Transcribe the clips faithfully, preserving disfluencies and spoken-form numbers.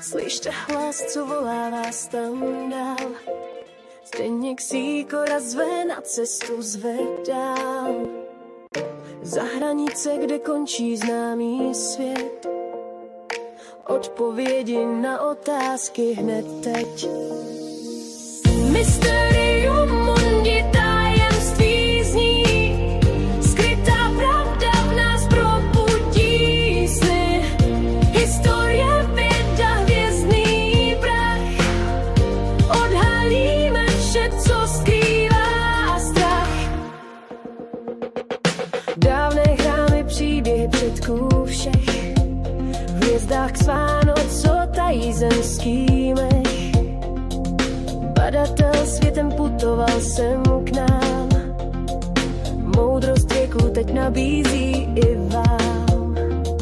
Slyšte hlas, co volá vás tam dál. Zdeněk Sýkora zve, na cestu zvedám. Za hranice, kde končí známý svět. Odpovědi na otázky hned teď. Mysterium mundi, tajemství zní. Skrytá pravda v nás probudí sny. Historie, věda, hvězdný prach. Odhalíme vše, co skrývá strach. Dávné chrámy, příběhy předků všech. V hvězdách sváno, co tají zemský mech. Badatel světem putoval sem k nám. Moudrost věku teď nabízí i vám.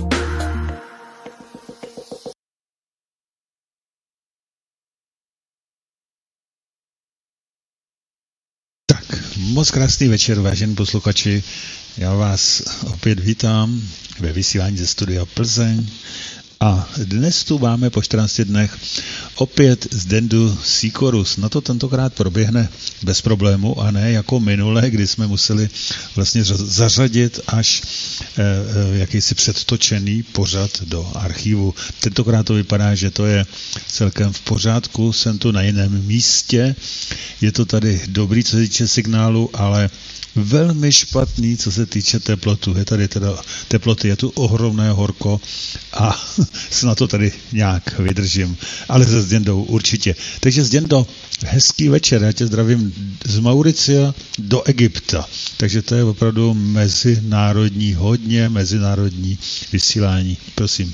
Tak, moc krásný večer, vážení posluchači. Já vás opět vítám ve vysílání ze studia Plzeň. A dnes tu máme po čtrnácti dnech opět Zdendu Sýkorus. Na to tentokrát proběhne bez problému a ne jako minule, kdy jsme museli vlastně zařadit až eh, jakýsi předtočený pořad do archivu. Tentokrát to vypadá, že to je celkem v pořádku, jsem tu na jiném místě, je to tady dobrý, co se týče signálu, ale velmi špatný, co se týče teplotu. Je tady teda teploty, je tu ohromné horko a snad to tady nějak vydržím. Ale se Zdendou určitě. Takže Zdendo, hezký večer. Já tě zdravím z Mauricia do Egypta. Takže to je opravdu mezinárodní, hodně mezinárodní vysílání. Prosím.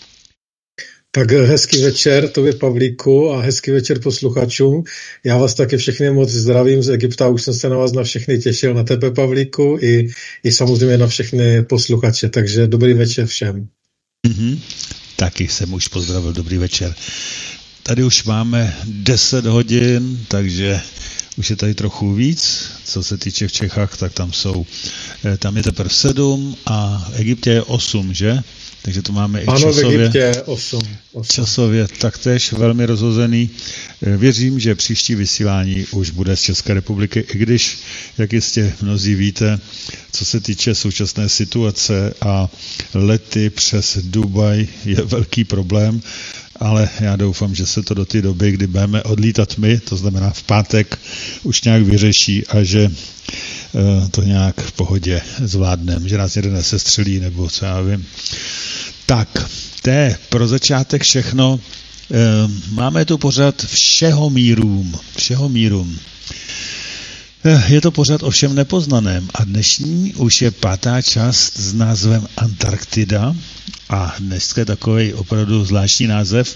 Tak hezký večer tobě, Pavlíku, a hezký večer posluchačům. Já vás taky všechny moc zdravím z Egypta, už jsem se na vás na všechny těšil, na tebe, Pavlíku, i, i samozřejmě na všechny posluchače, takže dobrý večer všem. Mm-hmm. Taky jsem už pozdravil, dobrý večer. Tady už máme deset hodin, takže už je tady trochu víc, co se týče v Čechách, tak tam jsou, tam je teprve sedm a v Egyptě je osm, že? Takže to máme i ano, časově, v Egyptě osm, osm. časově taktéž velmi rozhozený. Věřím, že příští vysílání už bude z České republiky, i když, jak jistě mnozí víte, co se týče současné situace a lety přes Dubaj je velký problém, ale já doufám, že se to do té doby, kdy budeme odlítat my, to znamená v pátek, už nějak vyřeší a že to nějak v pohodě zvládneme, že nás někde nesestřelí, nebo co já vím. Tak, to je pro začátek všechno. Máme tu pořad všeho mírům, všeho mírům. Je to pořad o všem nepoznaném a dnešní už je pátá část s názvem Antarktida a dneska je takový opravdu zvláštní název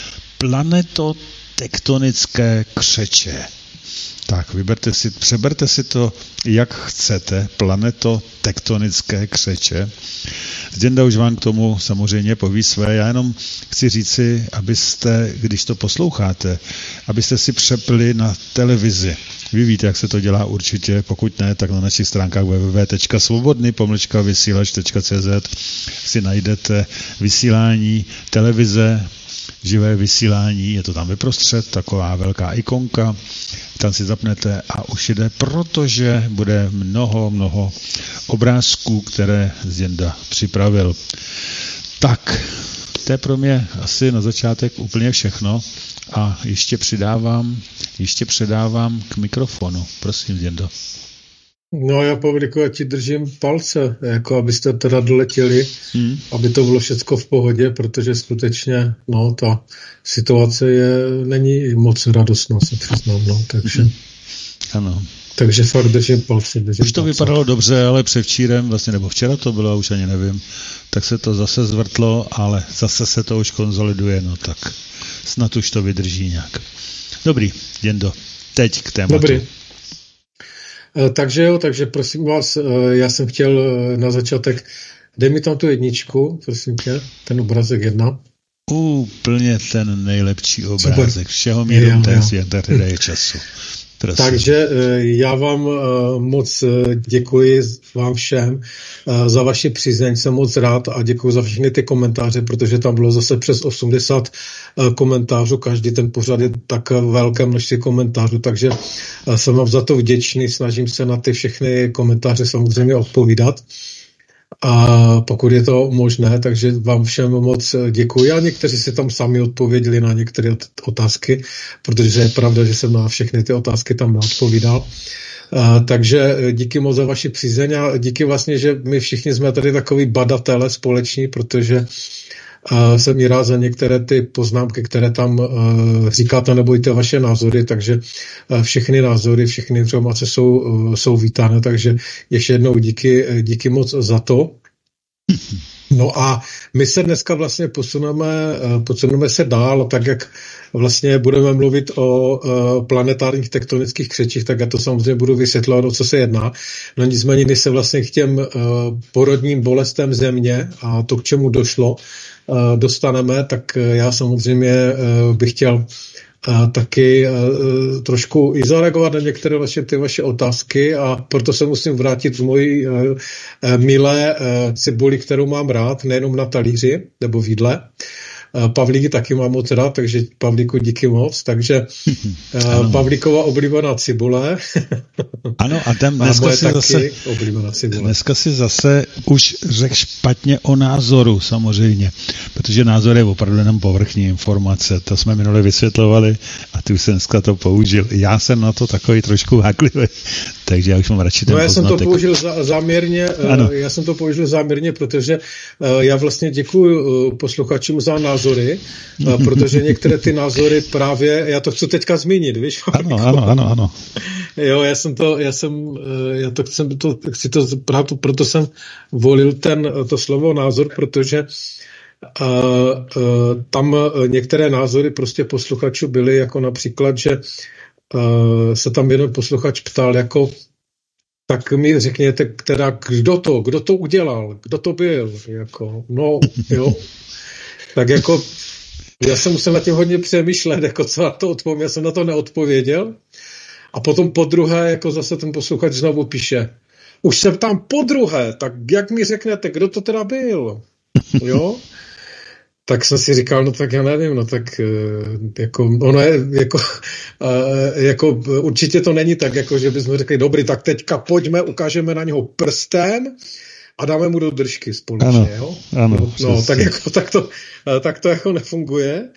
planetotektonické křeče. Tak, vyberte si, přeberte si to, jak chcete, planetotektonické křeče. Zděnda už vám k tomu samozřejmě poví své. Já jenom chci říci, abyste, když to posloucháte, abyste si přepli na televizi. Vy víte, jak se to dělá určitě, pokud ne, tak na našich stránkách w w w tečka svobodný pomlčka vysílač tečka c z si najdete vysílání televize, živé vysílání, je to tam vyprostřed, taková velká ikonka, tam si zapnete a už jde, protože bude mnoho, mnoho obrázků, které Zděnda připravil. Tak, to je pro mě asi na začátek úplně všechno a ještě přidávám, ještě předávám k mikrofonu. Prosím, Zděndo. No já, Pavlíku, já ti držím palce, jako abyste teda doletěli, hmm. aby to bylo všecko v pohodě, protože skutečně, no, ta situace je, není moc radostná, se přiznám, no, takže. Hmm. Ano. Takže fakt držím palce. Držím už to palce. Vypadalo dobře, ale převčírem, vlastně, nebo včera to bylo, už ani nevím, tak se to zase zvrtlo, ale zase se to už konsoliduje, no tak snad už to vydrží nějak. Dobrý, Jendo, teď k tématu. Dobrý. Takže jo, takže prosím vás, já jsem chtěl na začátek, dej mi tam tu jedničku, prosím tě, ten obrázek jedna. Úplně ten nejlepší obrázek, všeho míru té světa, je času. Prosím. Takže já vám moc děkuji vám všem za vaši přízeň, jsem moc rád a děkuji za všechny ty komentáře, protože tam bylo zase přes osmdesát komentářů, každý ten pořad je tak velké množství komentářů, takže jsem vám za to vděčný, snažím se na ty všechny komentáře samozřejmě odpovídat. A pokud je to možné, takže vám všem moc děkuji. A někteří si tam sami odpověděli na některé otázky, protože je pravda, že jsem na všechny ty otázky tam neodpovídal. A, takže díky moc za vaši přízeň a díky vlastně, že my všichni jsme tady takový badatelé společní, protože a jsem i rád za některé ty poznámky, které tam uh, říkáte, nebo i ty vaše názory, takže uh, všechny názory, všechny informace jsou, uh, jsou vítány, takže ještě jednou díky, díky moc za to. No a my se dneska vlastně posuneme, uh, posuneme se dál, tak jak vlastně budeme mluvit o uh, planetárních tektonických křečích, tak já to samozřejmě budu vysvětlovat, o co se jedná. No nicméně, když se vlastně k těm uh, porodním bolestem země a to, k čemu došlo, dostaneme, tak já samozřejmě bych chtěl taky trošku i zareagovat na některé vaše, ty vaše otázky a proto se musím vrátit k mojí milé cibuli, kterou mám rád, nejenom na talíři nebo v jídle. Pavlíky taky mám moc rád, takže Pavlíku díky moc. Takže Pavlíkova oblíbená cibule. Ano, a tam dneska, a si zase, dneska si zase už řekl špatně o názoru samozřejmě, protože názor je opravdu jenom povrchní informace. To jsme minule vysvětlovali a ty už jsem dneska to použil. Já jsem na to takový trošku háklivý, takže já už mám radši ten no, já poznatek. jsem to použil za, záměrně, ano. já jsem to použil záměrně, protože já vlastně děkuji posluchačům za názory, protože některé ty názory právě, já to chci teďka zmínit, víš? Ano, ano, ano, ano. Jo, já jsem to, já jsem, já to chci to, chci to, proto jsem volil ten, to slovo názor, protože uh, uh, tam některé názory prostě posluchačů byly, jako například, že uh, se tam jeden posluchač ptal, jako tak mi řekněte, teda, kdo to, kdo to udělal, kdo to byl, jako, no, jo, tak jako, já jsem musel na tím hodně přemýšlet, jako co na to odpovím, já jsem na to neodpověděl a potom po druhé, jako zase ten posluchač znovu píše, už jsem tam po druhé, tak jak mi řeknete, kdo to teda byl, jo, tak jsem si říkal, no tak já nevím, no tak jako, ono je, jako, jako určitě to není tak, jako že bychom řekli, dobrý, tak teďka pojďme, ukážeme na něho prstem a dáme mu do držky společně, ano, jo? Ano, no, no tak, jako, tak, to, tak to jako nefunguje.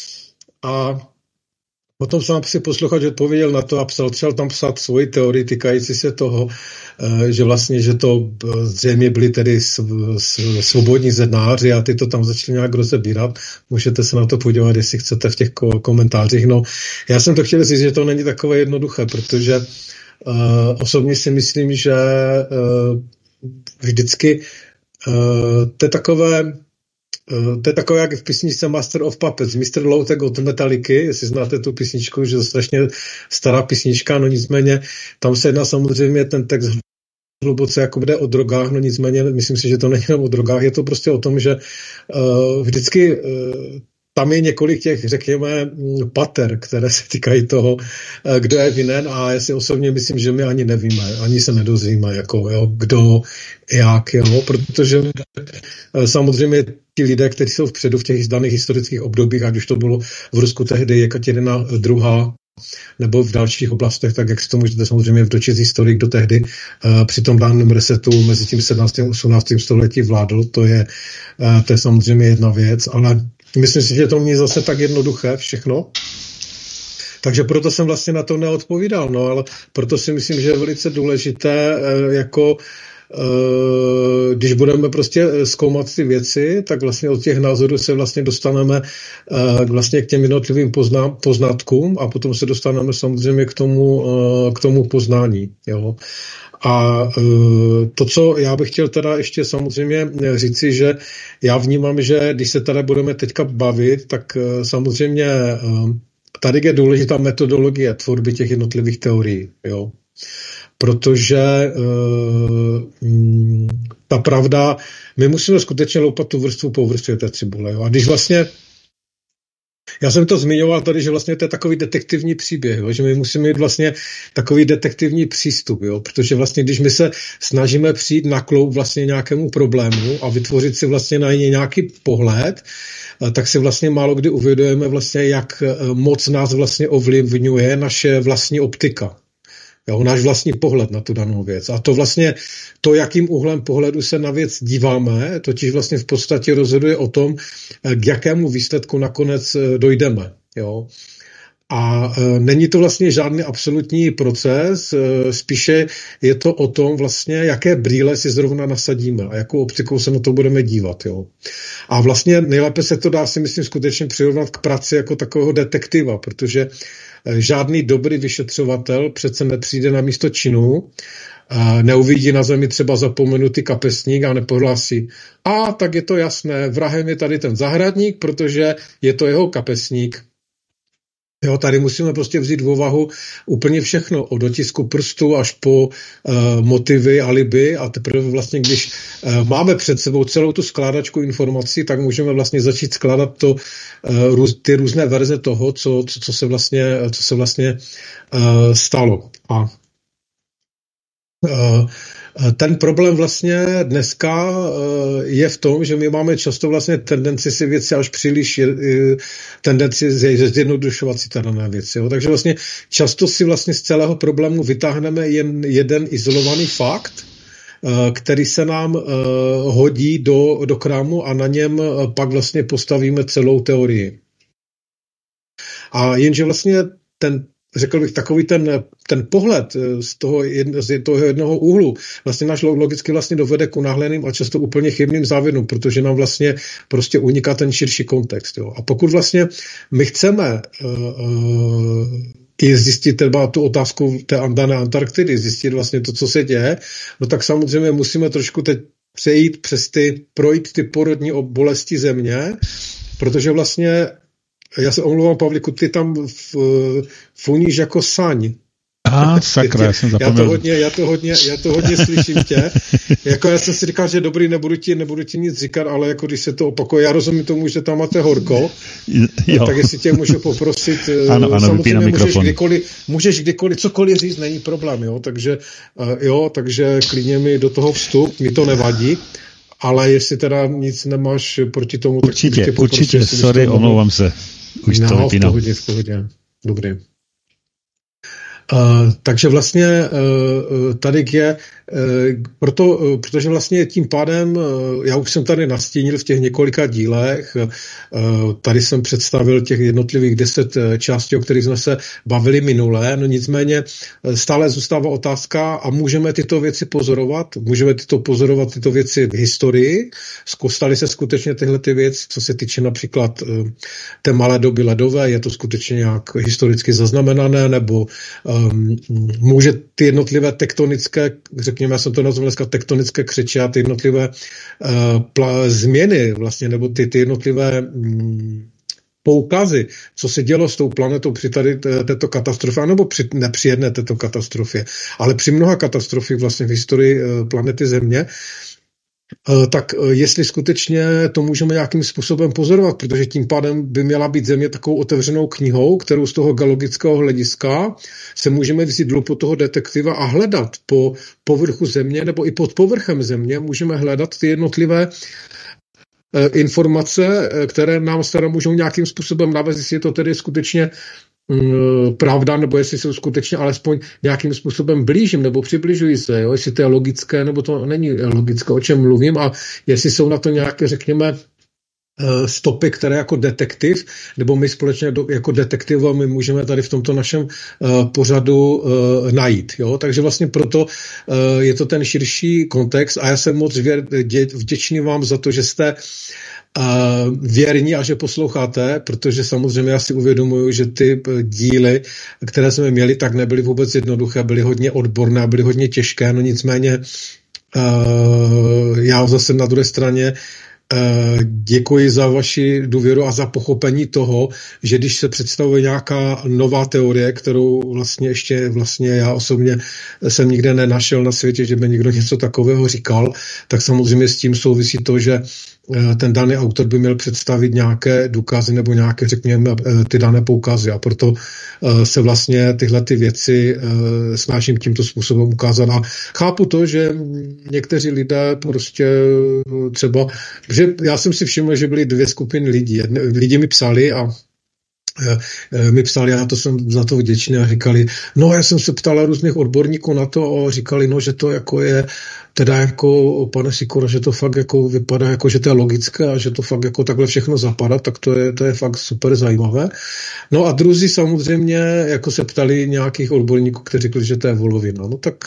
A potom jsem si posluchač odpověděl na to a psal, třeba tam psat svoji teorii týkající se toho, že vlastně, že to zřejmě byli tedy svobodní zednáři a ty to tam začali nějak rozebírat. Můžete se na to podívat, jestli chcete v těch komentářích. No, já jsem to chtěl říct, že to není takové jednoduché, protože uh, osobně si myslím, že uh, vždycky uh, to je takové uh, to je takové, jak v písničce Master of Puppets, mister Loutek od Metallicy, jestli znáte tu písničku, že to je strašně stará písnička, no nicméně tam se jedná samozřejmě ten text hluboce jako bude o drogách, no nicméně myslím si, že to není jenom o drogách, je to prostě o tom, že uh, vždycky uh, tam je několik těch, řekněme, pater, které se týkají toho, kdo je vinen a já si osobně myslím, že my ani nevíme, ani se nedozvíme, jako, jo, kdo, jak, jo, protože samozřejmě ti lidé, kteří jsou vpředu v těch daných historických obdobích, ať už to bylo v Rusku tehdy Jekatěrina druhá, nebo v dalších oblastech, tak jak si to můžete samozřejmě vdočit z historik do tehdy uh, při tom daném resetu mezi tím sedmnáctým a osmnáctým století vládl, to je, uh, to je samozřejmě jedna věc, ale myslím si, že to není zase tak jednoduché všechno. Takže proto jsem vlastně na to neodpovídal, no, ale proto si myslím, že je velice důležité, uh, jako Uh, když budeme prostě zkoumat ty věci, tak vlastně od těch názorů se vlastně dostaneme uh, vlastně k těm jednotlivým pozná, poznatkům a potom se dostaneme samozřejmě k tomu, uh, k tomu poznání. Jo. A uh, to, co já bych chtěl teda ještě samozřejmě říci, že já vnímám, že když se teda budeme teďka bavit, tak uh, samozřejmě uh, tady je důležitá metodologie tvorby těch jednotlivých teorií. Jo. Protože uh, ta pravda, my musíme skutečně loupat tu vrstvu po vrstvě té cibule. Jo? A když vlastně, Já jsem to zmiňoval tady, že vlastně to je takový detektivní příběh, jo? Že my musíme mít vlastně takový detektivní přístup, jo? Protože vlastně, když my se snažíme přijít na kloub vlastně nějakému problému a vytvořit si vlastně na něj nějaký pohled, tak si vlastně málo kdy uvědomujeme vlastně, jak moc nás vlastně ovlivňuje naše vlastní optika. Jo, náš vlastní pohled na tu danou věc. A to vlastně, to, jakým úhlem pohledu se na věc díváme, totiž vlastně v podstatě rozhoduje o tom, k jakému výsledku nakonec dojdeme. Jo. A e, není to vlastně žádný absolutní proces, e, spíše je to o tom vlastně, jaké brýle si zrovna nasadíme a jakou optikou se na to budeme dívat. Jo. A vlastně nejlépe se to dá, si myslím, skutečně přirovnat k práci jako takového detektiva, protože e, žádný dobrý vyšetřovatel přece nepřijde na místo činu, e, neuvidí na zemi třeba zapomenutý kapesník a nepohlásí, a tak je to jasné, vrahem je tady ten zahradník, protože je to jeho kapesník. Jo, tady musíme prostě vzít v úvahu úplně všechno, od otisku prstů až po uh, motivy, alibi, a teprve vlastně, když uh, máme před sebou celou tu skládačku informací, tak můžeme vlastně začít skládat to, uh, růz, ty různé verze toho, co, co, co se vlastně, co se vlastně uh, stalo. A uh, ten problém vlastně dneska je v tom, že my máme často vlastně tendenci si věci až příliš tendenci zjednodušovat si dané věci. Jo. Takže vlastně často si vlastně z celého problému vytáhneme jen jeden izolovaný fakt, který se nám hodí do, do krámu a na něm pak vlastně postavíme celou teorii. A jenže vlastně ten řekl bych, takový ten, ten pohled z toho, jedno, z toho jednoho úhlu vlastně náš logicky vlastně dovede k unáhleným a často úplně chybným závěrům, protože nám vlastně prostě uniká ten širší kontext. Jo. A pokud vlastně my chceme uh, uh, i zjistit třeba tu otázku té dané Antarktidy, zjistit vlastně to, co se děje, no tak samozřejmě musíme trošku teď přejít přes ty, projít ty porodní bolesti země, protože vlastně já se omlouvám, Pavlíku, ty tam funíš jako saň. Aha, sakra, já jsem zapomněl. Já to hodně, já to hodně, já to hodně slyším tě. Jako já jsem si říkal, že dobrý, nebudu ti, nebudu ti nic říkat, ale jako když se to opakuje, já rozumím tomu, že tam máte horko, jo. Tak jestli tě můžu poprosit, ano, ano, samozřejmě můžeš kdykoliv, můžeš kdykoliv, cokoliv říct, není problém, jo, takže, jo, takže klidně mi do toho vstup, mi to nevadí. Ale jestli teda nic nemáš proti tomu, určitě, tak určitě, určitě, sorry, omlouvám se. Už no, to vypínám. v pohodě, v pohodě. Dobrý. Uh, takže vlastně uh, tady je, uh, proto, uh, protože vlastně tím pádem, uh, já už jsem tady nastínil v těch několika dílech, uh, tady jsem představil těch jednotlivých deset částí, o kterých jsme se bavili minule, no nicméně stále zůstává otázka, a můžeme tyto věci pozorovat, můžeme tyto pozorovat tyto věci v historii, staly se skutečně tyhle ty věci, co se týče například uh, té malé doby ledové, je to skutečně nějak historicky zaznamenané, nebo Um, může ty jednotlivé tektonické, řekněme, já jsem to nazval dneska tektonické křeče a ty jednotlivé uh, pla- změny vlastně, nebo ty, ty jednotlivé um, poukazy, co se dělo s tou planetou při tady této katastrofě, anebo při, ne při jedné této katastrofě, ale při mnoha katastrofích vlastně v historii uh, planety Země, tak jestli skutečně to můžeme nějakým způsobem pozorovat, protože tím pádem by měla být Země takovou otevřenou knihou, kterou z toho geologického hlediska se můžeme vzít lupu toho detektiva a hledat po povrchu Země nebo i pod povrchem Země, můžeme hledat ty jednotlivé informace, které nám staré můžou nějakým způsobem navést, jestli je to tedy skutečně pravda, nebo jestli jsou skutečně alespoň nějakým způsobem blížím, nebo přibližují se, jo? Jestli to je logické, nebo to není logické, o čem mluvím, a jestli jsou na to nějaké, řekněme, stopy, které jako detektiv, nebo my společně jako detektiva my můžeme tady v tomto našem pořadu najít. Jo? Takže vlastně proto je to ten širší kontext a já jsem moc vděčný vám za to, že jste Uh, věrní a že posloucháte, protože samozřejmě já si uvědomuju, že ty díly, které jsme měli, tak nebyly vůbec jednoduché, byly hodně odborné, byly hodně těžké, no nicméně uh, já zase na druhé straně Děkuji za vaši důvěru a za pochopení toho, že když se představuje nějaká nová teorie, kterou vlastně ještě vlastně já osobně jsem nikde nenašel na světě, že by někdo něco takového říkal, tak samozřejmě s tím souvisí to, že ten daný autor by měl představit nějaké důkazy nebo nějaké, řekněme, ty dané poukazy. A proto se vlastně tyhle ty věci snažím tímto způsobem ukázat. A chápu to, že někteří lidé prostě třeba, že já jsem si všiml, že byly dvě skupiny lidí. Lidi mi psali a mi psali, já to jsem za to vděčný a říkali, no já jsem se ptal různých odborníků na to a říkali, no, že to jako je teda jako, pane Sikora, že to fakt jako vypadá jako, že to je logické a že to fakt jako takhle všechno zapadá, tak to je, to je fakt super zajímavé. No a druzí samozřejmě jako se ptali nějakých odborníků, kteří řekli, že to je volovina. No tak,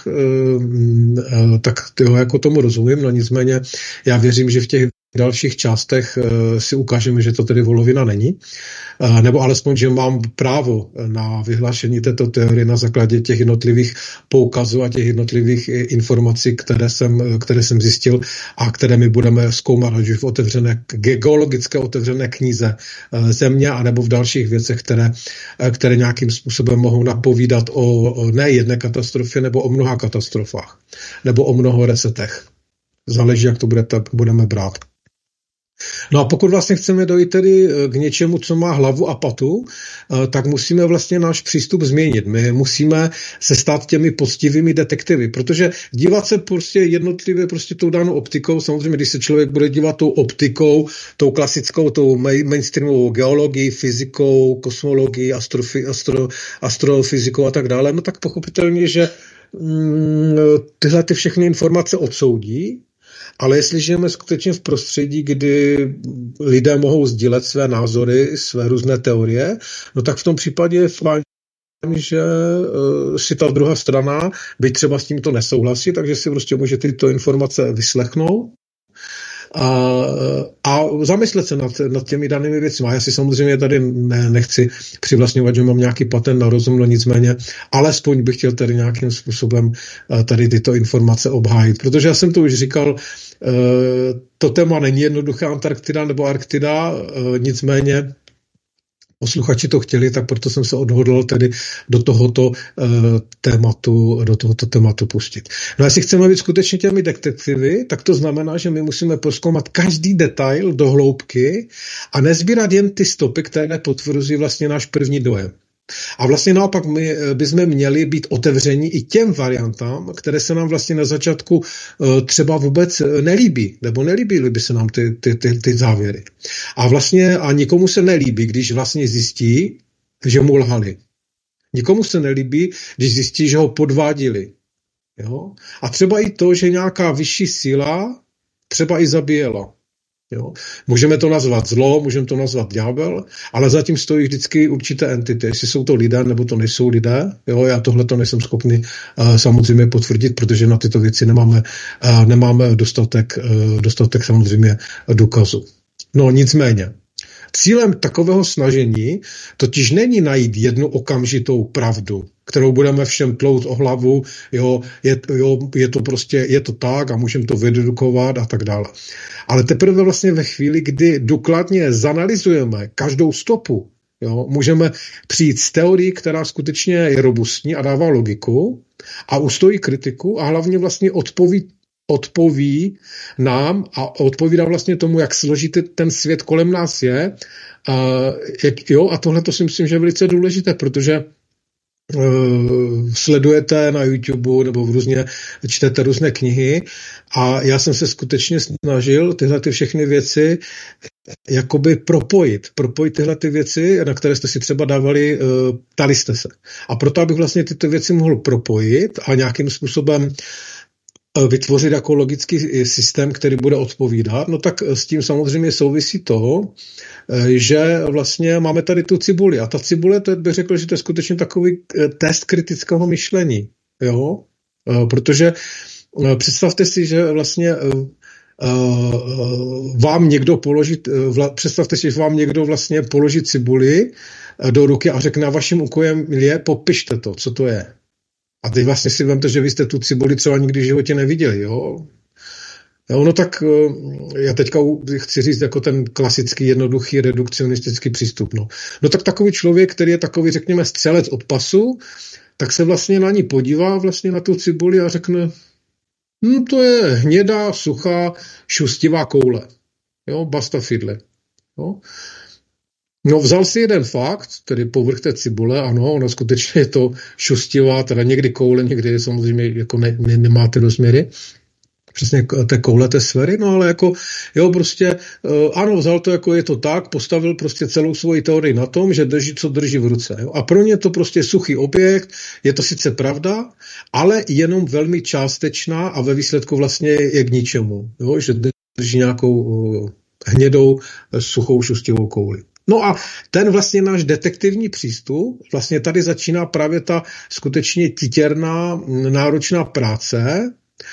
e, tak tyho jako tomu rozumím, no nicméně já věřím, že v těch dalších částech si ukážeme, že to tedy volovina není, nebo alespoň, že mám právo na vyhlášení této teorie na základě těch jednotlivých poukazů a těch jednotlivých informací, které jsem, které jsem zjistil a které my budeme zkoumat, ať už v otevřené, geologické otevřené knize Země, anebo v dalších věcech, které, které nějakým způsobem mohou napovídat o ne jedné katastrofě, nebo o mnoha katastrofách, nebo o mnoho resetech. Záleží, jak to bude, budeme brát. No a pokud vlastně chceme dojít tedy k něčemu, co má hlavu a patu, tak musíme vlastně náš přístup změnit. My musíme se stát těmi poctivými detektivy, protože dívat se prostě jednotlivě prostě tou danou optikou, samozřejmě, když se člověk bude dívat tou optikou, tou klasickou, tou mainstreamovou geologií, fyzikou, kosmologií, astrofi, astro, astrofyzikou a tak dále, no tak pochopitelně, že mm, tyhle ty všechny informace odsoudí. Ale jestli žijeme skutečně v prostředí, kdy lidé mohou sdílet své názory, své různé teorie, no tak v tom případě je fajn, že uh, si ta druhá strana, byť třeba s tímto nesouhlasí, takže si prostě může tyto informace vyslechnout a, a zamyslet se nad, nad těmi danými věcmi. Já si samozřejmě tady ne, nechci přivlastňovat, že mám nějaký patent na rozum, no nicméně alespoň bych chtěl tady nějakým způsobem tady tyto informace obhájit. Protože já jsem to už říkal, to téma není jednoduché, Antarktida nebo Arktida, nicméně posluchači to chtěli, tak proto jsem se odhodlal tedy do tohoto uh, tématu, do tohoto tématu pustit. No a jestli chceme být skutečně těmi detektivy, tak to znamená, že my musíme prozkoumat každý detail do hloubky a nezbírat jen ty stopy, které potvrzují vlastně náš první dojem. A vlastně naopak my bychom měli být otevření i těm variantám, které se nám vlastně na začátku třeba vůbec nelíbí, nebo nelíbily by se nám ty, ty, ty, ty závěry. A vlastně a nikomu se nelíbí, když vlastně zjistí, že mu lhali. Nikomu se nelíbí, když zjistí, že ho podvádili. Jo? A třeba i to, že nějaká vyšší síla třeba i zabíjela. Jo. Můžeme to nazvat zlo, můžeme to nazvat ďábel, ale zatím stojí vždycky určité entity, jestli jsou to lidé, nebo to nejsou lidé. Jo, já tohle to nejsem schopný uh, samozřejmě potvrdit, protože na tyto věci nemáme, uh, nemáme dostatek, uh, dostatek samozřejmě důkazů. No nicméně, cílem takového snažení totiž není najít jednu okamžitou pravdu, kterou budeme všem tlout o hlavu, jo, je, jo, je to prostě, je to tak a můžeme to vydedukovat a tak dále. Ale teprve vlastně ve chvíli, kdy důkladně zanalyzujeme každou stopu, jo, můžeme přijít s teorií, která skutečně je robustní a dává logiku a ustojí kritiku a hlavně vlastně odpoví odpoví nám a odpovídá vlastně tomu, jak složitý ten svět kolem nás je. A, jak, jo, a tohle to si myslím, že je velice důležité, protože uh, sledujete na YouTube nebo v různě, čtete různé knihy a já jsem se skutečně snažil tyhle ty všechny věci jakoby propojit. Propojit tyhle ty věci, na které jste si třeba dávali, uh, ptali jste se. A proto, abych vlastně tyto věci mohl propojit a nějakým způsobem vytvořit jako logický systém, který bude odpovídat, no tak s tím samozřejmě souvisí to, že vlastně máme tady tu cibuli. A ta cibule, to bych řekl, že to je skutečně takový test kritického myšlení. Jo? Protože představte si, že vlastně vám někdo položí, představte si, že vám někdo vlastně položí cibuli do ruky a řekne, vaším úkolem je, popište to, co to je. A teď vlastně si vemte, že vy jste tu cibuli třeba nikdy v životě neviděli, jo? Jo, no tak já teďka chci říct jako ten klasický jednoduchý redukcionistický přístup. No. no tak takový člověk, který je takový, řekněme, střelec od pasu, tak se vlastně na ní podívá, vlastně na tu cibuli a řekne, hm, to je hnědá, suchá, šustivá koule. Jo, basta fidle. Jo. No vzal si jeden fakt, tedy povrch té cibule, ano, ono skutečně je to šustivá, teda někdy koule, někdy samozřejmě jako ne, ne, nemá ty rozměry, přesně té koule, té sféry, no ale jako, jo, prostě, ano, vzal to jako je to tak, postavil prostě celou svoji teorii na tom, že drží, co drží v ruce. Jo? A pro ně to prostě suchý objekt, je to sice pravda, ale jenom velmi částečná a ve výsledku vlastně je k ničemu, jo? Že drží nějakou hnědou, suchou, šustivou kouli. No a ten vlastně náš detektivní přístup, vlastně tady začíná právě ta skutečně titěrná, náročná práce,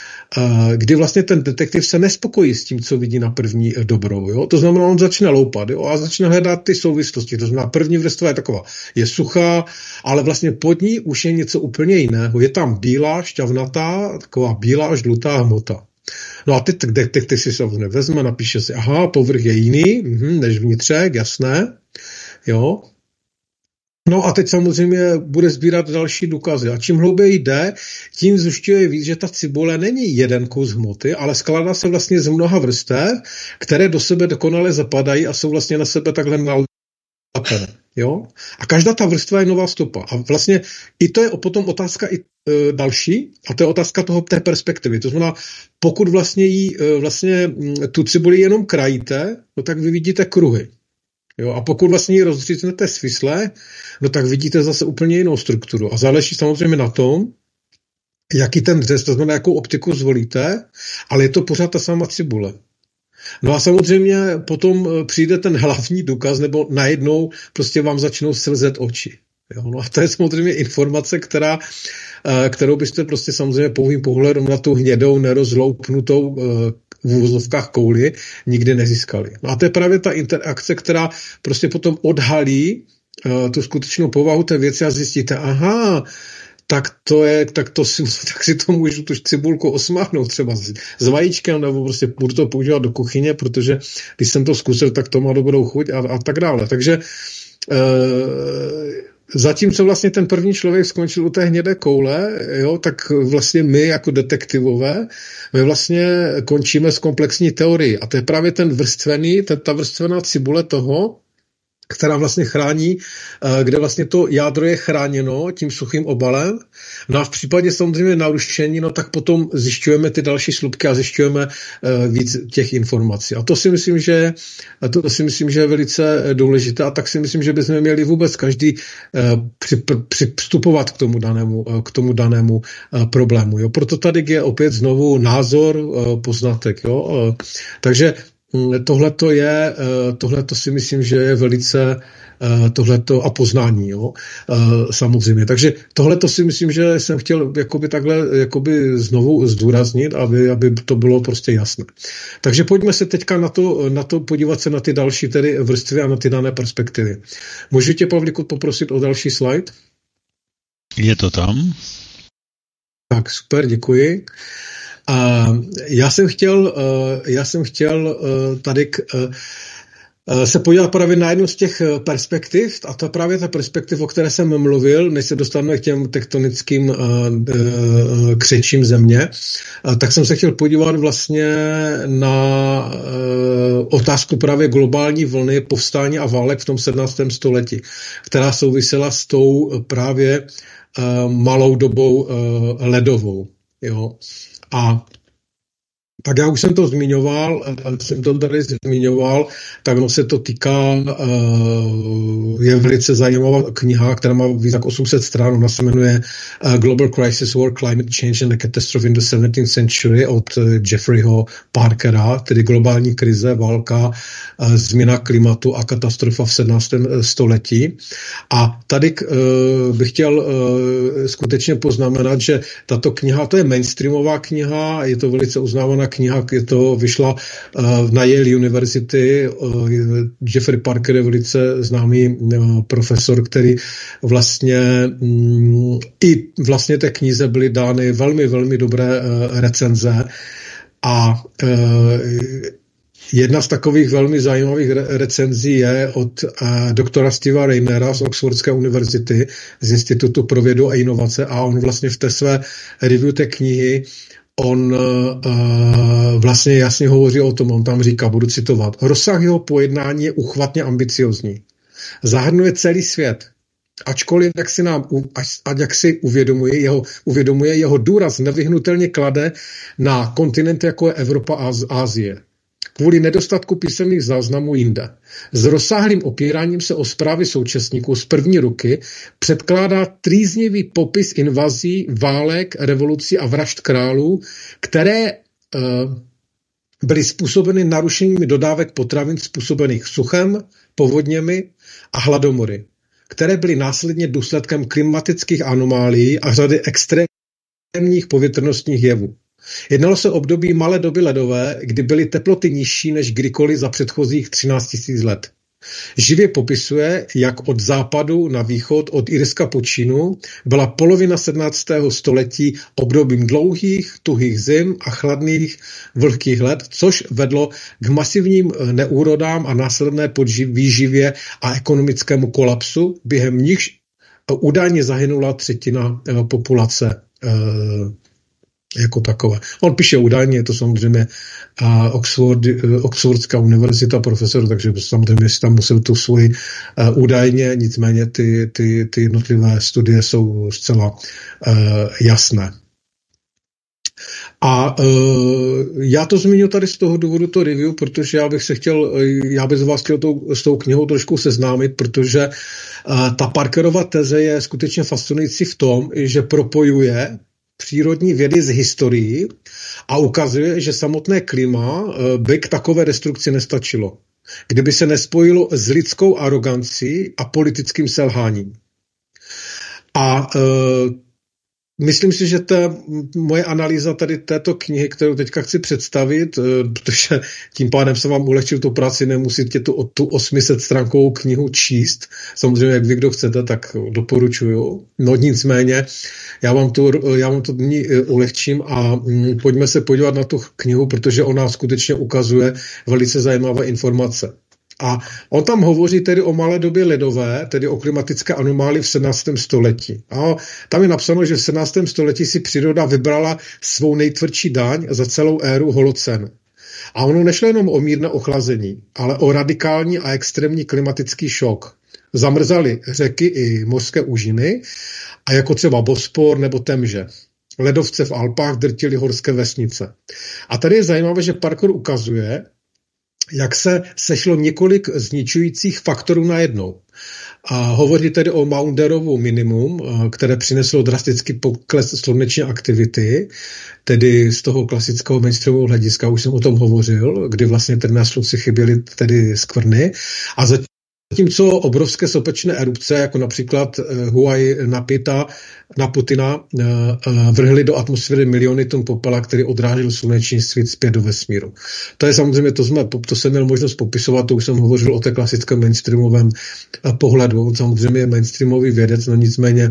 kdy vlastně ten detektiv se nespokojí s tím, co vidí na první dobrou. Jo? To znamená, on začne loupat, jo? A začne hledat ty souvislosti. To znamená, první vrstva je taková, je suchá, ale vlastně pod ní už je něco úplně jiného. Je tam bílá, šťavnatá, taková bílá, žlutá hmota. No a teď detektiv si samozřejmě vezme, napíše si, aha, povrch je jiný, mh, než vnitřek, jasné, jo. No a teď samozřejmě bude sbírat další důkazy. A čím hlouběji jde, tím zjišťuje víc, že ta cibule není jeden kus hmoty, ale skládá se vlastně z mnoha vrstev, které do sebe dokonale zapadají a jsou vlastně na sebe takhle nalepené. Jo? A každá ta vrstva je nová stopa. A vlastně i to je potom otázka i e, další, a to je otázka toho té perspektivy. To znamená, pokud vlastně, jí, e, vlastně tu cibuli jenom krajíte, no tak vy vidíte kruhy. Jo, a pokud vlastně ji rozříznete svisle, no tak vidíte zase úplně jinou strukturu. A záleží samozřejmě na tom, jaký ten řez, to znamená, jakou optiku zvolíte, ale je to pořád ta sama cibule. No a samozřejmě potom přijde ten hlavní důkaz, nebo najednou prostě vám začnou slzet oči. Jo, no a to je samozřejmě informace, která, kterou byste prostě samozřejmě pouhým pohledem na tu hnědou, nerozloupnutou v uvozovkách kouli nikdy nezískali. No a to je právě ta interakce, která prostě potom odhalí uh, tu skutečnou povahu té věci a zjistíte, aha, tak to je, tak to si, tak si to můžu tu cibulku osmáhnout třeba s, s vajíčkem, nebo prostě budu to používat do kuchyně, protože když jsem to zkusil, tak to má dobrou chuť a, a tak dále. Takže uh, zatímco vlastně ten první člověk skončil u té hnědé koule, jo, tak vlastně my jako detektivové, my vlastně končíme s komplexní teorií. A to je právě ten vrstvený, ten, ta vrstvená cibule toho, která vlastně chrání, kde vlastně to jádro je chráněno tím suchým obalem. No a v případě samozřejmě narušení, no tak potom zjišťujeme ty další slupky a zjišťujeme víc těch informací. A to si myslím, že, to si myslím, že je velice důležité a tak si myslím, že bychom měli vůbec každý přistupovat k tomu danému, k tomu danému problému. Jo. Proto tady je opět znovu názor, poznatek. Jo. Takže tohleto je, tohleto si myslím, že je velice tohleto a poznání, jo, samozřejmě. Takže tohleto si myslím, že jsem chtěl jakoby takhle jakoby znovu zdůraznit, aby, aby to bylo prostě jasné. Takže pojďme se teďka na to, na to podívat se na ty další tedy vrstvy a na ty dané perspektivy. Můžu tě, Pavlíku, poprosit o další slide? Je to tam? Tak, super, děkuji. Uh, já jsem chtěl, uh, já jsem chtěl uh, tady k, uh, se podívat právě na jednu z těch perspektiv, a to je právě ta perspektiva, o které jsem mluvil, než se dostaneme k těm tektonickým uh, uh, křečím země, uh, tak jsem se chtěl podívat vlastně na uh, otázku právě globální vlny, povstání a válek v tom sedmnáctém století, která souvisela s tou právě uh, malou dobou uh, ledovou. Jo. A tak já už jsem to zmiňoval, jsem to tady zmiňoval, tak no se to týká, je velice zajímavá kniha, která má víc jak osm set stran, ona se jmenuje Global Crisis, War, Climate Change and the Catastrophe in the seventeenth century od Jeffreyho Parkera, tedy globální krize, válka, změna klimatu a katastrofa v sedmnáctém století. A tady bych chtěl skutečně poznamenat, že tato kniha, to je mainstreamová kniha, je to velice uznávaná kniha, je to vyšla uh, na Yale University. Uh, Jeffrey Parker je velice známý uh, profesor, který vlastně um, i vlastně té knize byly dány velmi, velmi dobré uh, recenze. A e, jedna z takových velmi zajímavých re- recenzí je od e, doktora Steva Rainera z Oxfordské univerzity, z Institutu pro vědu a inovace, a on vlastně v té své review té knihy on uh, vlastně jasně hovoří o tom, on tam říká, budu citovat, rozsah jeho pojednání je uchvatně ambiciozní. Zahrnuje celý svět, ačkoliv jak si nám, ať jak si uvědomuje jeho, uvědomuje, jeho důraz nevyhnutelně klade na kontinenty, jako je Evropa a Asie. Kvůli nedostatku písemných záznamů jinde. S rozsáhlým opíráním se o zprávy současníků z první ruky předkládá trýznivý popis invazí, válek, revolucí a vražd králů, které e, byly způsobeny narušeními dodávek potravin způsobených suchem, povodněmi a hladomory, které byly následně důsledkem klimatických anomálií a řady extrémních povětrnostních jevů. Jednalo se o období malé doby ledové, kdy byly teploty nižší než kdykoliv za předchozích třináct tisíc let. Živě popisuje, jak od západu na východ, od Irska po Čínu, byla polovina sedmnáctého století obdobím dlouhých, tuhých zim a chladných, vlhkých let, což vedlo k masivním neúrodám a následné podvýživě a ekonomickému kolapsu, během nichž údajně zahynula třetina populace jako takové. On píše údajně, je to samozřejmě uh, Oxford, uh, Oxfordská univerzita, profesor, takže samozřejmě si tam musel tu svoji uh, údajně, nicméně ty, ty, ty jednotlivé studie jsou zcela uh, jasné. A uh, já to zmiňuji tady z toho důvodu to review, protože já bych se chtěl, já bych vás chtěl tou, s tou knihou trošku seznámit, protože uh, ta Parkerova teze je skutečně fascinující v tom, že propojuje přírodní vědy z historií a ukazuje, že samotné klima by k takové destrukci nestačilo, kdyby se nespojilo s lidskou arogancí a politickým selháním. A e, myslím si, že ta moje analýza tady této knihy, kterou teďka chci představit, protože tím pádem jsem vám ulehčil tu práci, nemusíte tu, tu osm set stránkovou knihu číst. Samozřejmě, jak vy kdo chcete, tak doporučuju. No nicméně, já vám, tu, já vám to nyní ulehčím a mm, pojďme se podívat na tu knihu, protože ona skutečně ukazuje velice zajímavé informace. A on tam hovoří tedy o malé době ledové, tedy o klimatické anomálii v sedmnáctém století. A tam je napsáno, že v sedmnáctém století si příroda vybrala svou nejtvrdší daň za celou éru holocén. A ono nešlo jenom o mírné ochlazení, ale o radikální a extrémní klimatický šok. Zamrzaly řeky i mořské úžiny, a jako třeba Bospor nebo Temže. Ledovce v Alpách drtily horské vesnice. A tady je zajímavé, že Parker ukazuje, jak se sešlo několik zničujících faktorů najednou. A hovoří tedy o Maunderovu minimum, které přineslo drastický pokles sluneční aktivity, tedy z toho klasického mainstreamového hlediska, už jsem o tom hovořil, kdy vlastně tedy na slunci chyběly tedy skvrny. A zatímco obrovské sopečné erupce, jako například Huaj Napita, na Putina vrhly do atmosféry miliony tun popela, který odrážel sluneční svit zpět do vesmíru. To je samozřejmě, to, jsme, to jsem měl možnost popisovat, to už jsem hovořil o té klasickém mainstreamovém pohledu. On samozřejmě je mainstreamový vědec, no nicméně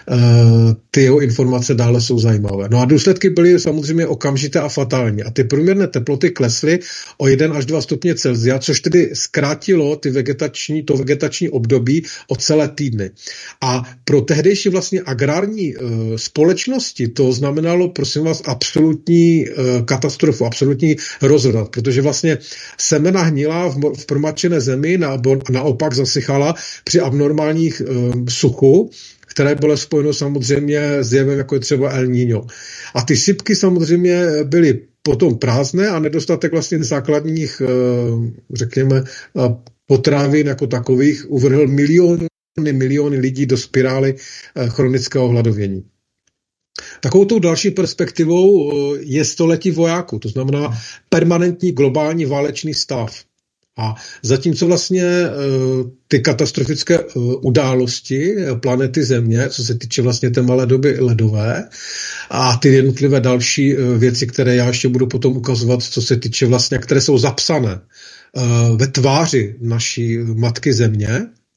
ty jeho informace dále jsou zajímavé. No a důsledky byly samozřejmě okamžité a fatální. A ty průměrné teploty klesly o jeden až dva stupně Celsia, což tedy zkrátilo ty vegetační, to vegetační období o celé týdny. A pro tehdejší vlastně agrární společnosti to znamenalo, prosím vás, absolutní katastrofu, absolutní rozvrat, protože vlastně semena hnila v, v promačené zemi, naopak zasychala při abnormálních um, suchu, které bylo spojeno samozřejmě s jevem, jako je třeba El Niño. A ty sypky samozřejmě byly potom prázdné a nedostatek vlastně základních, řekněme, potravin jako takových uvrhl miliony miliony lidí do spirály chronického hladovění. Takovou tou další perspektivou je století vojáků, to znamená permanentní globální válečný stav. A zatímco vlastně ty katastrofické události planety Země, co se týče vlastně té malé doby ledové, a ty jednotlivé další věci, které já ještě budu potom ukazovat, co se týče vlastně, které jsou zapsané ve tváři naší matky Země,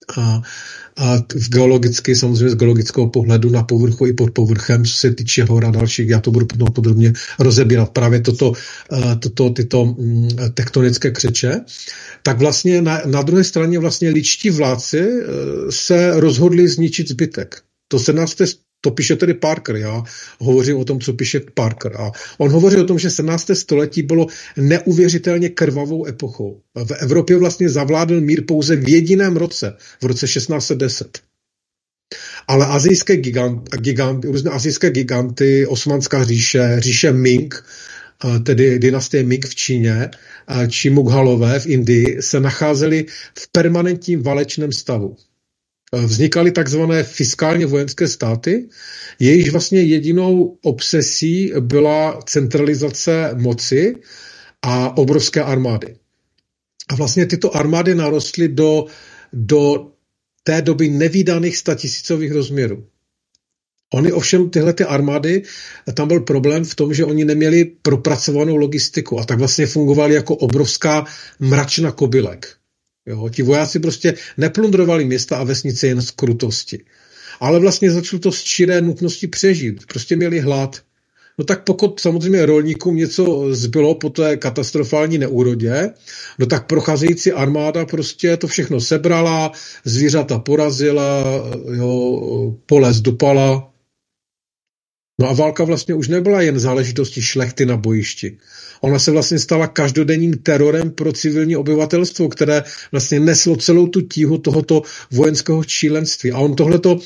a, a v geologicky, samozřejmě z geologického pohledu na povrchu i pod povrchem, co se týče hor a dalších, já to budu potom podrobně rozebírat, právě toto, toto, tyto tektonické křeče, tak vlastně na, na druhé straně vlastně ličtí vládci se rozhodli zničit zbytek. To sedmnácté To píše tedy Parker, já hovořím o tom, co píše Parker. A on hovoří o tom, že sedmnácté století bylo neuvěřitelně krvavou epochou. V Evropě vlastně zavládl mír pouze v jediném roce, v roce šestnáct set deset. Ale asijské gigant, gigant, různé asijské giganty, Osmanská říše, říše Ming, tedy dynastie Ming v Číně, či Mughalové v Indii, se nacházely v permanentním válečném stavu. Vznikaly takzvané fiskálně vojenské státy, jejichž vlastně jedinou obsesí byla centralizace moci a obrovské armády. A vlastně tyto armády narostly do, do té doby nevídaných statisícových rozměrů. Oni ovšem tyhle ty armády, tam byl problém v tom, že oni neměli propracovanou logistiku a tak vlastně fungovali jako obrovská mračna kobylek. Jo, ti vojáci prostě neplundrovali města a vesnice jen z krutosti. Ale vlastně začalo to z čiré nutnosti přežít. Prostě měli hlad. No tak pokud samozřejmě rolníkům něco zbylo po té katastrofální neúrodě, no tak procházející armáda prostě to všechno sebrala, zvířata porazila, jo, pole zdupala. No a válka vlastně už nebyla jen záležitostí šlechty na bojišti. Ona se vlastně stala každodenním terorem pro civilní obyvatelstvo, které vlastně neslo celou tu tíhu tohoto vojenského šílenství. A on tohleto uh,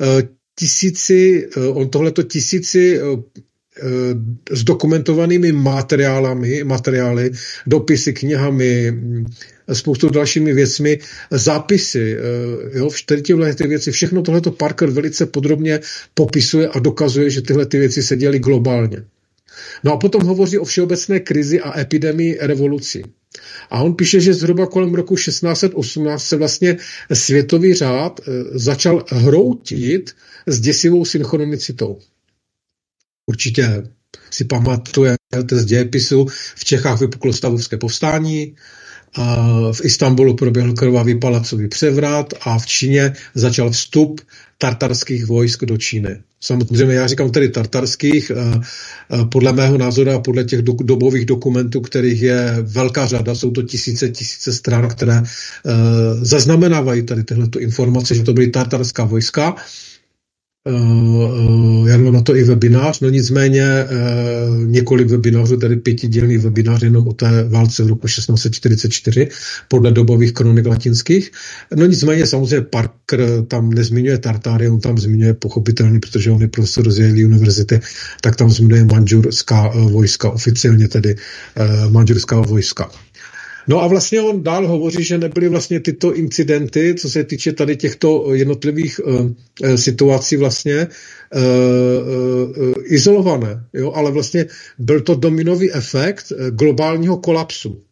tisíci, uh, on tohleto tisíci uh, s dokumentovanými materiálami, materiály, dopisy, knihami, spoustu dalšími věcmi, zápisy, jo, tady tyhle ty věci, všechno tohleto Parker velice podrobně popisuje a dokazuje, že tyhle ty věci se děly globálně. No a potom hovoří o všeobecné krizi a epidemii revolucí. A on píše, že zhruba kolem roku šestnáct set osmnáct se vlastně světový řád začal hroutit s děsivou synchronicitou. Určitě si pamatujete z dějepisu, v Čechách vypuklo stavovské povstání, a v Istanbulu proběhl krvavý palacový převrat a v Číně začal vstup tartarských vojsk do Číny. Samozřejmě já říkám tedy tartarských, podle mého názoru a podle těch dobových dokumentů, kterých je velká řada, jsou to tisíce, tisíce stran, které zaznamenávají tady tyhleto informace, že to byly tartarská vojska. Uh, já mám na to i webinář, no nicméně uh, několik webinářů, tedy pětidílný webinář jenom o té válce v roku šestnáct set čtyřicet čtyři podle dobových kronik latinských. No nicméně samozřejmě Parker tam nezmiňuje Tartáry, on tam zmiňuje pochopitelně, protože on je profesor z Yale univerzity, tak tam zmiňuje manžurská uh, vojska, oficiálně tedy uh, manžurská vojska. No a vlastně on dál hovoří, že nebyly vlastně tyto incidenty, co se týče tady těchto jednotlivých uh, situací vlastně uh, uh, izolované, jo? Ale vlastně byl to dominový efekt globálního kolapsu.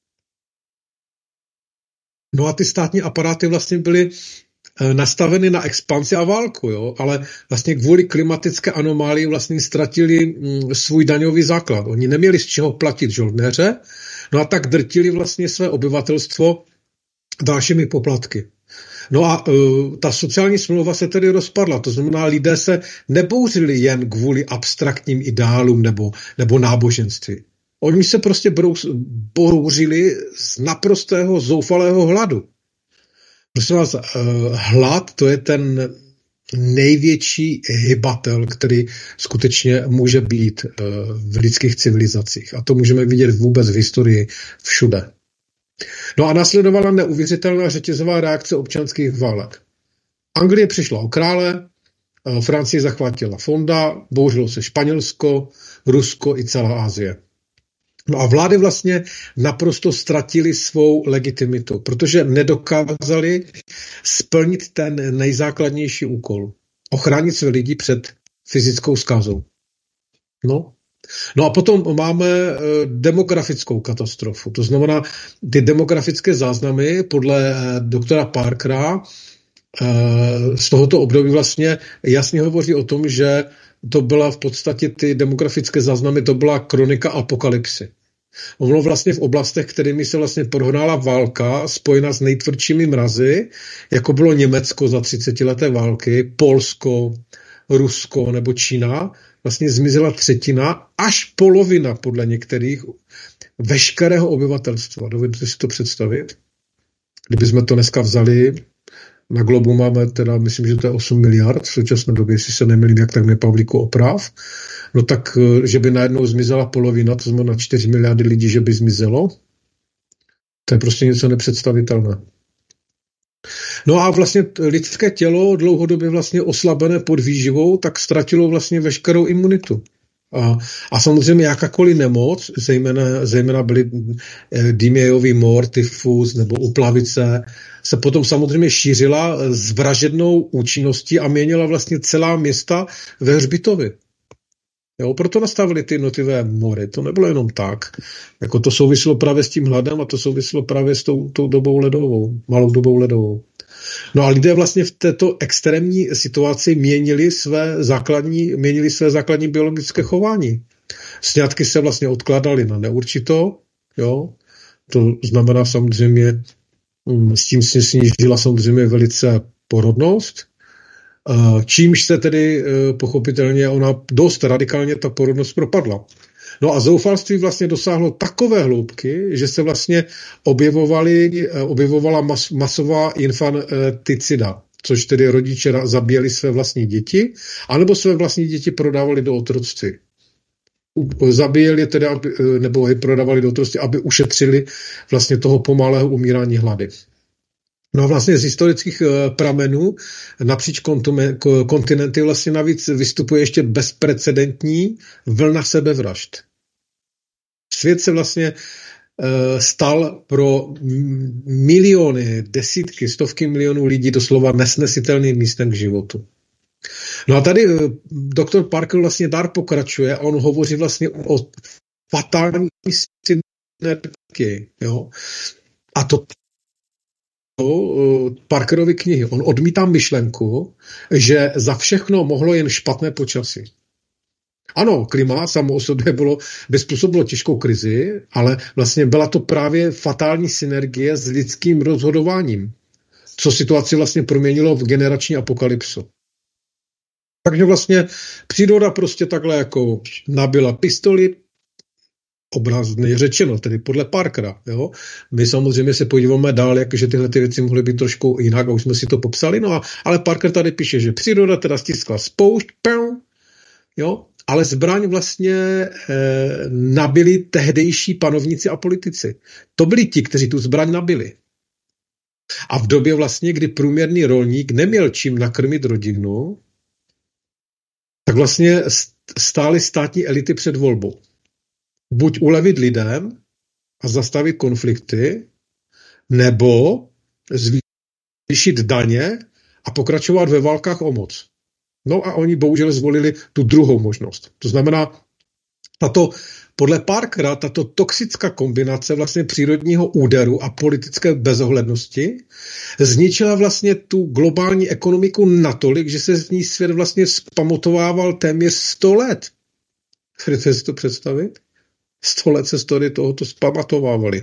No a ty státní aparáty vlastně byly uh, nastaveny na expanzi a válku, jo? Ale vlastně kvůli klimatické anomálii vlastně ztratili um, svůj daňový základ. Oni neměli z čeho platit žoldnéře, no a tak drtili vlastně své obyvatelstvo dalšími poplatky. No a uh, ta sociální smlouva se tedy rozpadla. To znamená, lidé se nebouřili jen kvůli abstraktním ideálům nebo, nebo náboženství. Oni se prostě bouřili z naprostého zoufalého hladu. Prosím vás, uh, hlad to je ten největší hybatel, který skutečně může být uh, v lidských civilizacích. A to můžeme vidět vůbec v historii všude. No a následovala neuvěřitelná řetězová reakce občanských válek. Anglie přišla o krále, uh, Francie zachvátila Fonda, bouřilo se Španělsko, Rusko i celá Asie. No a vlády vlastně naprosto ztratily svou legitimitu, protože nedokázali splnit ten nejzákladnější úkol. Ochránit své lidi před fyzickou zkázou. No. No a potom máme e, demografickou katastrofu. To znamená, ty demografické záznamy podle e, doktora Parkera e, z tohoto období vlastně jasně hovoří o tom, že to byla v podstatě ty demografické záznamy, to byla kronika apokalypsy. On bylo vlastně v oblastech, kterými se vlastně prohrála válka, spojená s nejtvrdšími mrazy, jako bylo Německo za třicetileté války, Polsko, Rusko nebo Čína, vlastně zmizela třetina až polovina podle některých veškerého obyvatelstva. Dovedete si to představit? Kdybychom to dneska vzali, na globu máme teda, myslím, že to je osm miliard v současné době, jestli se nemýlím, jak tak mě Pavlíku oprav, no tak, že by najednou zmizela polovina, to znamená čtyři miliardy lidí, že by zmizelo, to je prostě něco nepředstavitelné. No a vlastně lidské tělo dlouhodobě vlastně oslabené pod výživou, tak ztratilo vlastně veškerou imunitu. A, a samozřejmě jakákoliv nemoc, zejména, zejména byly Diméjový mor, tyfus nebo uplavice, se potom samozřejmě šířila s vražednou účinností a měnila vlastně celá města ve hřbitovy. Jo, proto nastavili ty jednotlivé mory. To nebylo jenom tak. Jako to souvislo právě s tím hladem a to souvislo právě s tou, tou dobou ledovou, malou dobou ledovou. No a lidé vlastně v této extrémní situaci měnili své základní, měnili své základní biologické chování. Sňatky se vlastně odkládaly na neurčito, jo. To znamená samozřejmě, s tím se snížila samozřejmě velice porodnost, čímž se tedy pochopitelně ona dost radikálně ta porodnost propadla. No a zoufalství vlastně dosáhlo takové hloubky, že se vlastně objevovaly, objevovala mas, masová infanticida, což tedy rodiče zabíjeli své vlastní děti, anebo své vlastní děti prodávali do otroctví. Zabíjeli tedy, nebo je prodávali do otroctví, aby ušetřili vlastně toho pomalého umírání hlady. No a vlastně z historických pramenů napříč kontinenty vlastně navíc vystupuje ještě bezprecedentní vlna sebevražd. Svět se vlastně stal pro miliony, desítky, stovky milionů lidí doslova nesnesitelným místem k životu. No a tady doktor Parker vlastně dál pokračuje a on hovoří vlastně o fatální synergii. Jo? A to Parkerovy knihy. On odmítá myšlenku, že za všechno mohlo jen špatné počasí. Ano, klima samo o sobě bylo, bezpůsobilo těžkou krizi, ale vlastně byla to právě fatální synergie s lidským rozhodováním, co situaci vlastně proměnilo v generační apokalypsu. Takže vlastně příroda prostě takhle jako nabila pistoli, obrazně řečeno, tedy podle Parkera. Jo? My samozřejmě se podíváme dál, jakže tyhle ty věci mohly být trošku jinak, a už jsme si to popsali, no a, ale Parker tady píše, že příroda teda stiskla spoušť, pum, jo? Ale zbraň vlastně e, nabili tehdejší panovníci a politici. To byli ti, kteří tu zbraň nabili. A v době vlastně, kdy průměrný rolník neměl čím nakrmit rodinu, tak vlastně stály státní elity před volbou. Buď ulevit lidem a zastavit konflikty, nebo zvýšit daně a pokračovat ve válkách o moc. No a oni bohužel zvolili tu druhou možnost. To znamená, tato, podle Parkera, tato toxická kombinace vlastně přírodního úderu a politické bezohlednosti zničila vlastně tu globální ekonomiku natolik, že se z ní svět vlastně vzpamatovával téměř sto let. Chcete si to představit? Sto let se story tohoto zpamatovávali.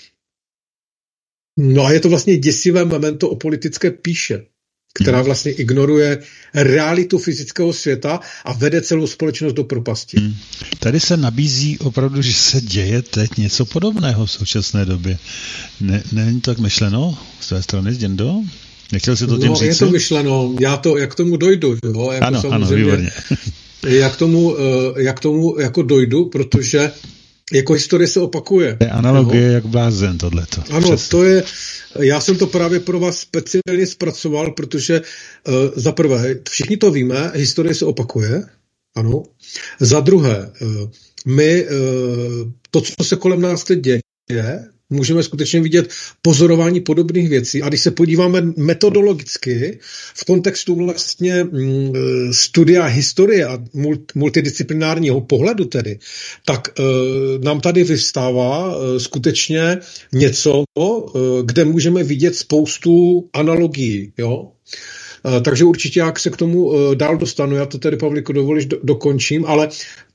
No a je to vlastně děsivé memento o politické píše, která vlastně ignoruje realitu fyzického světa a vede celou společnost do propasti. Hmm. Tady se nabízí opravdu, že se děje teď něco podobného v současné době. Ne, není to tak myšleno z tvé strany, Zděndo? Nechtěl jsi to tím no, říct? Je to myšleno, já to, jak tomu dojdu. Jo? Jako ano, ano, výborně. Jak tomu, jak tomu jako dojdu, protože jako historie se opakuje. Je analogie jo? Jak blázen tohleto. Ano, přesně. To je, já jsem to právě pro vás speciálně zpracoval, protože uh, za prvé, všichni to víme, historie se opakuje, ano. Za druhé, uh, my uh, to, co se kolem nás teď děje, můžeme skutečně vidět pozorování podobných věcí. A když se podíváme metodologicky v kontextu vlastně mm, studia historie a multidisciplinárního pohledu tedy, tak e, nám tady vyvstává e, skutečně něco, e, kde můžeme vidět spoustu analogií. Jo? E, takže určitě jak se k tomu e, dál dostanu, já to tedy, Pavlíku, dovolíš, do, dokončím, ale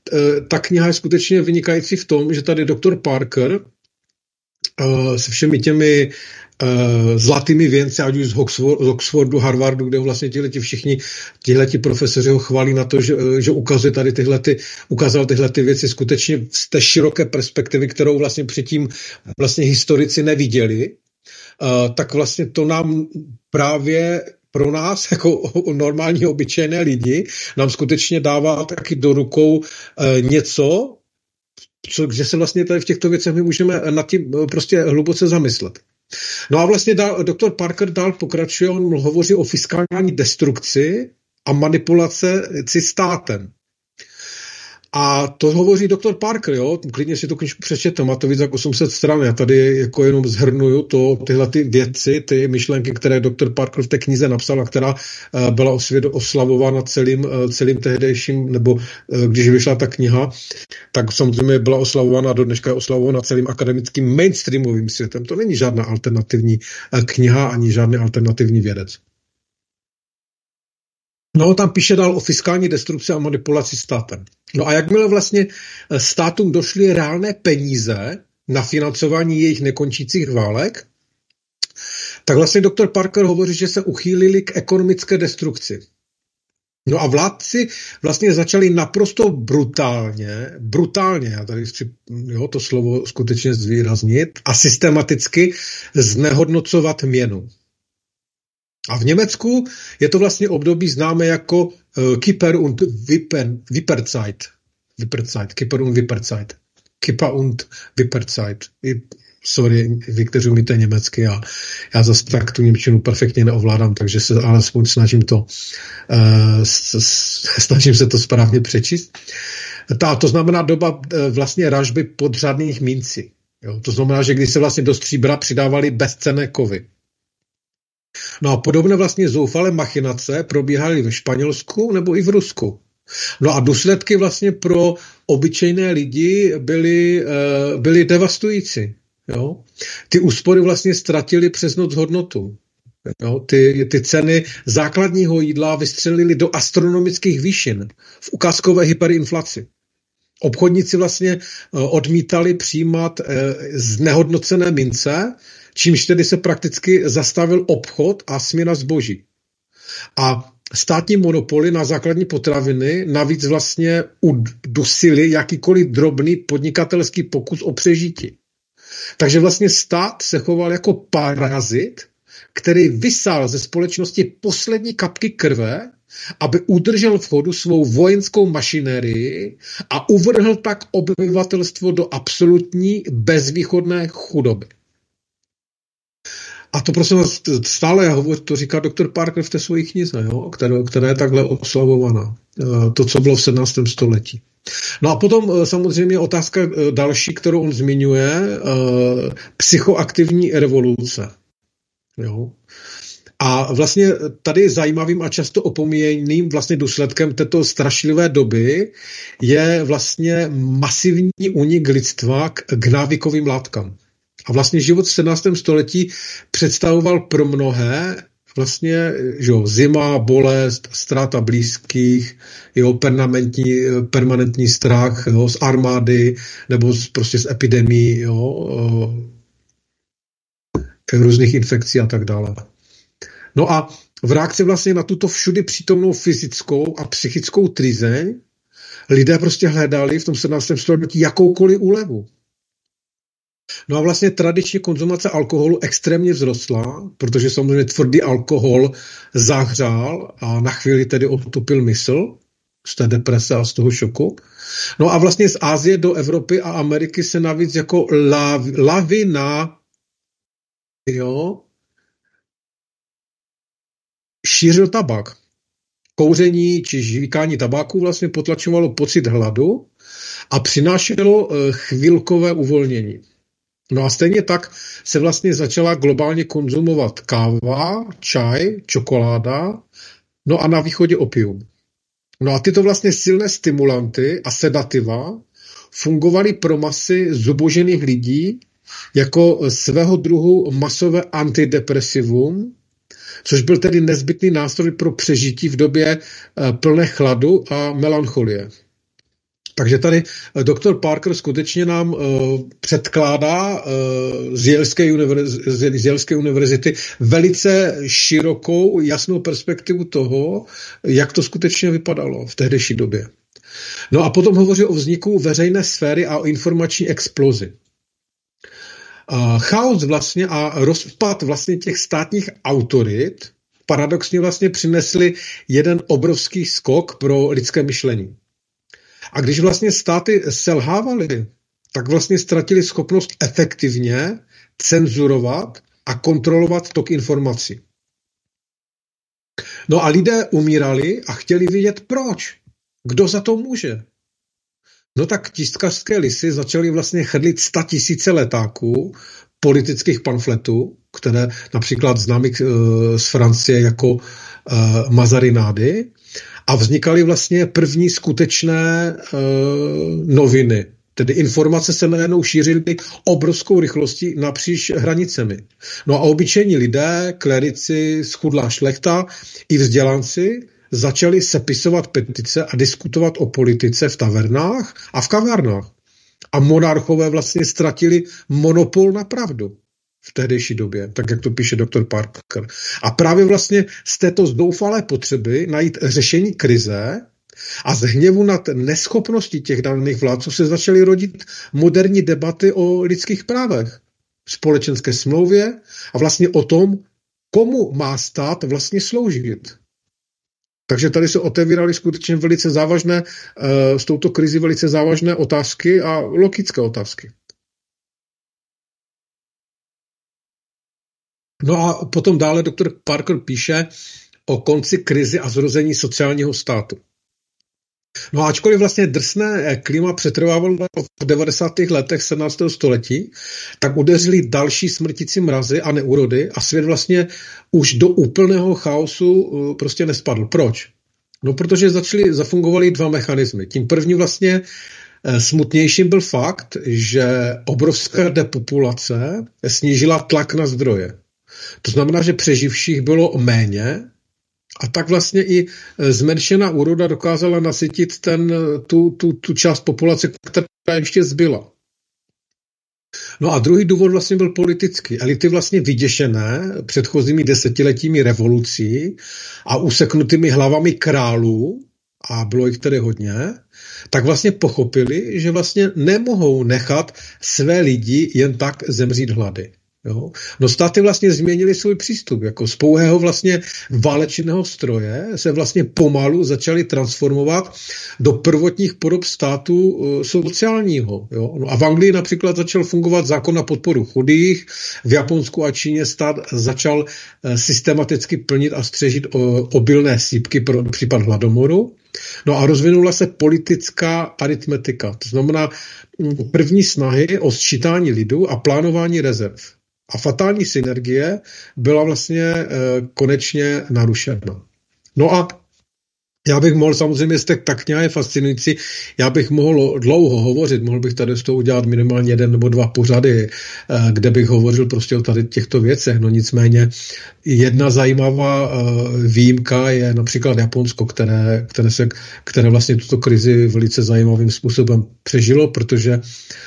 ta kniha je skutečně vynikající v tom, že tady doktor Parker se všemi těmi Uh, zlatými věnci, ať už z, Oxford, z Oxfordu, Harvardu, kde vlastně tihleti všichni, tihleti profesoři ho chválí na to, že, že ukazuje tady tyhlety, ukázal tyhle ty věci skutečně z té široké perspektivy, kterou vlastně předtím vlastně historici neviděli, uh, tak vlastně to nám právě pro nás, jako normální obyčejné lidi, nám skutečně dává taky do rukou uh, něco, co, že se vlastně tady v těchto věcech my můžeme nad tím prostě hluboce zamyslet. No a vlastně dál, doktor Parker dál pokračuje, on hovoří o fiskální destrukci a manipulaci státem. A to hovoří doktor Parker, jo, klidně si tu knižku přečetl, má to víc jak osm set stran, já tady jako jenom zhrnuju to, tyhle ty věci, ty myšlenky, které doktor Parker v té knize napsal a která uh, byla osvěd, oslavována celým, uh, celým tehdejším, nebo uh, když vyšla ta kniha, tak samozřejmě byla oslavována, do dneška je oslavována celým akademickým mainstreamovým světem. To není žádná alternativní uh, kniha, ani žádný alternativní vědec. No, tam píše dál o fiskální destrukci a manipulaci státem. No a jakmile vlastně státům došly reálné peníze na financování jejich nekončících válek, tak vlastně doktor Parker hovoří, že se uchýlili k ekonomické destrukci. No a vládci vlastně začali naprosto brutálně, brutálně, já tady chci jo, to slovo skutečně zvýraznit, a systematicky znehodnocovat měnu. A v Německu je to vlastně období známé jako uh, Kipper und Wipperzeit. Wipperzeit, Kipper und Wipperzeit. Kipper und Wipperzeit. I, sorry, vy, kteří umíte německy, já, já zase tak tu němčinu perfektně neovládám, takže se alespoň snažím to, uh, s, s, snažím se to správně přečíst. Ta, to znamená doba uh, vlastně ražby podřadných mincí. Jo? To znamená, že když se vlastně do stříbra přidávali bezcenné kovy. No a podobné vlastně zoufalé machinace probíhaly ve Španělsku nebo i v Rusku. No a důsledky vlastně pro obyčejné lidi byly, byly devastující. Jo? Ty úspory vlastně ztratily přes noc hodnotu. Jo? Ty, ty ceny základního jídla vystřelily do astronomických výšin v ukázkové hyperinflaci. Obchodníci vlastně odmítali přijímat znehodnocené mince, čímž tedy se prakticky zastavil obchod a směna zboží. A státní monopoly na základní potraviny navíc vlastně udusily jakýkoliv drobný podnikatelský pokus o přežití. Takže vlastně stát se choval jako parazit, který vysál ze společnosti poslední kapky krve, aby udržel v chodu svou vojenskou mašinérii a uvrhl tak obyvatelstvo do absolutní bezvýchodné chudoby. A to prosím vás stále, já hovořím, to říká doktor Parker v té své knize, jo, která, která je takhle oslavovaná. To, co bylo v sedmnáctém století. No a potom samozřejmě otázka další, kterou on zmiňuje, psychoaktivní revoluce. Jo. A vlastně tady zajímavým a často opomíjeným vlastně důsledkem této strašlivé doby je vlastně masivní únik lidstva k, k návykovým látkám. A vlastně život v sedmnáctém století představoval pro mnohé vlastně že jo, zima, bolest, ztráta blízkých, jo, permanentní, permanentní strach jo, z armády nebo z, prostě z epidemií, jo, různých infekcí a tak dále. No a v reakci vlastně na tuto všudy přítomnou fyzickou a psychickou tryzeň lidé prostě hledali v tom sedmnáctém století jakoukoliv úlevu. No a vlastně tradičně konzumace alkoholu extrémně vzrostla, protože samozřejmě tvrdý alkohol zahřál a na chvíli tedy otupil mysl z té deprese a z toho šoku. No a vlastně z Asie do Evropy a Ameriky se navíc jako lav, lavina jo, šířil tabák. Kouření či žvíkání tabáku vlastně potlačovalo pocit hladu a přinášelo chvilkové uvolnění. No a stejně tak se vlastně začala globálně konzumovat káva, čaj, čokoláda, no a na východě opium. No a tyto vlastně silné stimulanty a sedativa fungovaly pro masy zubožených lidí jako svého druhu masové antidepresivum, což byl tedy nezbytný nástroj pro přežití v době plné chladu a melancholie. Takže tady doktor Parker skutečně nám uh, předkládá uh, z, Yaleské univerz- z Yaleské univerzity velice širokou, jasnou perspektivu toho, jak to skutečně vypadalo v tehdejší době. No a potom hovoří o vzniku veřejné sféry a o informační explozi. Uh, chaos vlastně a rozpad vlastně těch státních autorit paradoxně vlastně přinesli jeden obrovský skok pro lidské myšlení. A když vlastně státy selhávaly, tak vlastně ztratili schopnost efektivně cenzurovat a kontrolovat tok informací. No a lidé umírali a chtěli vědět proč. Kdo za to může? No tak tiskařské lisy začaly vlastně chrlit statisíce letáků politických pamfletů, které například známí z Francie jako uh, Mazarinády, a vznikaly vlastně první skutečné uh, noviny. Tedy informace se najednou šířily obrovskou rychlostí napříč hranicemi. No a obyčejní lidé, klerici, schudlá šlechta i vzdělanci začali sepisovat petice a diskutovat o politice v tavernách a v kavárnách. A monarchové vlastně ztratili monopol na pravdu v tehdejší době, tak jak to píše doktor Parker. A právě vlastně z této zoufalé potřeby najít řešení krize a z hněvu nad neschopností těch daných vládců se začaly rodit moderní debaty o lidských právech, společenské smlouvě a vlastně o tom, komu má stát vlastně sloužit. Takže tady se otevíraly skutečně velice závažné, s touto krizi velice závažné otázky a logické otázky. No a potom dále doktor Parker píše o konci krizi a zrození sociálního státu. No a ačkoliv vlastně drsné klima přetrvávalo v devadesátých letech sedmnáctého století, tak udeřili další smrtící mrazy a neúrody a svět vlastně už do úplného chaosu prostě nespadl. Proč? No protože začaly, zafungovaly dva mechanismy. Tím první vlastně smutnějším byl fakt, že obrovská depopulace snížila tlak na zdroje. To znamená, že přeživších bylo méně a tak vlastně i zmenšená úroda dokázala nasytit ten, tu, tu, tu část populace, která ještě zbyla. No a druhý důvod vlastně byl politický. Elity vlastně vyděšené předchozími desetiletími revolucí a useknutými hlavami králů, a bylo jich tedy hodně, tak vlastně pochopili, že vlastně nemohou nechat své lidi jen tak zemřít hlady. Jo? No státy vlastně změnili svůj přístup. Jako z pouhého vlastně válečného stroje se vlastně pomalu začaly transformovat do prvotních podob státu uh, sociálního. Jo? No a v Anglii například začal fungovat zákon na podporu chudých, v Japonsku a Číně stát začal uh, systematicky plnit a střežit uh, obilné sýpky pro případ hladomoru. No a rozvinula se politická aritmetika. To znamená um, první snahy o sčítání lidu a plánování rezerv. A fatální synergie byla vlastně e, konečně narušena. No a já bych mohl, samozřejmě jste tak nějak fascinující, já bych mohl dlouho hovořit, mohl bych tady z toho udělat minimálně jeden nebo dva pořady, e, kde bych hovořil prostě o tady těchto věcech. No nicméně jedna zajímavá e, výjimka je například Japonsko, které, které, se, které vlastně tuto krizi velice zajímavým způsobem přežilo, protože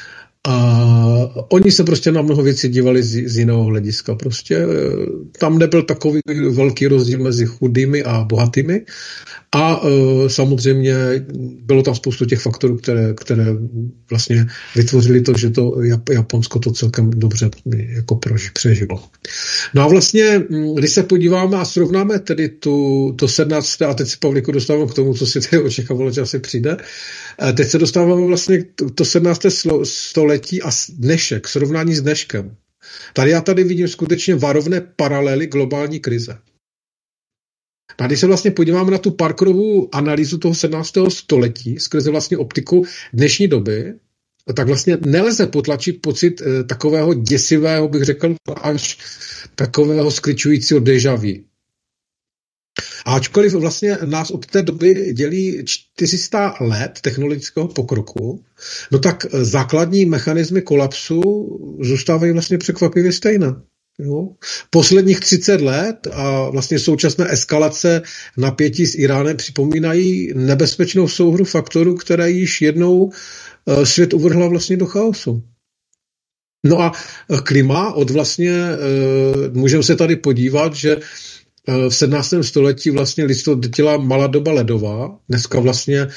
a oni se prostě na mnoho věcí dívali z, z jiného hlediska. Prostě tam nebyl takový velký rozdíl mezi chudými a bohatými. A e, samozřejmě bylo tam spoustu těch faktorů, které, které vlastně vytvořily to, že to Japonsko to celkem dobře jako proži, přežilo. No a vlastně, když se podíváme a srovnáme tedy tu, to sedmnácté a teď se, Pavlíku, dostáváme k tomu, co si tady očekávalo, že asi přijde. Teď se dostáváme vlastně to sedmnácté století a dnešek, srovnání s dneškem. Tady já tady vidím skutečně varovné paralely globální krize. A když se vlastně podíváme na tu Parkerovu analýzu toho sedmnáctého století skrze vlastně optiku dnešní doby, tak vlastně nelze potlačit pocit eh, takového děsivého, bych řekl, až takového skličujícího déjà vu. A ačkoliv vlastně nás od té doby dělí čtyři sta let technologického pokroku, no tak základní mechanismy kolapsu zůstávají vlastně překvapivě stejné. Jo. Posledních třicet let a vlastně současné eskalace napětí s Iránem připomínají nebezpečnou souhru faktorů, které již jednou svět uvrhla vlastně do chaosu. No a klima od vlastně, můžeme se tady podívat, že v sedmnáctém století vlastně lidstvo dělá malá doba ledová, dneska vlastně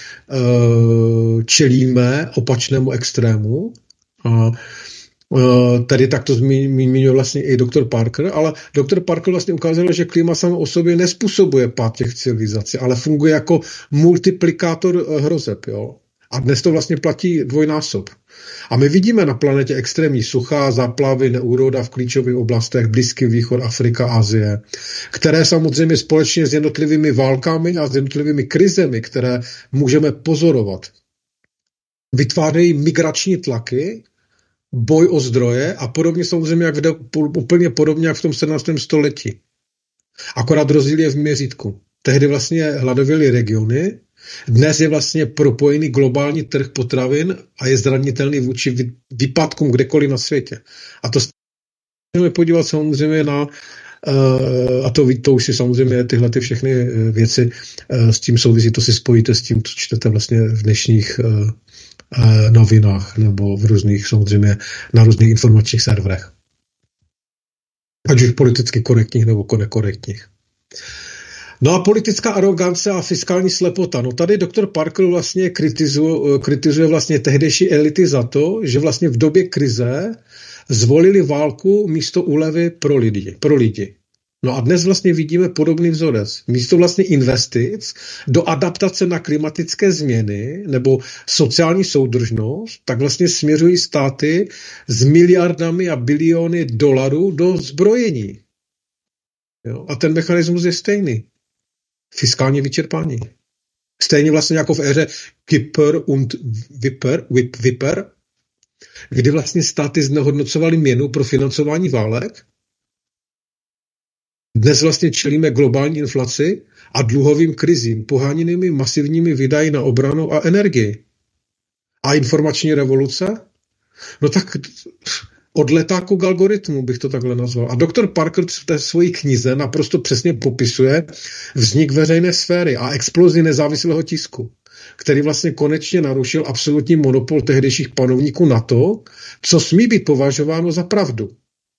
čelíme opačnému extrému. A tady takto zmiňuje vlastně i doktor Parker, ale doktor Parker vlastně ukázal, že klima samo o sobě nespůsobuje pád těch civilizací, ale funguje jako multiplikátor hrozeb. Jo? A dnes to vlastně platí dvojnásob. A my vidíme na planetě extrémní sucha, záplavy, neúroda v klíčových oblastech, Blízký východ, Afrika, Asie, které samozřejmě společně s jednotlivými válkami a s jednotlivými krizemi, které můžeme pozorovat, vytvářejí migrační tlaky, boj o zdroje a podobně samozřejmě, jak v, úplně podobně jak v tom sedmnáctém století. Akorát rozdíl je v měřítku. Tehdy vlastně hladověly regiony, dnes je vlastně propojený globální trh potravin a je zranitelný vůči výpadkům kdekoliv na světě. A to můžeme podívat samozřejmě na, a to, to už si samozřejmě tyhle ty všechny věci s tím souvisí, to si spojíte s tím, co čtete vlastně v dnešních novinách nebo v různých, samozřejmě na různých informačních serverech. Ať už politicky korektních nebo nekorektních. No a politická arogance a fiskální slepota. No tady doktor Parker vlastně kritizuje, kritizuje vlastně tehdejší elity za to, že vlastně v době krize zvolili válku místo úlevy pro lidi. Pro lidi. No a dnes vlastně vidíme podobný vzorec. Místo vlastně investic do adaptace na klimatické změny nebo sociální soudržnost, tak vlastně směřují státy s miliardami a biliony dolarů do zbrojení. Jo? A ten mechanismus je stejný. Fiskální vyčerpání. Stejně vlastně jako v éře Kipper und Wipper, Wip, Wipper, kdy vlastně státy znehodnocovaly měnu pro financování válek. Dnes vlastně čelíme globální inflaci a dluhovým krizím, poháněnými masivními výdaji na obranu a energii. A informační revoluce? No tak od letáku k algoritmu bych to takhle nazval. A doktor Parker v té svojí knize naprosto přesně popisuje vznik veřejné sféry a explozi nezávislého tisku, který vlastně konečně narušil absolutní monopol tehdejších panovníků na to, co smí být považováno za pravdu.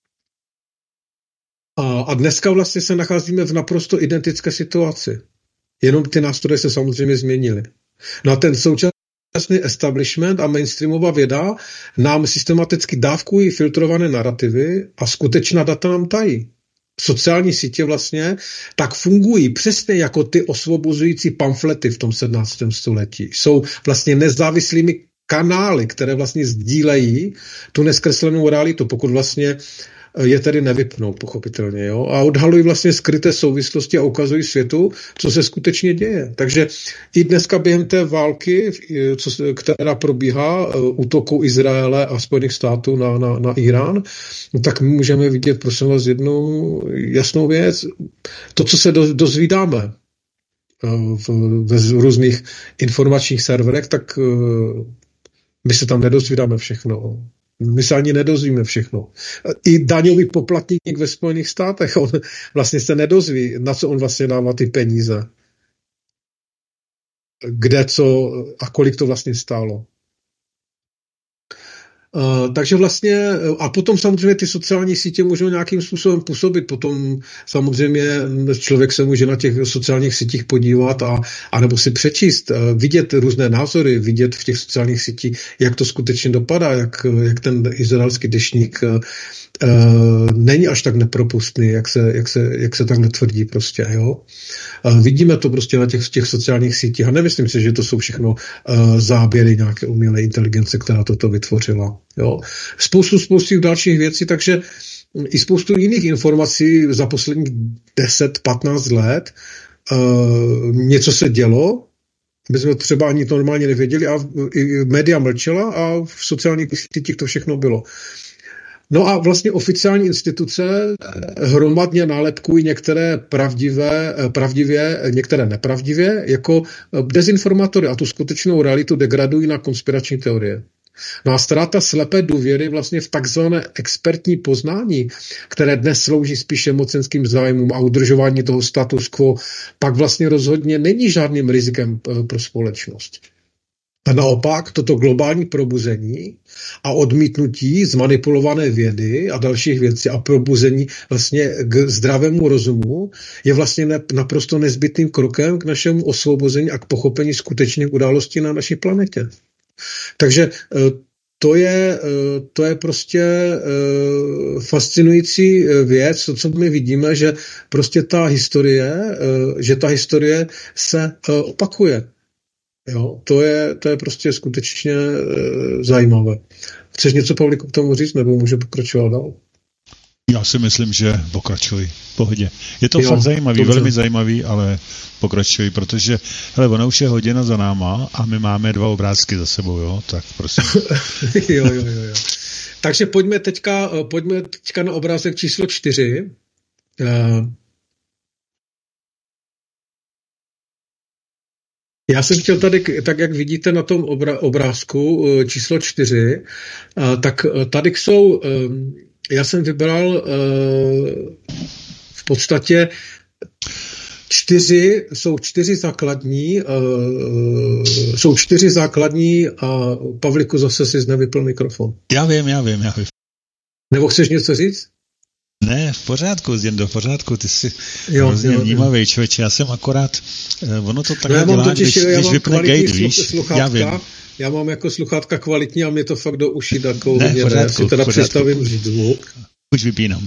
A, a dneska vlastně se nacházíme v naprosto identické situaci. Jenom ty nástroje se samozřejmě změnily. No a ten současný establishment a mainstreamová věda nám systematicky dávkují filtrované narrativy a skutečná data nám tají. Sociální sítě vlastně tak fungují přesně jako ty osvobozující pamflety v tom sedmnáctém století. Jsou vlastně nezávislými kanály, které vlastně sdílejí tu neskreslenou realitu, pokud vlastně je tedy nevypnou, pochopitelně. Jo? A odhalují vlastně skryté souvislosti a ukazují světu, co se skutečně děje. Takže i dneska během té války, co, která probíhá, útoku Izraele a Spojených států na, na, na Irán, tak můžeme vidět, prosím vás, jednu jasnou věc. To, co se do, dozvídáme v, v různých informačních serverech, tak my se tam nedozvídáme všechno. My se ani nedozvíme všechno. I daňový poplatník ve Spojených státech, on vlastně se nedozví, na co on vlastně dává ty peníze. Kde, co a kolik to vlastně stálo. Uh, takže vlastně, a potom samozřejmě ty sociální sítě můžou nějakým způsobem působit, potom samozřejmě člověk se může na těch sociálních sítích podívat a, a nebo si přečíst, uh, vidět různé názory, vidět v těch sociálních sítích, jak to skutečně dopadá, jak, jak ten izraelský deštník uh, uh, není až tak nepropustný, jak se, jak se, jak se takhle tvrdí prostě, jo. Uh, vidíme to prostě na těch, těch sociálních sítích a nemyslím si, že to jsou všechno uh, záběry nějaké umělé inteligence, která toto vytvořila. Jo. Spoustu, spoustu dalších věcí, takže i spoustu jiných informací za posledních deset patnáct let uh, něco se dělo, my jsme třeba ani to normálně nevěděli a i média mlčela a v sociálních sítích to všechno bylo. No a vlastně oficiální instituce hromadně nálepkují některé pravdivé, pravdivě, některé nepravdivě jako dezinformátory a tu skutečnou realitu degradují na konspirační teorie. No a ztráta slepé důvěry vlastně v takzvané expertní poznání, které dnes slouží spíše mocenským zájmům a udržování toho status quo, pak vlastně rozhodně není žádným rizikem pro společnost. A naopak toto globální probuzení a odmítnutí zmanipulované vědy a dalších věcí a probuzení vlastně k zdravému rozumu je vlastně naprosto nezbytným krokem k našemu osvobození a k pochopení skutečných událostí na naší planetě. Takže to je, to je prostě fascinující věc, to, co my vidíme, že prostě ta historie, že ta historie se opakuje. Jo, to je, to je prostě skutečně e, zajímavé. Chceš něco, Pavlíku, k tomu říct, nebo může pokračovat dál? Já si myslím, že pokračuj. V pohodě. Je to jo, fakt zajímavý, dobře. Velmi zajímavý, ale pokračuj, protože hele, ona už je hodina za náma a my máme dva obrázky za sebou, jo? Tak prosím. jo, jo, jo, jo. Takže pojďme teďka, pojďme teďka na obrázek číslo čtyři. Uh, Já jsem chtěl tady, tak jak vidíte na tom obrázku číslo čtyři, tak tady jsou, já jsem vybral v podstatě čtyři, jsou čtyři základní, jsou čtyři základní a Pavlíku, zase si nevypl mikrofon. Já vím, já vím, já vím. Nebo chceš něco říct? Ne, v pořádku, Zděn, do pořádku, ty jsi jo, hrozně jo, vnímavý člověče, já jsem akorát, ono to takhle no dělá, totiž, když, když vypne gate, víš, sluchátka, já vím. Já mám jako sluchátka kvalitní a mě to fakt do uší takovou ne, hodně, pořádku, já si teda pořádku. představím zvuk. Už vypínám.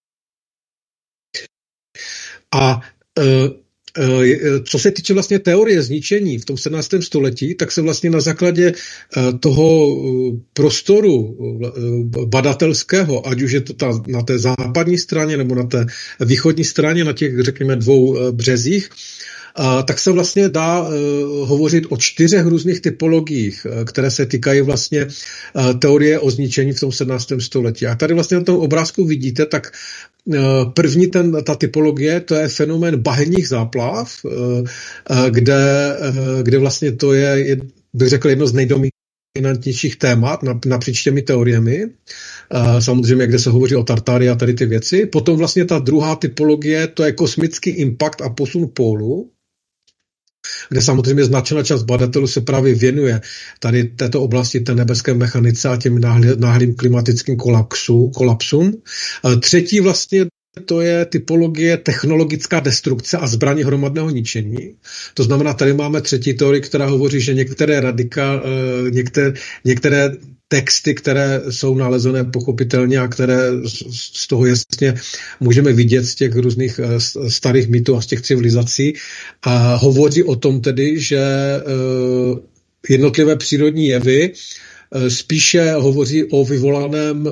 A uh, co se týče vlastně teorie zničení v tom sedmnáctém století, tak se vlastně na základě toho prostoru badatelského, ať už je to ta, na té západní straně nebo na té východní straně, na těch, řekněme, dvou březích, tak se vlastně dá hovořit o čtyřech různých typologiích, které se týkají vlastně teorie o zničení v tom sedmnáctém století. A tady vlastně na tom obrázku vidíte, tak první ten, ta typologie, to je fenomén bahenních záplav, kde, kde vlastně to je, bych řekl, jedno z nejdominantnějších témat napříč těmi teoriemi. Samozřejmě, kde se hovoří o Tartárii a tady ty věci. Potom vlastně ta druhá typologie, to je kosmický impact a posun pólu, kde samozřejmě značná část badatelů se právě věnuje tady této oblasti, té nebeské mechanice a těm náhlým klimatickým kolapsu, kolapsům. Třetí vlastně to je typologie technologická destrukce a zbraní hromadného ničení. To znamená, tady máme třetí teorii, která hovoří, že některé radika, některé, některé texty, které jsou nalezené pochopitelně a které z toho jasně můžeme vidět z těch různých starých mýtů a z těch civilizací, a hovoří o tom tedy, že jednotlivé přírodní jevy spíše hovoří o vyvolaném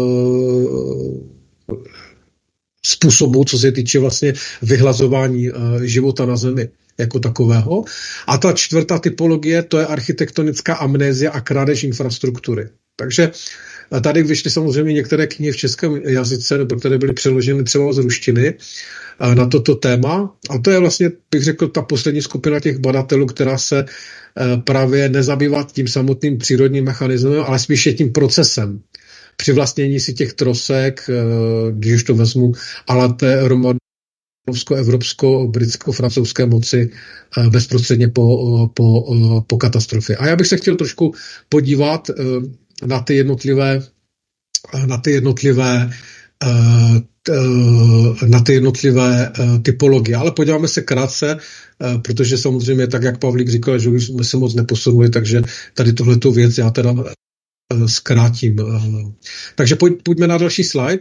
způsobu, co se týče vlastně vyhlazování života na Zemi jako takového. A ta čtvrtá typologie, to je architektonická amnézie a krádež infrastruktury. Takže tady vyšly samozřejmě některé knihy v českém jazyce, nebo které byly přeloženy třeba z ruštiny na toto téma. A to je vlastně, bych řekl, ta poslední skupina těch badatelů, která se právě nezabývá tím samotným přírodním mechanismem, ale spíše tím procesem přivlastnění si těch trosek, když už to vezmu, ale té romanovsko-evropsko-britsko-francouzské moci bezprostředně po, po, po katastrofě. A já bych se chtěl trošku podívat na ty jednotlivé, na ty jednotlivé na ty jednotlivé typologie. Ale podíváme se krátce, protože samozřejmě tak, jak Pavlík říkal, že už jsme se moc neposunuli, takže tady tohleto věc já teda zkrátím. Takže pojď, pojďme na další slide.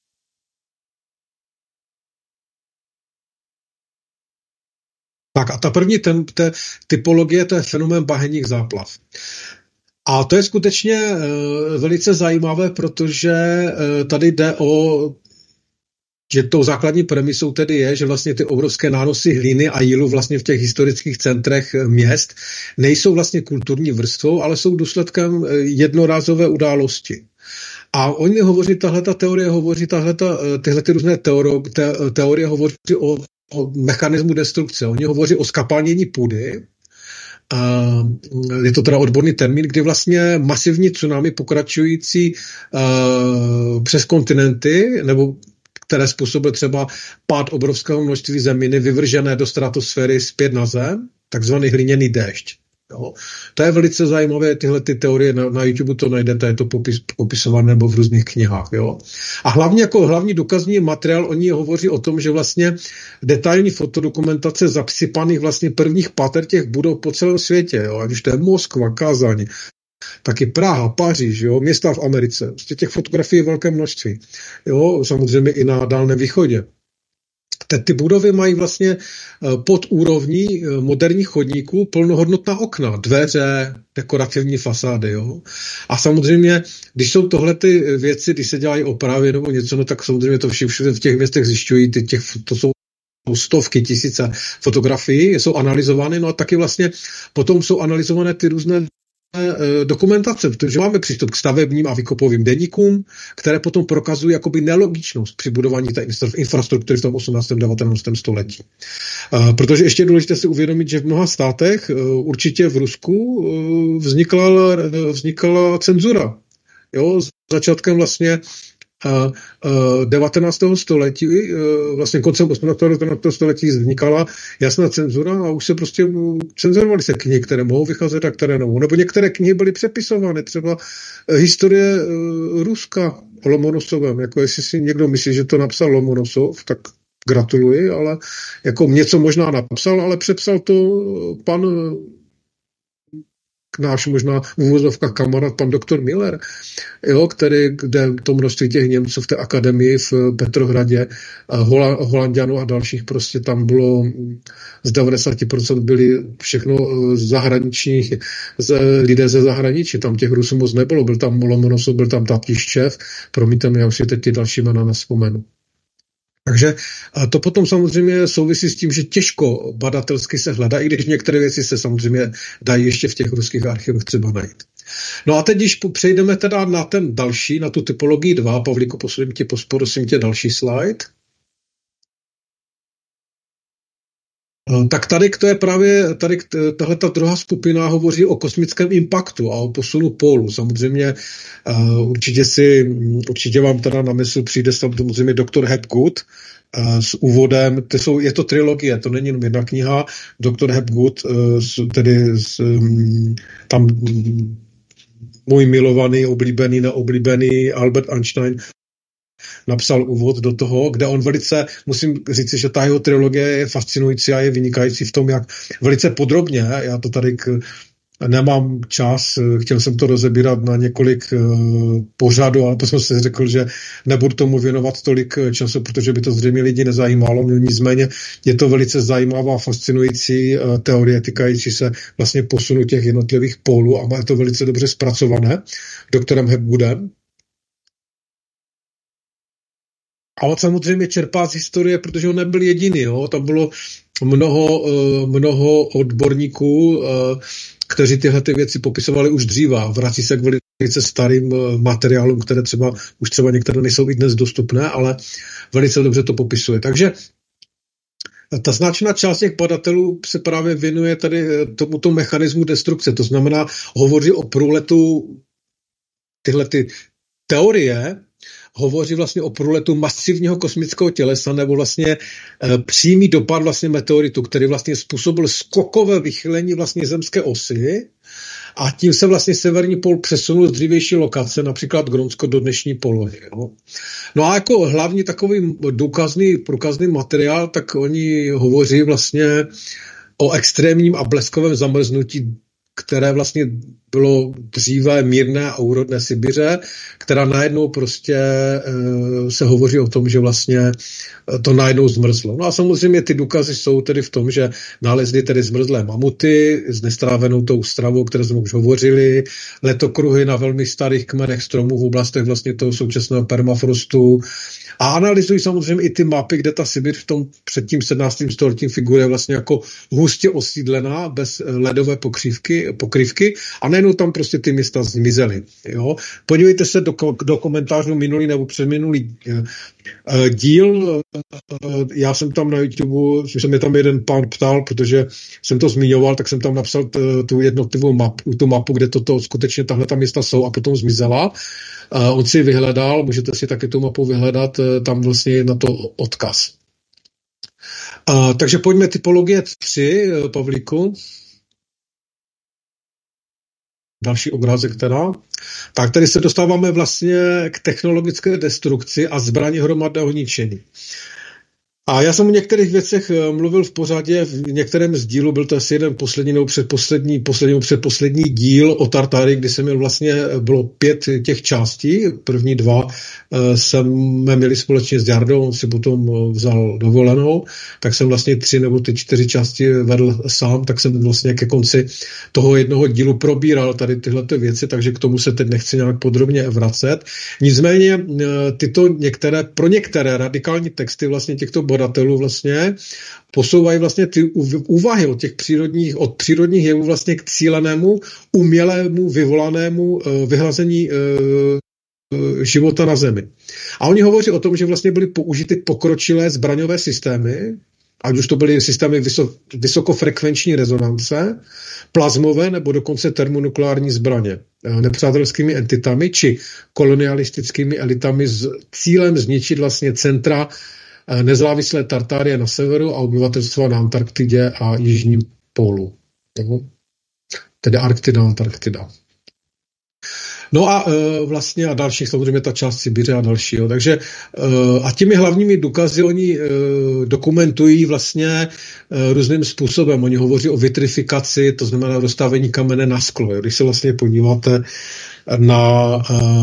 Tak a ta první ten, te, typologie, to je fenomén bahenních záplav. A to je skutečně e, velice zajímavé, protože e, tady jde o, že tou základní premisou tedy je, že vlastně ty obrovské nánosy hlíny a jílu vlastně v těch historických centrech měst nejsou vlastně kulturní vrstvou, ale jsou důsledkem jednorázové události. A oni hovoří, tahleta teorie hovoří, tahleta, tyhle ty různé teoro, te, teorie hovoří o, o mechanismu destrukce. Oni hovoří o skapalnění půdy, je to teda odborný termín, kdy vlastně masivní tsunami pokračující přes kontinenty, nebo které způsobily třeba pád obrovského množství zeminy vyvržené do stratosféry zpět na zem, takzvaný hliněný déšť. Jo. To je velice zajímavé, tyhle ty teorie na, na YouTube to najdete, je to popis, popisované nebo v různých knihách. Jo. A hlavně jako hlavní důkazní materiál, oni hovoří o tom, že vlastně detailní fotodokumentace zapsypaných vlastně prvních pater těch budov po celém světě, jo. Ať už to je Moskva, Kazaň, taky Praha, Paříž, jo, města v Americe. Prostě těch fotografií je velké množství. Jo, samozřejmě i na Dálném východě. Ty budovy mají vlastně pod úrovní moderních chodníků plnohodnotná okna, dveře, dekorativní fasády. Jo? A samozřejmě, když jsou tohle ty věci, když se dělají opravy nebo něco, no tak samozřejmě to všude v těch městech zjišťují, ty těch, to jsou stovky, tisíce fotografií, jsou analyzovány, no a taky vlastně potom jsou analyzované ty různé dokumentace, protože máme přístup k stavebním a výkopovým deníkům, které potom prokazují jakoby nelogičnost při budování té infrastruktury v tom osmnáctém devatenáctém století. Protože ještě je důležité si uvědomit, že v mnoha státech, určitě v Rusku, vznikla, vznikla cenzura. Jo, s začátkem vlastně devatenáctého století, vlastně koncem osmnáctého století vznikala jasná cenzura a už se prostě cenzurovaly se knihy, které mohou vycházet a které nemohou. Nebo některé knihy byly přepisovány, třeba historie Ruska o Lomonosovém. Jako jestli si někdo myslí, že to napsal Lomonosov, tak gratuluji, ale jako něco možná napsal, ale přepsal to pan náš možná uvozovka kamarád, pan doktor Miller, jo, který, kde to množství těch Němců v té akademii v Petrohradě, Hola, Holanďanů a dalších, prostě tam bylo z devadesát procent byli všechno zahraniční, z, lidé ze zahraničí, tam těch Rusů moc nebylo, byl tam Lomonosov, byl tam Tatíščev, promiňte mi, já už si teď ty další jména nespomenu. Takže to potom samozřejmě souvisí s tím, že těžko badatelsky se hledá, i když některé věci se samozřejmě dají ještě v těch ruských archivech třeba najít. No a teď, když přejdeme teda na ten další, na tu typologii dva, Pavlíku, posledím tě, prosím tě, další slide. Tak tady to je právě, tady tahle ta druhá skupina hovoří o kosmickém impaktu a o posunu pólu. Samozřejmě uh, určitě si, určitě vám teda na mysl přijde samozřejmě doktor Hapgood uh, s úvodem, to jsou, je to trilogie, to není jenom jedna kniha, doktor Hapgood, uh, tedy s, um, tam um, můj milovaný, oblíbený, neoblíbený Albert Einstein napsal úvod do toho, kde on velice, musím říct, že ta jeho trilogie je fascinující a je vynikající v tom, jak velice podrobně, já to tady k, nemám čas, chtěl jsem to rozebírat na několik uh, pořadů, ale to jsem si řekl, že nebudu tomu věnovat tolik času, protože by to zřejmě lidi nezajímalo. Nicméně je to velice zajímavá, fascinující uh, teorie týkající se vlastně posunu těch jednotlivých pólů a má to velice dobře zpracované doktorem Hapgoodem. A on samozřejmě čerpá z historie, protože on nebyl jediný. Jo? Tam bylo mnoho, mnoho odborníků, kteří tyhle ty věci popisovali už dříva. Vrací se k velice starým materiálům, které třeba už třeba některé nejsou i dnes dostupné, ale velice dobře to popisuje. Takže ta značná část těch badatelů se právě věnuje tady tomuto mechanismu destrukce. To znamená, hovoří o průletu tyhle ty teorie, hovoří vlastně o průletu masivního kosmického tělesa nebo vlastně e, přímý dopad vlastně meteoritu, který vlastně způsobil skokové vychylení vlastně zemské osy a tím se vlastně severní pól přesunul z dřívější lokace, například Grónsko, do dnešní polohy. Jo. No a jako hlavní takový důkazný, průkazný materiál, tak oni hovoří vlastně o extrémním a bleskovém zamrznutí, které vlastně bylo dříve mírné a úrodné Sibiře, která najednou prostě e, se hovoří o tom, že vlastně to najednou zmrzlo. No a samozřejmě ty důkazy jsou tedy v tom, že nalezli tedy zmrzlé mamuty s nestrávenou tou stravou, o které jsme už hovořili, letokruhy na velmi starých kmenech stromů v oblastech vlastně toho současného permafrostu A analyzují samozřejmě i ty mapy, kde ta Sibiř v tom před tím sedmnáctým stoletím figuruje vlastně jako hustě osídlená, bez ledové pokrývky, pokrývky a nejenom tam prostě ty města zmizely. Jo? Podívejte se do, do komentářů minulý nebo předminulý díl. Já jsem tam na YouTube, že se mě tam jeden pán ptal, protože jsem to zmiňoval, tak jsem tam napsal t, tu jednotlivou mapu, tu mapu, kde toto skutečně tahle ta města jsou a potom zmizela. Uh, on si vyhledal, můžete si taky tu mapu vyhledat, tam vlastně je na to odkaz. Uh, takže pojďme typologie tři, Pavlíku. Další obrázek teda. Tak tady se dostáváme vlastně k technologické destrukci a zbraní hromadného ničení. A já jsem o některých věcech mluvil v pořadě, v některém z dílů, byl to asi jeden poslední nebo předposlední, poslední, předposlední díl o Tartárii, kdy jsem měl vlastně, bylo pět těch částí, první dva jsme měli společně s Jardou, on si potom vzal dovolenou, tak jsem vlastně tři nebo ty čtyři části vedl sám, tak jsem vlastně ke konci toho jednoho dílu probíral tady tyhle věci, takže k tomu se teď nechci nějak podrobně vracet. Nicméně tyto některé, pro některé radikální texty vlastně těchto badatelů vlastně posouvají vlastně ty úvahy od těch přírodních, od přírodních jevů vlastně k cílenému, umělému, vyvolanému vyhlazení života na Zemi. A oni hovoří o tom, že vlastně byly použity pokročilé zbraňové systémy, ať už to byly systémy vysok, vysokofrekvenční rezonance, plazmové nebo dokonce termonukleární zbraně, nepřátelskými entitami či kolonialistickými elitami s cílem zničit vlastně centra nezávislé Tartárie na severu a obyvatelstva na Antarktidě a Jižním pólu. Tedy Arktida, Antarktida. No a e, vlastně a dalších, samozřejmě ta část Sibiře a dalšího. Takže e, a těmi hlavními důkazy oni e, dokumentují vlastně e, různým způsobem. Oni hovoří o vitrifikaci, to znamená rozstavení kamene na sklo. Když se vlastně podíváte na,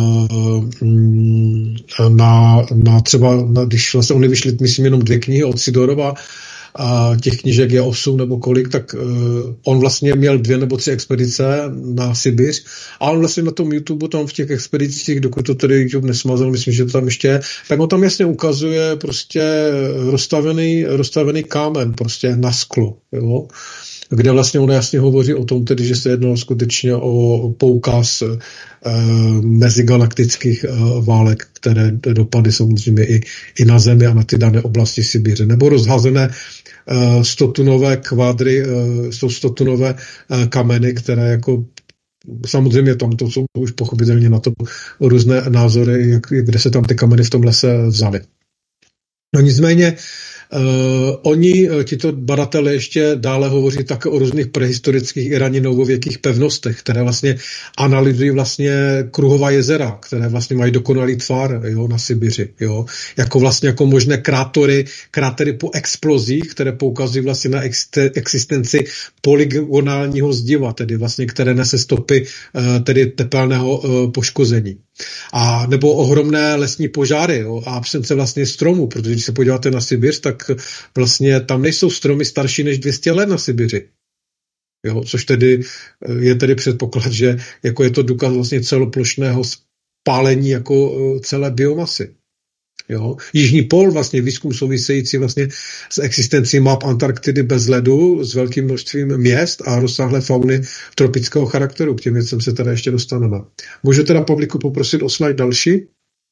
na, na třeba, na, když vlastně oni vyšli, myslím, jenom dvě knihy od Sidorova, a těch knížek je osm nebo kolik, tak uh, on vlastně měl dvě nebo tři expedice na Sibiř a on vlastně na tom YouTube, tam v těch expedicích, dokud to tedy YouTube nesmazal, myslím, že to tam ještě je, tak on tam jasně ukazuje prostě rozstavený, rozstavený kámen prostě na sklo, jo? Kde vlastně on jasně hovoří o tom, tedy, že se jednalo skutečně o poukaz e, mezigalaktických e, válek, které dopady samozřejmě i, i na Zemi a na ty dané oblasti Sibiře. Nebo rozhazené e, stotunové kvádry, e, stotunové e, kameny, které jako samozřejmě tam to jsou už pochopitelně na to různé názory, jak, kde se tam ty kameny v tom lese vzaly. No nicméně Uh, oni, tito badatelé, ještě dále hovoří také o různých prehistorických i raně novověkých pevnostech, které vlastně analyzují vlastně kruhová jezera, které vlastně mají dokonalý tvar, jo, na Sibiři, jo, jako vlastně jako možné krátory, krátery po explozích, které poukazují vlastně na ex- existenci polygonálního zdiva, tedy vlastně, které nese stopy uh, tedy tepelného uh, poškození. A nebo ohromné lesní požáry, jo, a absence vlastně stromů, protože když se podíváte na Sibiř, tak vlastně tam nejsou stromy starší než dvě stě let na Sibiři. Jo, což tedy je tedy předpoklad, že jako je to důkaz vlastně celoplošného spálení jako celé biomasy. Jo. Jižní pól, vlastně výzkum související vlastně s existencí map Antarktidy bez ledu, s velkým množstvím měst a rozsáhlé fauny tropického charakteru. K těm věcem se teda ještě dostaneme. Můžu teda Pavlíku poprosit o slide další?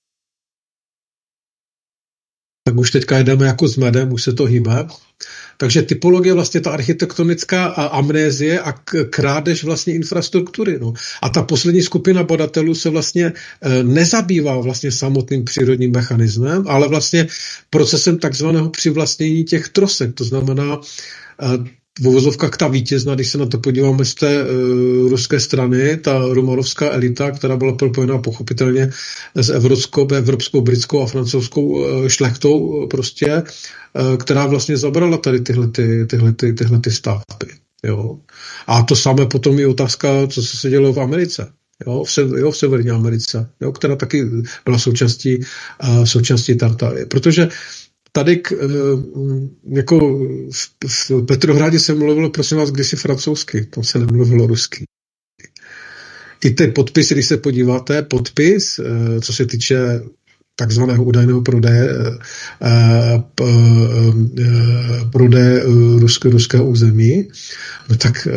Tak už teďka jdeme jako s medem, už se to hýbe. Takže typologie vlastně ta architektonická amnézie a krádež vlastně infrastruktury. No. A ta poslední skupina badatelů se vlastně e, nezabývá vlastně samotným přírodním mechanismem, ale vlastně procesem takzvaného přivlastnění těch trosek. To znamená e, v uvozovkách ta vítězna, když se na to podíváme z té uh, ruské strany, ta romanovská elita, která byla propojená pochopitelně s evropskou, evropskou, britskou a francouzskou uh, šlechtou, prostě, uh, která vlastně zabrala tady tyhle, ty, tyhle, ty, tyhle ty stavby. Jo. A to samé potom je otázka, co se dělo v Americe. Jo, v, sever, jo, v Severní Americe, jo, která taky byla součástí, uh, součástí Tartárie. Protože tady k, jako v Petrohradě se mluvilo, prosím vás, kdysi francouzsky, tam se nemluvilo rusky. I ty podpisy, když se podíváte, podpis, co se týče takzvaného údajného prodeje, prodeje ruské, ruského území, no tak,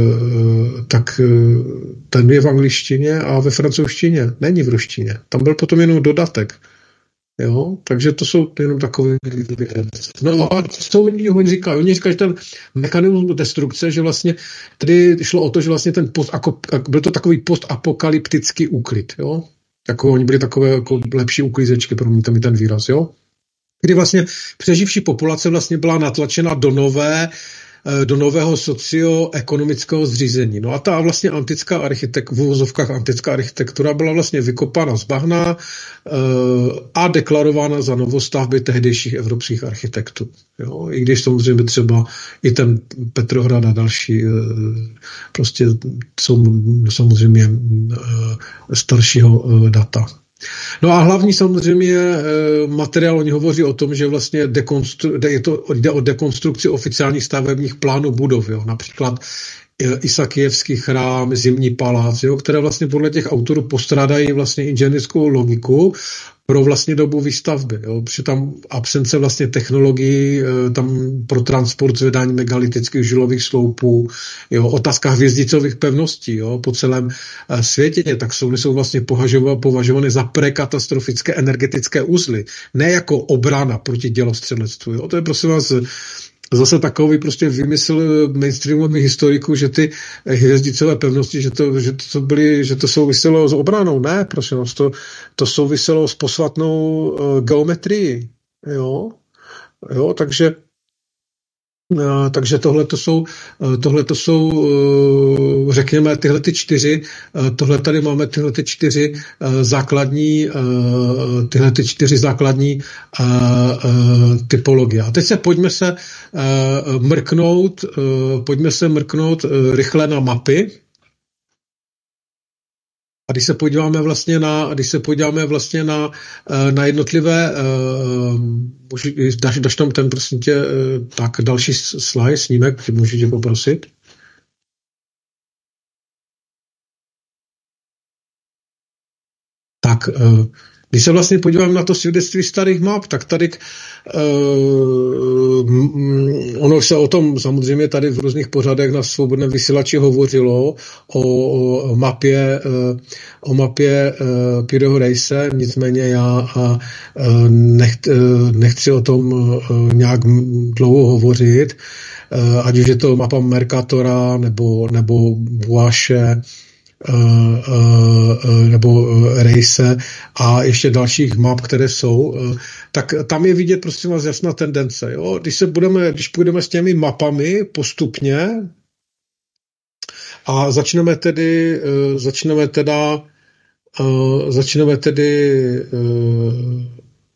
tak ten je v angličtině a ve francouzštině, není v ruštině. Tam byl potom jenom dodatek. Jo, takže to jsou jenom takové věci. No a co oni říkají? Oni říkají, že ten mechanismus destrukce, že vlastně tady šlo o to, že vlastně ten post, byl to takový postapokalyptický úklid, jo? Jako oni byli takové jako lepší uklízečky, promiňte mi ten výraz, jo? Kdy vlastně přeživší populace vlastně byla natlačena do nové do nového socioekonomického zřízení. No a ta vlastně antická architektura, v uvozovkách antická architektura byla vlastně vykopána z bahna a deklarována za novostavby tehdejších evropských architektů. Jo? I když samozřejmě třeba i ten Petrohrad a další prostě jsou samozřejmě staršího data. No a hlavní samozřejmě materiál, oni hovoří o tom, že vlastně dekonstru, je to, jde o dekonstrukci oficiálních stavebních plánů budov, jo. Například Isakijevský chrám, Zimní palác, jo, které vlastně podle těch autorů postrádají vlastně inženýrskou logiku pro vlastně dobu výstavby. Jo. Protože tam absence vlastně technologií tam pro transport zvedání megalitických žilových sloupů, jo, otázka hvězdicových pevností, jo, po celém světě, tak jsou, jsou vlastně považovány za prekatastrofické energetické uzly, ne jako obrana proti dělostřelectvu. Jo. To je prosím vás zase takový prostě vymysl mainstreamových historiků, že ty hvězdicové pevnosti, že to, že to, byly, že to souviselo s obranou. Ne, prosím vás, to, to souviselo s posvatnou uh, geometrií. Jo? Jo, takže Uh, takže tohle to jsou, uh, tohle to jsou uh, řekněme, tyhle ty čtyři, uh, tohle tady máme tyhle ty čtyři uh, základní, uh, tyhle ty čtyři základní uh, uh, typologie. A teď se pojďme se uh, mrknout, uh, pojďme se mrknout uh, rychle na mapy. A když se podíváme vlastně na, když se podíváme vlastně na, na jednotlivé, uh, dáš, dáš tam ten, prosím tě, uh, tak další slide, snímek, můžu tě poprosit? Tak, uh, když se vlastně podívám na to svědectví starých map, tak tady uh, ono se o tom samozřejmě tady v různých pořadech na Svobodném vysílači hovořilo o, o mapě uh, o mapě uh, Piroho Rejse, nicméně já uh, nech, uh, nechci o tom uh, nějak dlouho hovořit, uh, ať už je to mapa Mercatora nebo, nebo Boaše, Uh, uh, nebo uh, Rejse a ještě dalších map, které jsou, uh, tak tam je vidět prostě vás jasná tendence. Jo? Když se budeme, když půjdeme s těmi mapami postupně a začneme tedy, uh, začneme teda, uh, začneme tedy uh,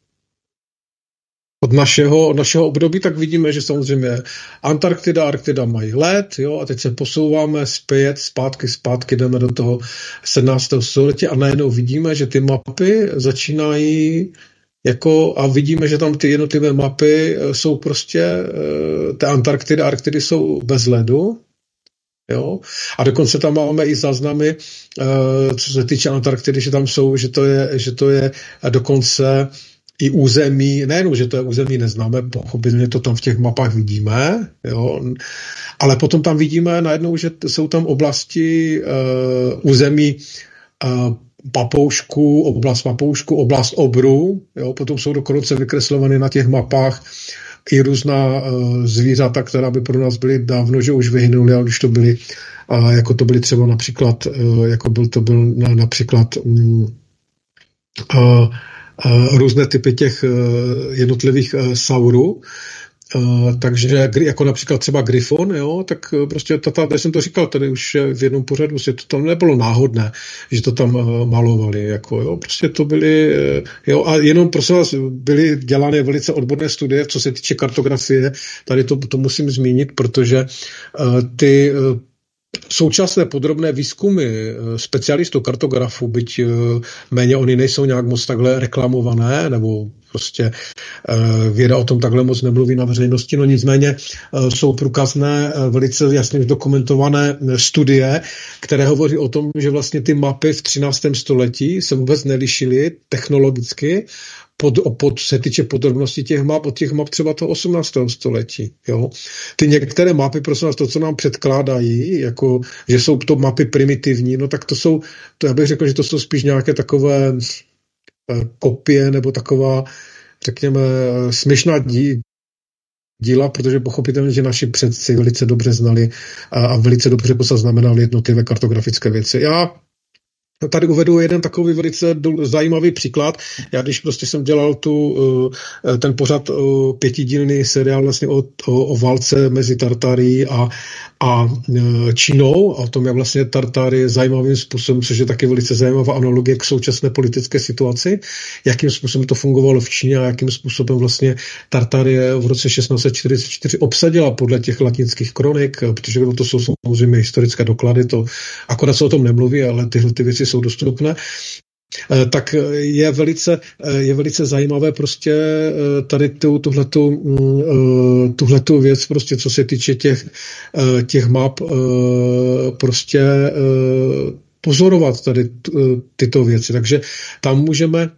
Od našeho, od našeho období, tak vidíme, že samozřejmě Antarktida a Arktida mají led, jo, a teď se posouváme zpět, zpátky, zpátky, jdeme do toho sedmnáctého století a najednou vidíme, že ty mapy začínají jako, a vidíme, že tam ty jednotlivé mapy jsou prostě, ty Antarktidy a Arktidy jsou bez ledu, jo, a dokonce tam máme i záznamy, co se týče Antarktidy, že tam jsou, že to je, že to je dokonce i území, nejenom, že to je území neznáme, pochopitelně to tam v těch mapách vidíme, jo, ale potom tam vidíme najednou, že jsou tam oblasti uh, území uh, papoušku, oblast papoušku, oblast obru, jo, potom jsou dokonce vykreslovány na těch mapách i různá uh, zvířata, která by pro nás byly dávno, že už vyhynuly, ale už to byly, uh, jako to byly třeba například, uh, jako byl to byl na, například um, uh, různé typy těch jednotlivých saurů, takže jako například třeba Gryfon, jo, tak prostě tata, já jsem to říkal tady už v jednom pořadu, že to tam nebylo náhodné, že to tam malovali, jako jo, prostě to byly, jo, a jenom prosím vás, byly dělané velice odborné studie, co se týče kartografie, tady to, to musím zmínit, protože ty současné podrobné výzkumy specialistů, kartografů, byť méně oni nejsou nějak moc takhle reklamované, nebo prostě věda o tom takhle moc nemluví na veřejnosti, no nicméně jsou průkazné, velice jasně dokumentované studie, které hovoří o tom, že vlastně ty mapy v třináctém století se vůbec nelišily technologicky, Pod, pod, se týče podrobností těch map, od těch map třeba toho osmnáctého století. Jo. Ty některé mapy, prosím vás, to, co nám předkládají, jako, že jsou to mapy primitivní, no tak to jsou, to já bych řekl, že to jsou spíš nějaké takové eh, kopie, nebo taková, řekněme, směšná dí, díla, protože pochopitelně, že naši předci velice dobře znali a, a velice dobře pozaznamenali jednotlivé kartografické věci. Já tady uvedu jeden takový velice zajímavý příklad. Já když prostě jsem dělal tu, ten pořad pětidílný seriál vlastně o, o, o válce mezi Tartárií a, a Čínou a o tom, jak vlastně Tartárie zajímavým způsobem, což je taky velice zajímavá analogie k současné politické situaci, jakým způsobem to fungovalo v Číně a jakým způsobem vlastně Tartárie v roce šestnáct set čtyřicet čtyři obsadila podle těch latinských kronik, protože to jsou samozřejmě historické doklady, to akorát se o tom nemluví, ale tyhle ty věci jsou dostupné, tak je velice, je velice zajímavé prostě tady tu, tuhletu, tuhletu věc, prostě co se týče těch, těch map, prostě pozorovat tady tyto věci. Takže tam můžeme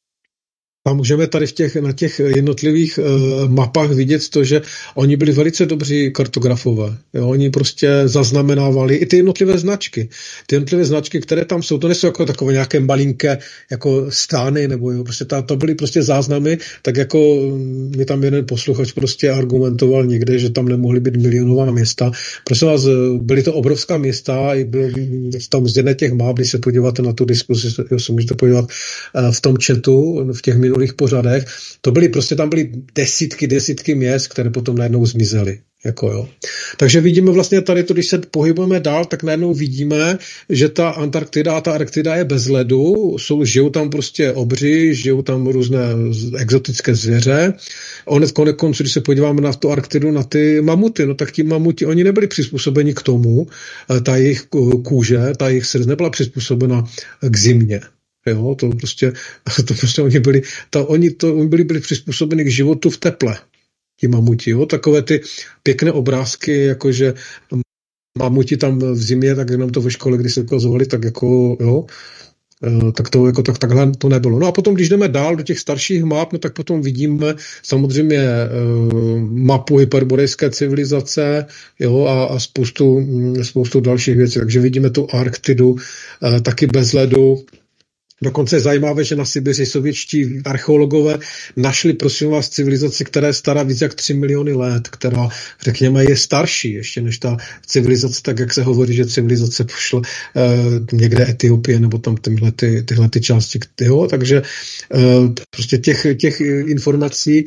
A můžeme tady v těch, na těch jednotlivých uh, mapách vidět to, že oni byli velice dobří kartografové. Jo? Oni prostě zaznamenávali i ty jednotlivé značky. Ty jednotlivé značky, které tam jsou, to nejsou jako takové nějaké malinké jako stány, nebo jo, prostě ta, to byly prostě záznamy, tak jako mi tam jeden posluchač prostě argumentoval někde, že tam nemohly být milionová města. Prosím vás, byly to obrovská města, i bylo tam z jedné těch map, když se podíváte na tu diskusi, se můžete podívat uh, v tom chatu, v těch minulých pořadech, to byly prostě, tam byly desítky, desítky měst, které potom najednou zmizely. Jako jo. Takže vidíme vlastně tady to, když se pohybujeme dál, tak najednou vidíme, že ta Antarktida a ta Arktida je bez ledu, jsou, žijou tam prostě obři, žijou tam různé exotické zvěře. Onec konec konců, když se podíváme na tu Arktidu, na ty mamuty, no tak ti mamuti, oni nebyli přizpůsobeni k tomu, ta jejich kůže, ta jejich srst nebyla přizpůsobena k zimě. Jo, to prostě, to prostě oni byli, ta, oni, to, oni byli, byli přizpůsobeni k životu v teple, ti mamuti, jo, takové ty pěkné obrázky, jakože mamuti tam v zimě, tak jenom to ve škole, když se ukazovali, tak jako, jo, tak to jako tak, takhle to nebylo. No a potom, když jdeme dál do těch starších map, no tak potom vidíme samozřejmě mapu hyperborejské civilizace, jo, a, a spoustu, spoustu dalších věcí, takže vidíme tu Arktidu, taky bez ledu. Dokonce je zajímavé, že na Sibiři sovětští archeologové našli, prosím vás, civilizaci, která je stará víc jak tři miliony let, která, řekněme, je starší ještě než ta civilizace, tak jak se hovorí, že civilizace pošla eh, někde Etiopie nebo tam tyhle, ty, tyhle ty části. Jo? Takže eh, prostě těch, těch informací,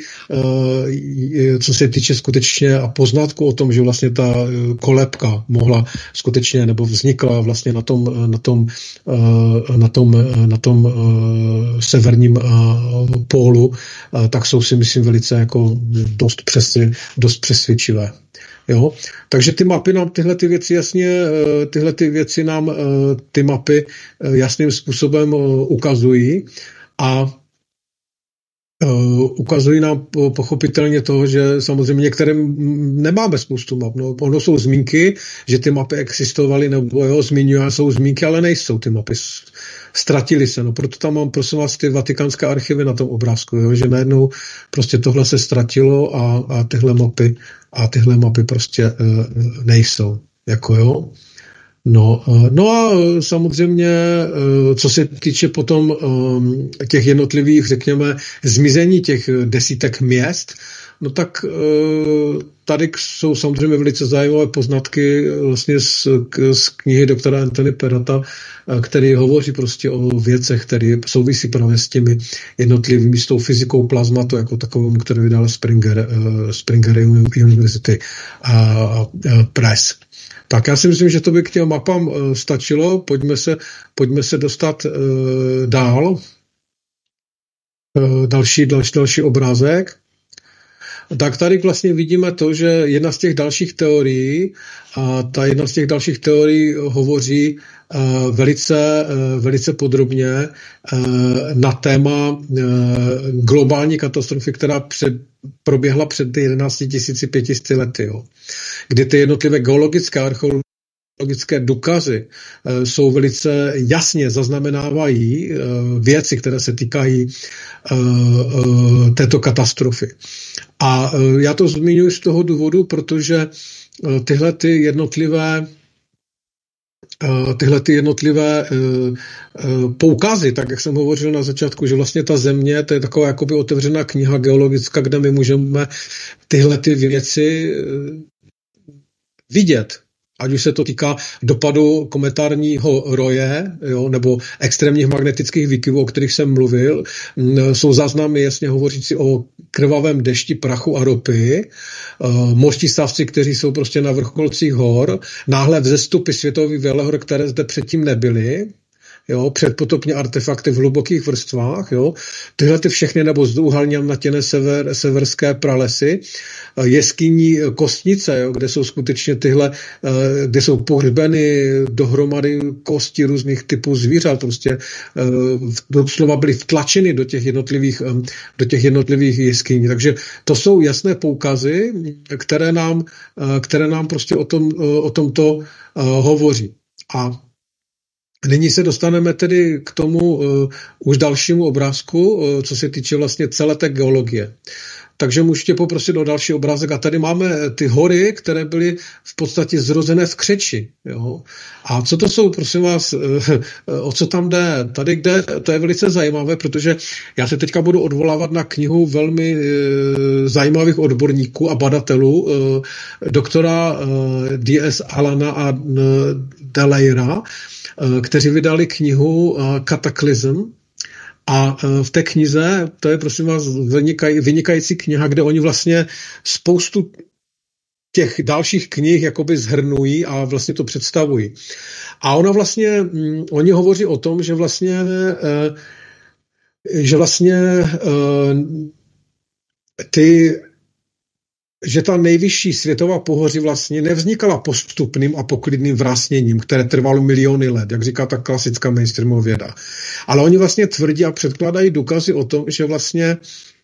eh, co se týče skutečně a poznatku o tom, že vlastně ta kolébka mohla skutečně nebo vznikla vlastně na tom, na tom, eh, na tom, na tom uh, severním uh, pólu, uh, tak jsou si myslím velice jako dost, přesně, dost přesvědčivé. Jo? Takže ty mapy nám tyhle ty věci jasně, uh, tyhle ty věci nám uh, ty mapy uh, jasným způsobem uh, ukazují a Uh, ukazují nám pochopitelně to, že samozřejmě některé nemáme spoustu map. No, ono jsou zmínky, že ty mapy existovaly, nebo jo, zmiňují, jsou zmínky, ale nejsou ty mapy. Ztratily se. No, proto tam mám, prosím vás, ty vatikánské archivy na tom obrázku, jo, že najednou prostě tohle se ztratilo a, a tyhle mapy a tyhle mapy prostě uh, nejsou. Jako jo. No, no a samozřejmě, co se týče potom těch jednotlivých, řekněme, zmizení těch desítek měst, no tak tady jsou samozřejmě velice zajímavé poznatky vlastně z, z knihy doktora Anthony Perata, který hovoří prostě o věcech, které souvisí právě s těmi jednotlivými, s tou fyzikou plazmatu, jako takovou, kterou vydala Springer, Springer University Press. Tak já si myslím, že to by k těm mapám uh, stačilo. Pojďme se, pojďme se dostat uh, dál. Uh, další, další, další obrázek. Tak tady vlastně vidíme to, že jedna z těch dalších teorií, a ta jedna z těch dalších teorií hovoří velice, velice podrobně na téma globální katastrofy, která před, proběhla před jedenácti tisíci pěti lety, jo. Kdy ty jednotlivé geologické a archeologické důkazy jsou velice jasně zaznamenávají věci, které se týkají této katastrofy. A já to zmiňuji z toho důvodu, protože tyhle ty jednotlivé tyhle ty jednotlivé poukazy, tak jak jsem hovořil na začátku, že vlastně ta země, to je taková jakoby otevřená kniha geologická, kde my můžeme tyhle ty věci vidět. Ať už se to týká dopadu kometárního roje, jo, nebo extrémních magnetických výkyvů, o kterých jsem mluvil. Jsou záznamy jasně hovořící o krvavém dešti prachu a ropy, mořští stavci, kteří jsou prostě na vrcholcích hor, náhle vzestupy světových velehor, které zde předtím nebyly, jo, předpotopní artefakty v hlubokých vrstvách, jo, tyhle ty všechny, nebo zdůhalně natěné sever, severské pralesy, jeskyní Kostnice, jo, kde jsou skutečně tyhle, kde jsou pohřbeny dohromady kosti různých typů zvířat, prostě doslova byly vtlačeny do těch jednotlivých, do těch jednotlivých jeskyní. Takže to jsou jasné poukazy, které nám, které nám prostě o tom, o tomto hovoří. A nyní se dostaneme tedy k tomu uh, už dalšímu obrázku, uh, co se týče vlastně celé té geologie. Takže můžu tě poprosit o další obrázek. A tady máme ty hory, které byly v podstatě zrozené v křeči. Jo? A co to jsou, prosím vás, o co tam jde? Tady jde, to je velice zajímavé, protože já se teďka budu odvolávat na knihu velmi zajímavých odborníků a badatelů, doktora D S Allena a Delejra, kteří vydali knihu Cataclysm. A v té knize, to je prosím vás vynikají, vynikající kniha, kde oni vlastně spoustu těch dalších knih jakoby zhrnují a vlastně to představují. A ona vlastně, mm, oni hovoří o tom, že vlastně, e, že vlastně e, ty že ta nejvyšší světová pohoří vlastně nevznikala postupným a poklidným vrásněním, které trvalo miliony let, jak říká ta klasická mainstreamová věda. Ale oni vlastně tvrdí a předkládají důkazy o tom, že vlastně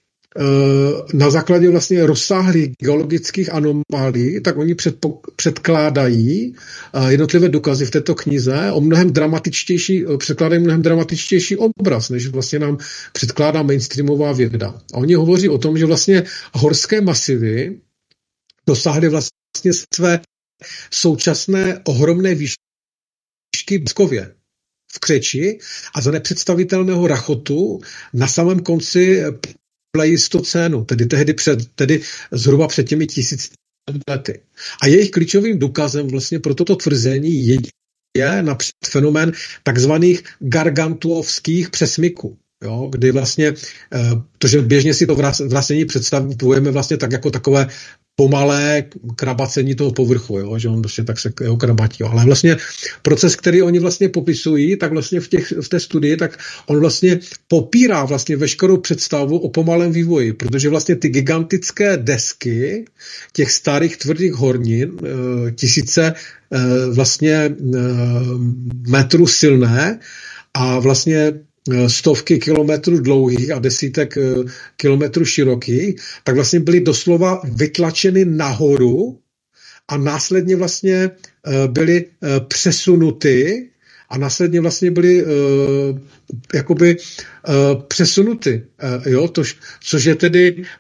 na základě vlastně rozsáhlých geologických anomálí, tak oni předpo, předkládají jednotlivé důkazy v této knize o mnohem dramatičtější, předkládají mnohem dramatičtější obraz, než vlastně nám předkládá mainstreamová věda. A oni hovoří o tom, že vlastně horské masivy dosáhly vlastně své současné ohromné výšky v Pskově, v Křeči a za nepředstavitelného rachotu na samém konci pleistocénu, tedy tehdy před, tedy zhruba před těmi tisíci lety. A jejich klíčovým důkazem vlastně pro toto tvrzení je, je například fenomén takzvaných gargantuovských přesmyků. Jo, kdy vlastně, to, že běžně si to vracení představujeme vlastně tak jako takové pomalé krabacení toho povrchu, jo, že on prostě tak se jeho krabatí. Jo. Ale vlastně proces, který oni vlastně popisují, tak vlastně v, těch, v té studii, tak on vlastně popírá vlastně veškerou představu o pomalém vývoji, protože vlastně ty gigantické desky těch starých tvrdých hornin, tisíce vlastně metrů silné a vlastně stovky kilometrů dlouhých a desítek kilometrů širokých, tak vlastně byly doslova vytlačeny nahoru a následně vlastně byly přesunuty a následně vlastně byly uh, jakoby uh, přesunuty, uh, jo, tož, což je tedy uh,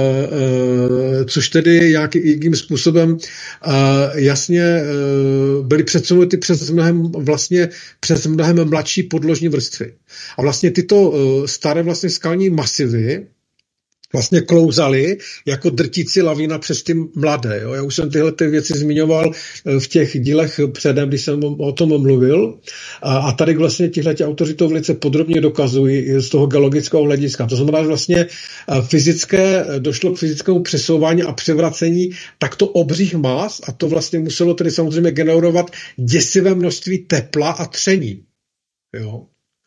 uh, což tedy jakým způsobem uh, jasně uh, byly přesunuty přes mnohem vlastně přes mnohem mladší podložní vrstvy. A vlastně tyto uh, staré vlastně skalní masivy vlastně klouzaly jako drtící lavína přes ty mladé. Jo. Já už jsem tyhle ty věci zmiňoval v těch dílech předem, když jsem o tom mluvil. A, a tady vlastně tihleti autoři to velice podrobně dokazují z toho geologického hlediska. To znamená, že vlastně fyzické, došlo k fyzickému přesouvání a převracení takto obřích mas a to vlastně muselo tedy samozřejmě generovat děsivé množství tepla a tření. Jo.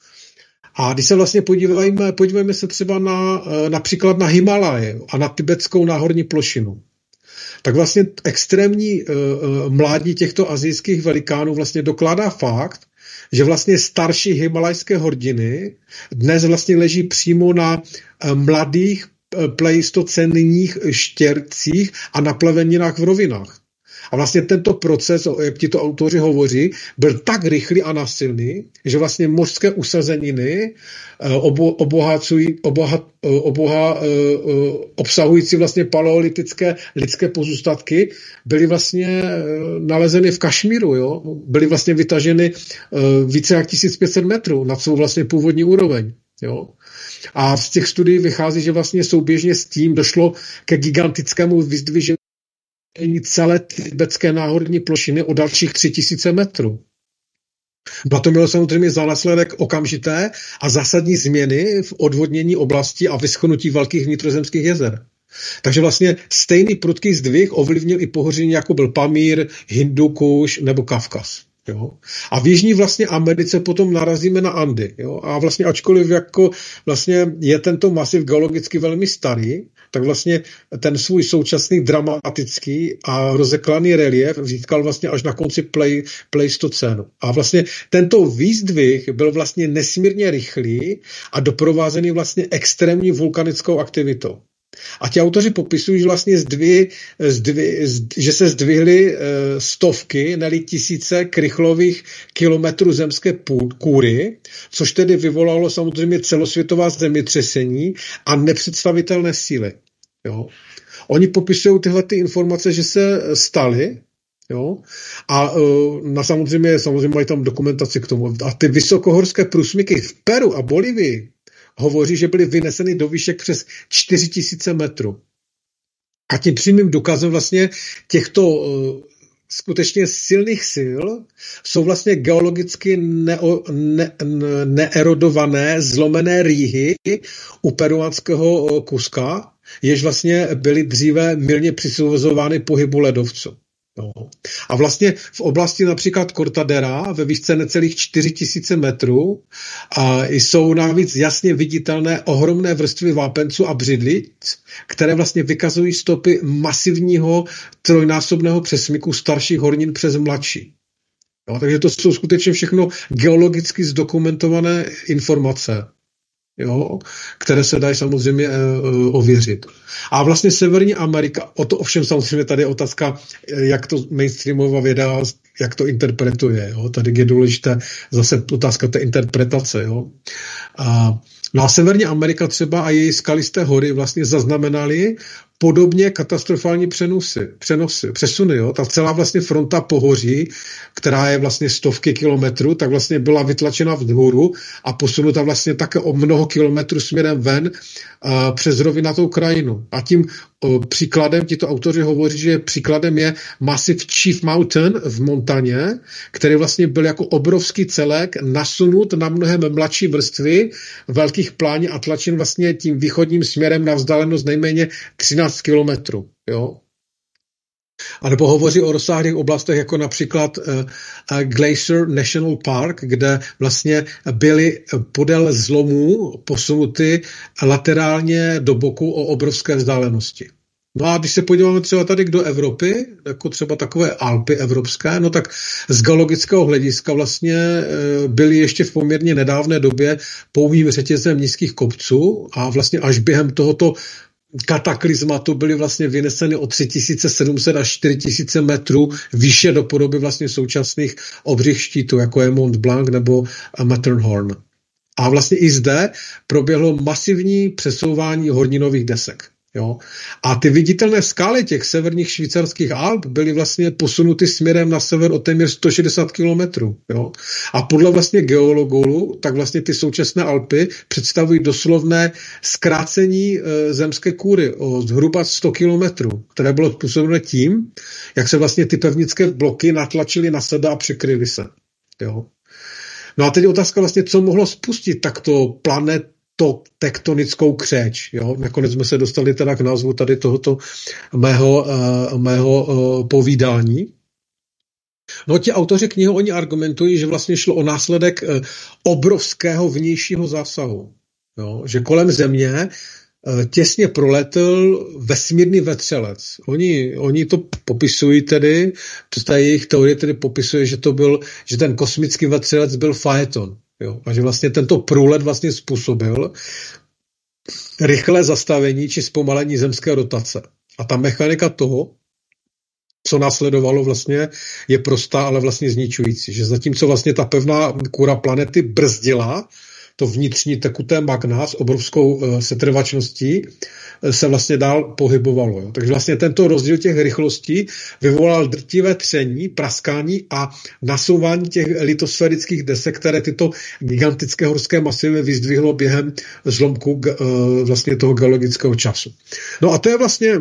A když se vlastně podíváme, podíváme se třeba na, například na Himalaje a na tibetskou náhorní plošinu, tak vlastně extrémní uh, mládí těchto asijských velikánů vlastně dokládá fakt, že vlastně starší himalajské horniny dnes vlastně leží přímo na mladých pleistocenních štěrcích a na pleveninách v rovinách. A vlastně tento proces, jak ti to autoři hovoří, byl tak rychlý a násilný, že vlastně mořské usazeniny obo, obohacují, oboha, oboha, obsahující vlastně paleolitické lidské pozůstatky byly vlastně nalezeny v Kašmíru. Jo? Byly vlastně vytaženy více jak tisíc pět set metrů nad svou vlastně původní úroveň. Jo? A z těch studií vychází, že vlastně souběžně s tím došlo ke gigantickému vyzdvižení celé tibetské náhorní plošiny o dalších tři tisíce metrů. No to mělo samozřejmě za následek okamžité a zásadní změny v odvodnění oblasti a vyschnutí velkých vnitrozemských jezer. Takže vlastně stejný prudký zdvih ovlivnil i pohoří, jako byl Pamír, Hindukuš nebo Kavkaz. Jo. A v jižní vlastně Americe potom narazíme na Andy. Jo. A vlastně ačkoliv jako vlastně je tento masiv geologicky velmi starý, tak vlastně ten svůj současný dramatický a rozeklaný relief získal vlastně až na konci plej, pleistocénu. A vlastně tento výzdvih byl vlastně nesmírně rychlý a doprovázený vlastně extrémní vulkanickou aktivitou. A ti autoři popisují, že vlastně zdvih, zdvih, že se zdvihly stovky, ne-li tisíce krychlových kilometrů zemské kůry, což tedy vyvolalo samozřejmě celosvětová zemětřesení a nepředstavitelné síly. Jo. Oni popisují tyhle ty informace, že se staly, jo, a na samozřejmě, samozřejmě mají tam dokumentaci k tomu. A ty vysokohorské průsmyky v Peru a Bolívii hovoří, že byly vyneseny do výšek přes čtyři tisíce metrů. A tím přímým důkazem vlastně těchto uh, skutečně silných sil jsou vlastně geologicky neo, ne, neerodované, zlomené rýhy u peruánského Kuska, jež vlastně byly dříve mylně přisuzovány pohybu ledovců. No. A vlastně v oblasti například Cortadera ve výšce necelých čtyři tisíce metrů a jsou navíc jasně viditelné ohromné vrstvy vápenců a břidlic, které vlastně vykazují stopy masivního trojnásobného přesmyku starších hornin přes mladší. No, takže to jsou skutečně všechno geologicky zdokumentované informace, jo, které se dají samozřejmě e, ověřit. A vlastně Severní Amerika, o to ovšem samozřejmě tady je otázka, jak to mainstreamová věda, jak to interpretuje. Jo. Tady je důležité zase otázka té interpretace. Jo. A, no a Severní Amerika třeba a její skalisté hory vlastně zaznamenaly podobně katastrofální přenosy, přenosy, přesuny. Jo. Ta celá vlastně fronta pohoří, která je vlastně stovky kilometrů, tak vlastně byla vytlačena vzhůru a posunuta vlastně také o mnoho kilometrů směrem ven uh, přes rovinatou krajinu. A tím uh, příkladem, tito autoři hovoří, že příkladem je Massive Chief Mountain v Montaně, který vlastně byl jako obrovský celek nasunut na mnohem mladší vrstvy velkých plání a tlačen vlastně tím východním směrem na vzdálenost nejméně třináct kilometrů. Jo? A nebo hovoří o rozsáhlých oblastech, jako například uh, uh, Glacier National Park, kde vlastně byly podél zlomů posunuty laterálně do boku o obrovské vzdálenosti. No a když se podíváme třeba tady do Evropy, jako třeba takové Alpy evropské, no tak z geologického hlediska vlastně byly ještě v poměrně nedávné době pouhým řetězem nízkých kopců a vlastně až během tohoto kataklizmatu byly vlastně vyneseny o tři tisíce sedm set až čtyři tisíce metrů výše do podoby vlastně současných obřích štítů, jako je Mont Blanc nebo Matterhorn. A vlastně i zde proběhlo masivní přesouvání horninových desek. Jo? A ty viditelné skály těch severních švýcarských Alp byly vlastně posunuty směrem na sever o téměř sto šedesát kilometrů. Jo? A podle vlastně geologů, tak vlastně ty současné Alpy představují doslovné zkrácení e, zemské kůry o zhruba sto kilometrů, které bylo způsobené tím, jak se vlastně ty pevnické bloky natlačily na sebe a překryly se. Jo? No a teď otázka vlastně, co mohlo spustit takto planet to tektonickou křeč. Jo? Nakonec jsme se dostali teda k názvu tady tohoto mého, uh, mého uh, povídání. No ti autoři knihy, oni argumentují, že vlastně šlo o následek uh, obrovského vnějšího zásahu. Jo? Že kolem země těsně proletl vesmírný vetřelec. Oni, oni to popisují tedy, to ta jejich teorie tedy popisuje, že to byl, že ten kosmický vetřelec byl Phaeton. Jo? A že vlastně tento průlet vlastně způsobil rychlé zastavení či zpomalení zemské rotace. A ta mechanika toho, co následovalo vlastně, je prostá, ale vlastně zničující. Že zatímco vlastně ta pevná kůra planety brzdila to vnitřní tekuté magma s obrovskou uh, setrvačností, uh, se vlastně dál pohybovalo. Jo. Takže vlastně tento rozdíl těch rychlostí vyvolal drtivé tření, praskání a nasouvání těch litosférických desek, které tyto gigantické horské masivy vyzdvihlo během zlomku uh, vlastně toho geologického času. No a to je vlastně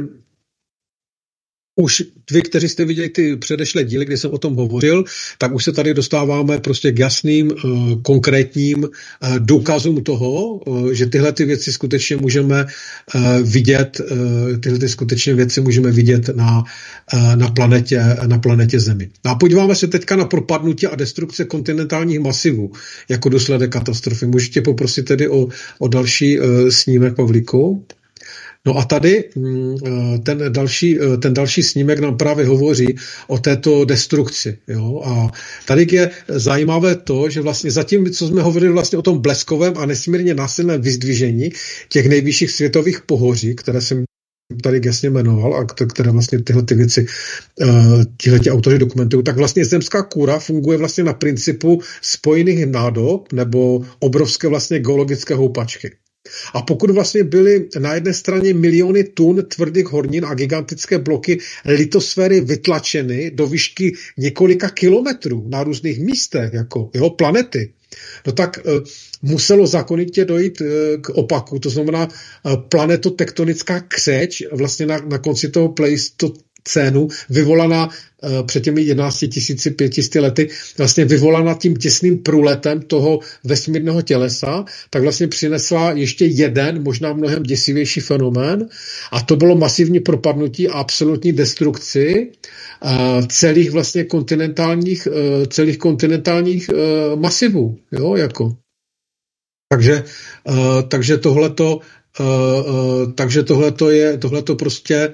už vy, kteří jste viděli ty předešlé díly, kdy jsem o tom hovořil, tak už se tady dostáváme prostě k jasným, uh, konkrétním uh, důkazům toho, uh, že tyhle ty věci skutečně můžeme uh, vidět, uh, tyhle ty skutečně věci můžeme vidět na, uh, na, planetě, na planetě Zemi. A podíváme se teďka na propadnutí a destrukce kontinentálních masivů jako důsledek katastrofy. Můžete poprosit tedy o, o další uh, snímek, Pavlíku? No a tady ten další, ten další snímek nám právě hovoří o této destrukci. Jo? A tady je zajímavé to, že vlastně zatím, co jsme hovorili vlastně o tom bleskovém a nesmírně násilném vyzdvižení těch nejvyšších světových pohoří, které jsem tady jasně jmenoval a které vlastně tyhle ty věci, tihleti autoři dokumentují, tak vlastně zemská kůra funguje vlastně na principu spojených nádob nebo obrovské vlastně geologické houpačky. A pokud vlastně byly na jedné straně miliony tun tvrdých hornin a gigantické bloky litosféry vytlačeny do výšky několika kilometrů na různých místech, jako jeho planety, no tak e, muselo zákonitě dojít e, k opaku, to znamená e, planetotektonická křeč vlastně na, na konci toho pleistocénu vyvolaná e, před těmi jedenácti tisíci pěti sty lety, vlastně vyvolaná tím těsným průletem toho vesmírného tělesa, tak vlastně přinesla ještě jeden, možná mnohem děsivější fenomén, a to bylo masivní propadnutí a absolutní destrukci uh, celých vlastně kontinentálních, uh, celých kontinentálních uh, masivů. Jo, jako. Takže, uh, takže tohleto, uh, uh, takže tohleto je, tohleto prostě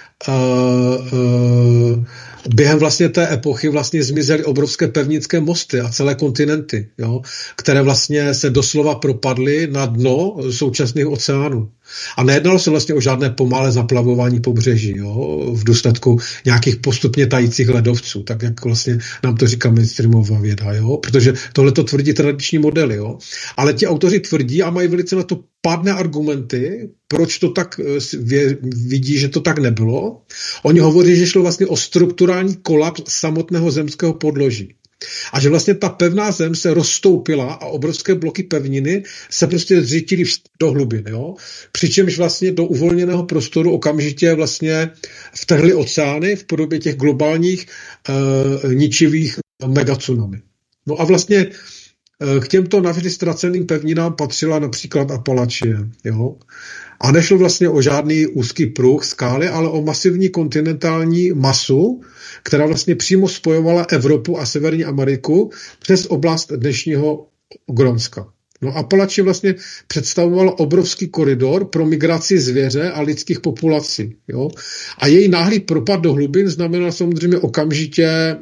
uh, uh, během vlastně té epochy vlastně zmizely obrovské pevnické mosty a celé kontinenty, jo, které vlastně se doslova propadly na dno současných oceánů. A nejednalo se vlastně o žádné pomalé zaplavování pobřeží, jo, v důsledku nějakých postupně tajících ledovců, tak jak vlastně nám to říká mainstreamová věda, jo, protože tohle to tvrdí tradiční modely, jo. Ale ti autoři tvrdí a mají velice na to pádné argumenty, proč to tak vidí, že to tak nebylo. Oni hovoří, že šlo vlastně o strukturální kolaps samotného zemského podloží. A že vlastně ta pevná zem se rozstoupila a obrovské bloky pevniny se prostě zřítily do hlubin. Jo? Přičemž vlastně do uvolněného prostoru okamžitě vlastně vtrhly oceány v podobě těch globálních uh, ničivých megatsunami. No a vlastně uh, k těmto navždy ztraceným pevninám patřila například Apalačie. Jo? A nešlo vlastně o žádný úzký pruh skály, ale o masivní kontinentální masu, která vlastně přímo spojovala Evropu a Severní Ameriku přes oblast dnešního Grónska. No Apalačie vlastně představovala obrovský koridor pro migraci zvěře a lidských populací. Jo? A její náhlý propad do hlubin znamenal samozřejmě okamžitě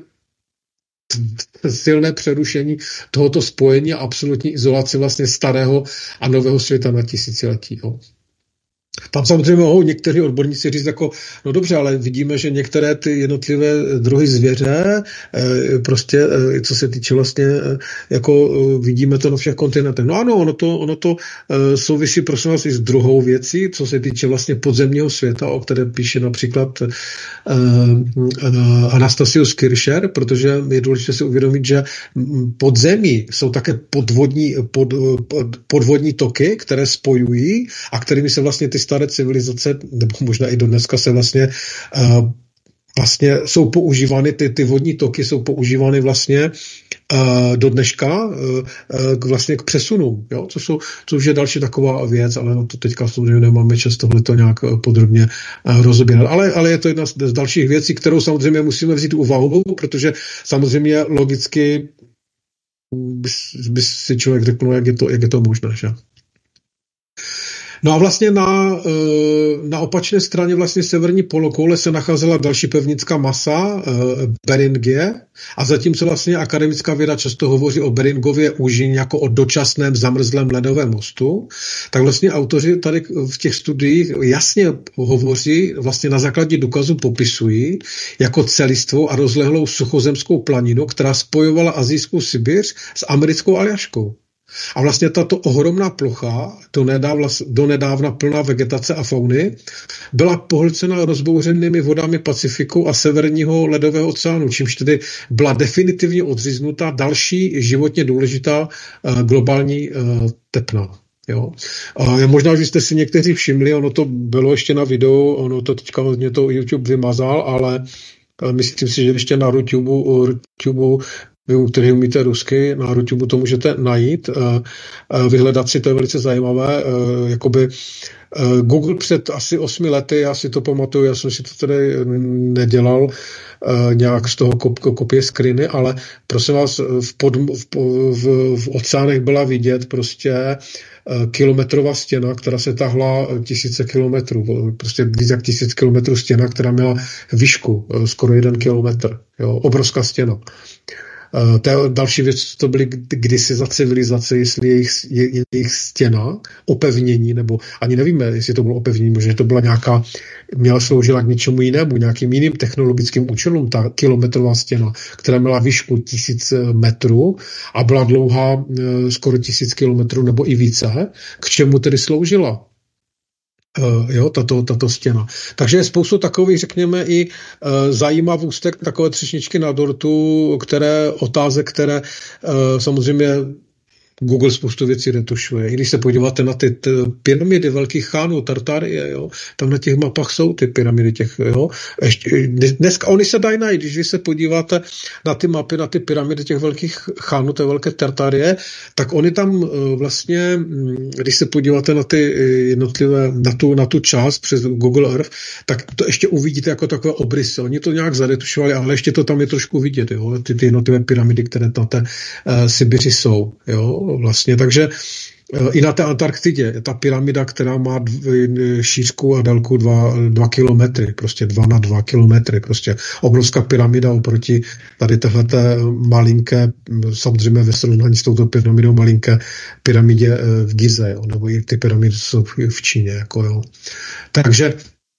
silné přerušení tohoto spojení a absolutní izolaci vlastně starého a nového světa na tisíciletí. Jo? Tam samozřejmě mohou někteří odborníci říct jako, no dobře, ale vidíme, že některé ty jednotlivé druhy zvěře, prostě, co se týče vlastně, jako vidíme to na všech kontinentech. No ano, ono to, ono to souvisí, prosím vás, i s druhou věcí, co se týče vlastně podzemního světa, o které píše například Anastasius Kircher, protože je důležité si uvědomit, že podzemí jsou také podvodní, pod, podvodní toky, které spojují a kterými se vlastně ty staré civilizace, nebo možná i do dneska se vlastně uh, vlastně jsou používány, ty, ty vodní toky jsou používány vlastně uh, do dneška uh, uh, vlastně k přesunům, jo? Co jsou, což je další taková věc, ale no to teďka samozřejmě nemáme čas tohleto nějak podrobně uh, rozebírat. Ale, ale je to jedna z, z dalších věcí, kterou samozřejmě musíme vzít úvahu, protože samozřejmě logicky by, by si člověk řekl, jak je to, jak je to možné, že? No a vlastně na, na opačné straně vlastně severní polokoule se nacházela další pevnická masa, Beringie, a zatímco vlastně akademická věda často hovoří o Beringově úžině jako o dočasném zamrzlém ledovém mostu, tak vlastně autoři tady v těch studiích jasně hovoří, vlastně na základě důkazů popisují jako celistvou a rozlehlou suchozemskou planinu, která spojovala asijskou Sibiř s americkou Aljaškou. A vlastně tato ohromná plocha, donedávna, donedávna plná vegetace a fauny, byla pohlcena rozbouřenými vodami Pacifiku a severního ledového oceánu, čímž tedy byla definitivně odříznutá další životně důležitá uh, globální uh, tepna. Jo. A možná, že jste si někteří všimli, ono to bylo ještě na videu, ono to teďka hodně to YouTube vymazal, ale myslím si, že ještě na YouTube, YouTube který umíte rusky, na YouTube to můžete najít, vyhledat si, to je velice zajímavé, jakoby Google před asi osmi lety, já si to pamatuju, já jsem si to tady nedělal nějak z toho kopie screeny, ale prosím vás, v, pod, v, v, v oceánech byla vidět prostě kilometrová stěna, která se tahla tisíce kilometrů, prostě víc jak tisíc kilometrů stěna, která měla výšku skoro jeden kilometr, jo, obrovská stěna. Uh, to je další věc, to byly kdysi za civilizace, jestli jejich, je, jejich stěna, opevnění, nebo ani nevíme, jestli to bylo opevnění, možná to byla nějaká, měla sloužila k něčemu jinému, nějakým jiným technologickým účelům, ta kilometrová stěna, která měla výšku tisíc metrů a byla dlouhá uh, skoro tisíc kilometrů nebo i více. K čemu tedy sloužila? Uh, jo, tato, tato stěna. Takže je spoustu takových, řekněme, i uh, zajímavostek, takové třešničky na dortu, které otázek, které uh, samozřejmě Google spoustu věcí retušuje. I když se podíváte na ty t- pyramidy velkých chánů, Tartárie, jo, tam na těch mapách jsou ty pyramidy těch, jo. Ještě, dneska oni se dají najít, když vy se podíváte na ty mapy, na ty pyramidy těch velkých chánů, té velké Tartárie, tak oni tam vlastně, když se podíváte na ty jednotlivé, na tu, na tu část přes Google Earth, tak to ještě uvidíte jako takové obrysy. Oni to nějak zaretušovali, ale ještě to tam je trošku vidět, jo, ty, ty jednotlivé pyramidy, které na té uh, Sibiři jsou, jo. Vlastně, takže i na té Antarktidě je ta pyramida, která má šířku a délku dva, dva kilometry, prostě dva na dva kilometry, prostě obrovská pyramida oproti tady téhleté malinké, samozřejmě ve srovnání s touto pyramidou malinké pyramidě v Gize, jo, nebo i ty pyramidy jsou v Číně, jako jo. Takže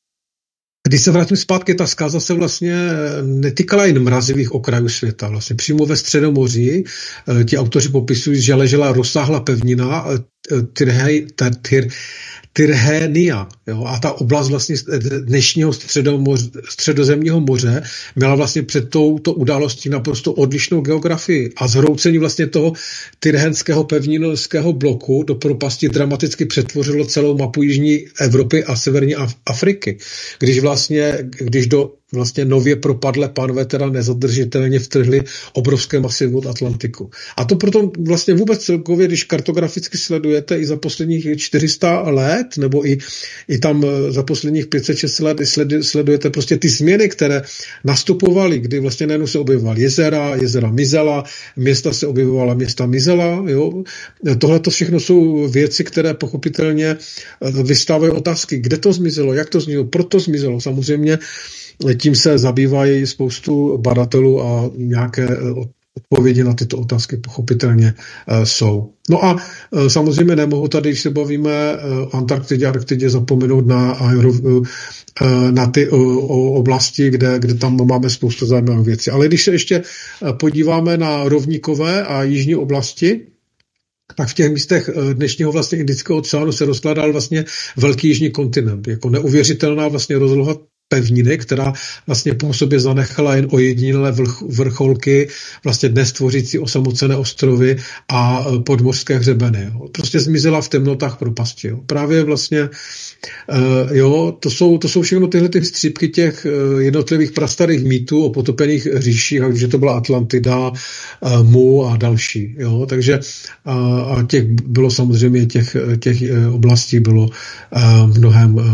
když se vrátím zpátky, ta zkáza se vlastně netýkala jen mrazivých okrajů světa. Vlastně přímo ve Středomoří ti autoři popisují, že ležela rozsáhlá pevnina Tyrhej, tyr, Tyrhénia. Jo? A ta oblast vlastně dnešního středozemního moře měla vlastně před touto událostí naprosto odlišnou geografii. A zhroucení vlastně toho tyrhenského pevninského bloku do propasti dramaticky přetvořilo celou mapu jižní Evropy a severní Afriky. Když vlastně, když do vlastně nově propadlé pánové teda nezadržitelně vtrhli obrovské masy od Atlantiku. A to proto vlastně vůbec celkově, když kartograficky sledujete i za posledních čtyři sta let, nebo i, i tam za posledních pět set šest let sledujete prostě ty změny, které nastupovaly, kdy vlastně najednou se objevovaly jezera, jezera mizela, města se objevovala, města mizela. Jo. Tohle to všechno jsou věci, které pochopitelně vystávají otázky, kde to zmizelo, jak to zmizelo, proto zmizelo. Samozřejmě tím se zabývají spoustu badatelů a nějaké odpovědi na tyto otázky pochopitelně uh, jsou. No a uh, samozřejmě nemohu tady, když se bavíme o uh, Antarktidě, Arktidě, zapomenout na, uh, na ty uh, oblasti, kde, kde tam máme spoustu zajímavých věcí. Ale když se ještě uh, podíváme na rovníkové a jižní oblasti, tak v těch místech dnešního vlastně Indického oceánu se rozkládal vlastně velký jižní kontinent. Jako neuvěřitelná vlastně rozloha pevniny, která vlastně po sobě zanechala jen ojedinělé vrcholky, vlastně dnes tvořící osamocené ostrovy a podmořské hřebeny. Jo. Prostě zmizela v temnotách propasti. Jo. Právě vlastně, uh, jo, to jsou, to jsou všechno tyhle ty střípky těch uh, jednotlivých prastarých mýtů o potopených říších, že to byla Atlantida, uh, Mu a další. Jo. Takže uh, a těch bylo samozřejmě, těch, těch uh, oblastí bylo uh, mnohem uh,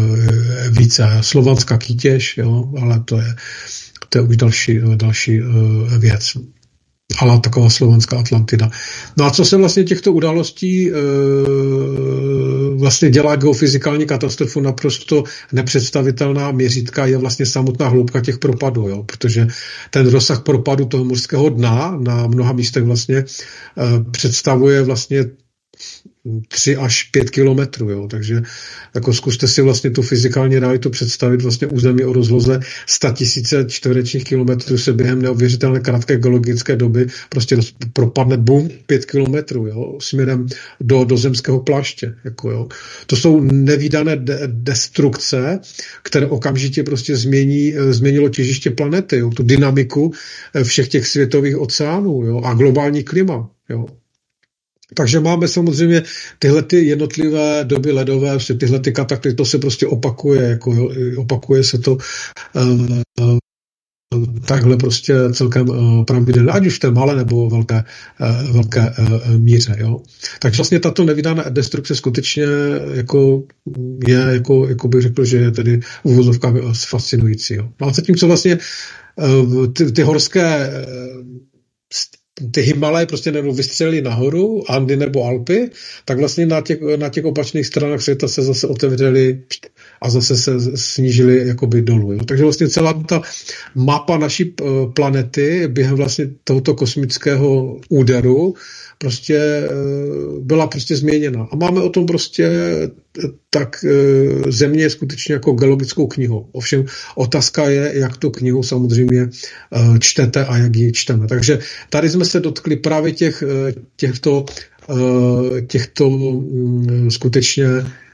více. Slovanská Kýtěž, jo, ale to je, to je už další, další uh, věc. Ale taková slovenská Atlantida. No a co se vlastně těchto událostí uh, vlastně dělá geofyzikální katastrofu naprosto nepředstavitelná měřítka, je vlastně samotná hloubka těch propadů, jo? Protože ten rozsah propadu toho mořského dna na mnoha místech vlastně představuje vlastně tři až pět kilometrů, jo. Takže jako zkuste si vlastně tu fyzikální realitu představit, vlastně území o rozloze sto tisíce čtverečních kilometrů se během neuvěřitelné krátké geologické doby prostě propadne bum pět kilometrů, jo, směrem do, do zemského pláště, jako jo. To jsou nevídané de- destrukce, které okamžitě prostě změní, změnilo těžiště planety, jo, tu dynamiku všech těch světových oceánů, jo, a globální klima, jo. Takže máme samozřejmě tyhle ty jednotlivé doby ledové, tyhle ty kataklizmy, to se prostě opakuje, jako jo, opakuje se to uh, uh, takhle prostě celkem uh, pravidelně, ať už v té malé nebo velké, uh, velké uh, míře. Jo. Takže vlastně tato nevídaná destrukce skutečně jako je, jako, jako bych řekl, že je tedy v uvozovkách fascinující. Jo. No a zatímco vlastně uh, ty, ty horské uh, ty Himalaje prostě nebo vystřelili nahoru, Andy nebo Alpy, tak vlastně na těch, na těch opačných stranách světa se zase otevřeli a zase se snížili jakoby dolů. Jo. Takže vlastně celá ta mapa naší planety během vlastně tohoto kosmického úderu prostě byla prostě změněna. A máme o tom prostě tak Země je skutečně jako geologickou knihou. Ovšem otázka je, jak tu knihu samozřejmě čtete a jak ji čteme. Takže tady jsme se dotkli právě těch, těchto, těchto skutečně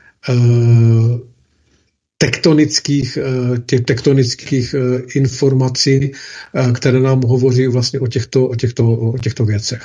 tektonických, těch tektonických informací, které nám hovoří vlastně o těchto, o těchto, o těchto věcech.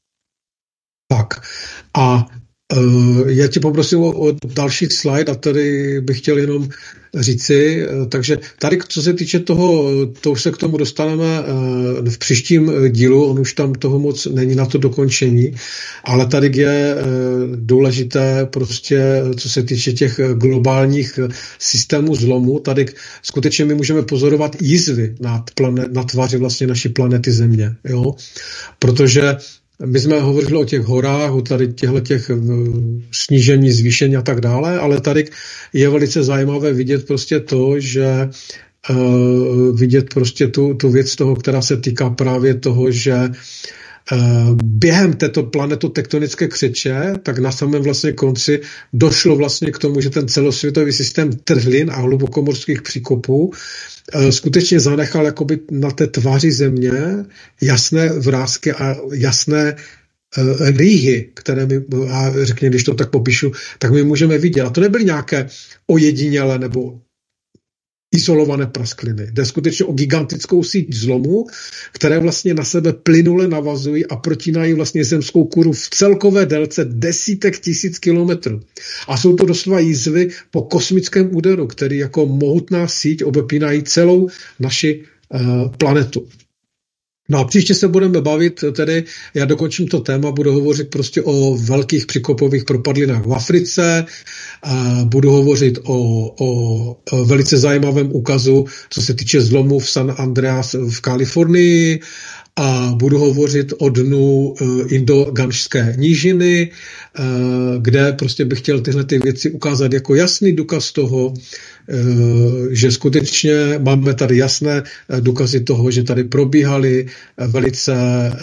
Tak a uh, já tě poprosím o, o další slide a tady bych chtěl jenom říci, uh, takže tady, co se týče toho, to už se k tomu dostaneme uh, v příštím dílu, on už tam toho moc není na to dokončení, ale tady je uh, důležité prostě, co se týče těch globálních systémů zlomu, tady skutečně my můžeme pozorovat jizvy na, plane, na tváři vlastně naší planety Země, jo, protože my jsme hovořili o těch horách, o tady těchto těch snížení, zvýšení a tak dále, ale tady je velice zajímavé vidět prostě to, že uh, vidět prostě tu, tu věc toho, která se týká právě toho, že uh, během této planetotektonické křeče, tak na samém vlastně konci došlo vlastně k tomu, že ten celosvětový systém trhlin a hlubokomorských příkopů skutečně zanechal jakoby na té tváři Země jasné vrásky a jasné uh, rýhy, které my, a řekněme, když to tak popíšu, tak my můžeme vidět. A to nebyly nějaké ojedinělé nebo izolované praskliny. Jde skutečně o gigantickou síť zlomu, které vlastně na sebe plynule navazují a protínají vlastně zemskou kůru v celkové délce desítek tisíc kilometrů. A jsou to doslova jizvy po kosmickém úderu, který jako mohutná síť obepínají celou naši uh, planetu. No a příště se budeme bavit, tedy já dokončím to téma, budu hovořit prostě o velkých přikopových propadlinách v Africe, budu hovořit o, o velice zajímavém úkazu, co se týče zlomu v San Andreas v Kalifornii, a budu hovořit o dnu Indo-Ganžské nížiny, kde prostě bych chtěl tyhle ty věci ukázat jako jasný důkaz toho, že skutečně máme tady jasné důkazy toho, že tady probíhaly velice,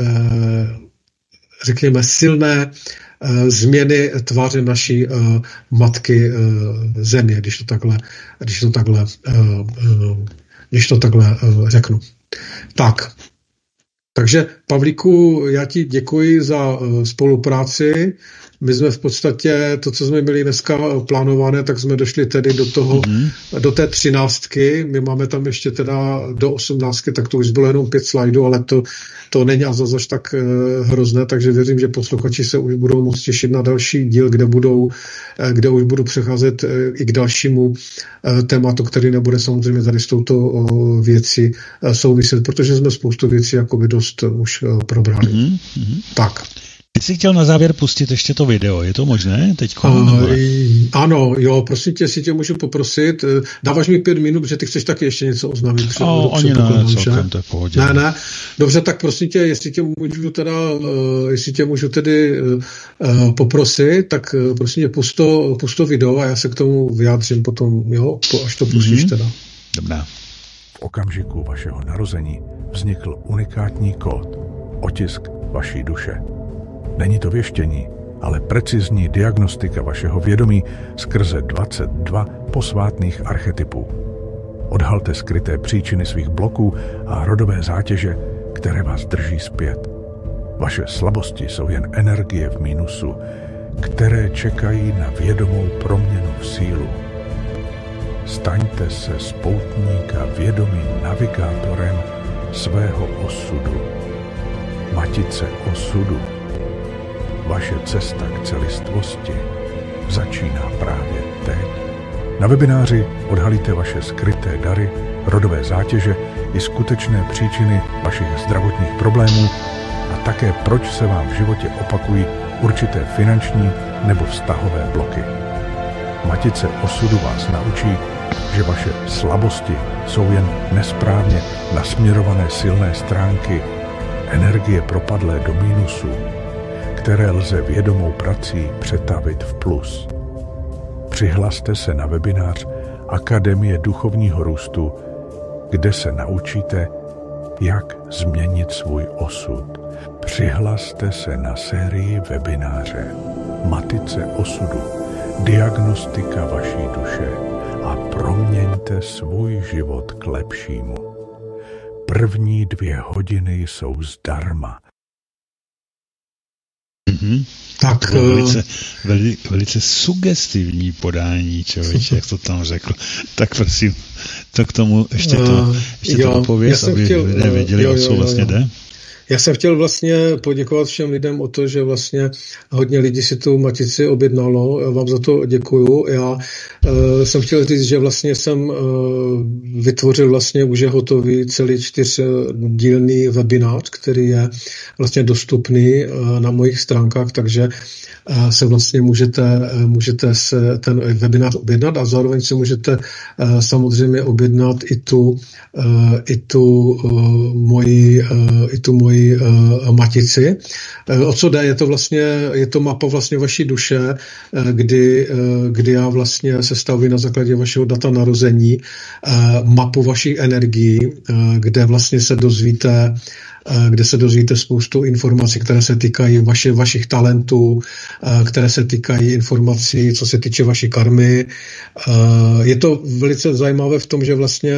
řekněme, silné změny tváře naší matky Země, když to takhle, když to takhle, když to takhle řeknu. Tak. Takže, Pavlíku, já ti děkuji za uh, spolupráci. My jsme v podstatě, to, co jsme měli dneska plánované, tak jsme došli tedy do toho, mm-hmm. do té třináctky. My máme tam ještě teda do osmnáctky, tak to už bylo jenom pět slajdů, ale to, to není a zase tak uh, hrozné, takže věřím, že posluchači se už budou moct těšit na další díl, kde budou, uh, kde už budu přecházet uh, i k dalšímu uh, tématu, který nebude samozřejmě tady s touto uh, věcí uh, souviset, protože jsme spoustu věcí jakoby dost uh, už uh, probrali. Mm-hmm. Tak. Ty jsi chtěl na závěr pustit ještě to video, je to možné teďko? Uh, ano, jo, prosím tě, si tě můžu poprosit. Dáváš mi pět minut, protože ty chceš taky ještě něco oznámit. Před, oh, oni ne, celkem, to je pohodě. Ne, ne, dobře, tak prosím tě, jestli tě můžu teda, uh, jestli tě můžu tedy uh, poprosit, tak uh, prosím tě, pust to, pust to video a já se k tomu vyjádřím potom, jo, až to pustíš mm-hmm. teda. Dobrá. V okamžiku vašeho narození vznikl unikátní kód, otisk vaší duše. Není to věštění, ale precizní diagnostika vašeho vědomí skrze dvacet dva posvátných archetypů. Odhalte skryté příčiny svých bloků a rodové zátěže, které vás drží zpět. Vaše slabosti jsou jen energie v mínusu, které čekají na vědomou proměnu v sílu. Staňte se z poutníka vědomým navigátorem svého osudu. Matice osudu. Vaše cesta k celistvosti začíná právě teď. Na webináři odhalíte vaše skryté dary, rodové zátěže i skutečné příčiny vašich zdravotních problémů a také proč se vám v životě opakují určité finanční nebo vztahové bloky. Matice osudu vás naučí, že vaše slabosti jsou jen nesprávně nasměrované silné stránky, energie propadlé do mínusu, které lze vědomou prací přetavit v plus. Přihlaste se na webinář Akademie duchovního růstu, kde se naučíte, jak změnit svůj osud. Přihlaste se na sérii webináře Matice osudu, diagnostika vaší duše a proměňte svůj život k lepšímu. První dvě hodiny jsou zdarma. Mm-hmm. Tak, to bylo velice, veli, velice sugestivní podání, člověče, jak to tam řekl. Tak prosím, to k tomu ještě to, ještě jo, to dopověz, aby chtěl, lidé věděli, jo, jo, o co vlastně jo, jo. jde. Já jsem chtěl vlastně poděkovat všem lidem o to, že vlastně hodně lidí si tu matici objednalo. Já vám za to děkuju. Já uh, jsem chtěl říct, že vlastně jsem uh, vytvořil vlastně už je hotový celý čtyřdílný webinář, který je vlastně dostupný uh, na mojich stránkách, takže uh, se vlastně můžete, uh, můžete se ten webinář objednat a zároveň si můžete uh, samozřejmě objednat i tu, uh, i tu uh, moji, uh, i tu moji matici. O co jde? Je to vlastně, je to mapa vlastně vaší duše, kdy, kdy já vlastně sestavuji na základě vašeho data narození mapu vašich energií, kde vlastně se dozvíte kde se dozvíte spoustu informací, které se týkají vaše, vašich talentů, které se týkají informací, co se týče vaší karmy. Je to velice zajímavé v tom, že vlastně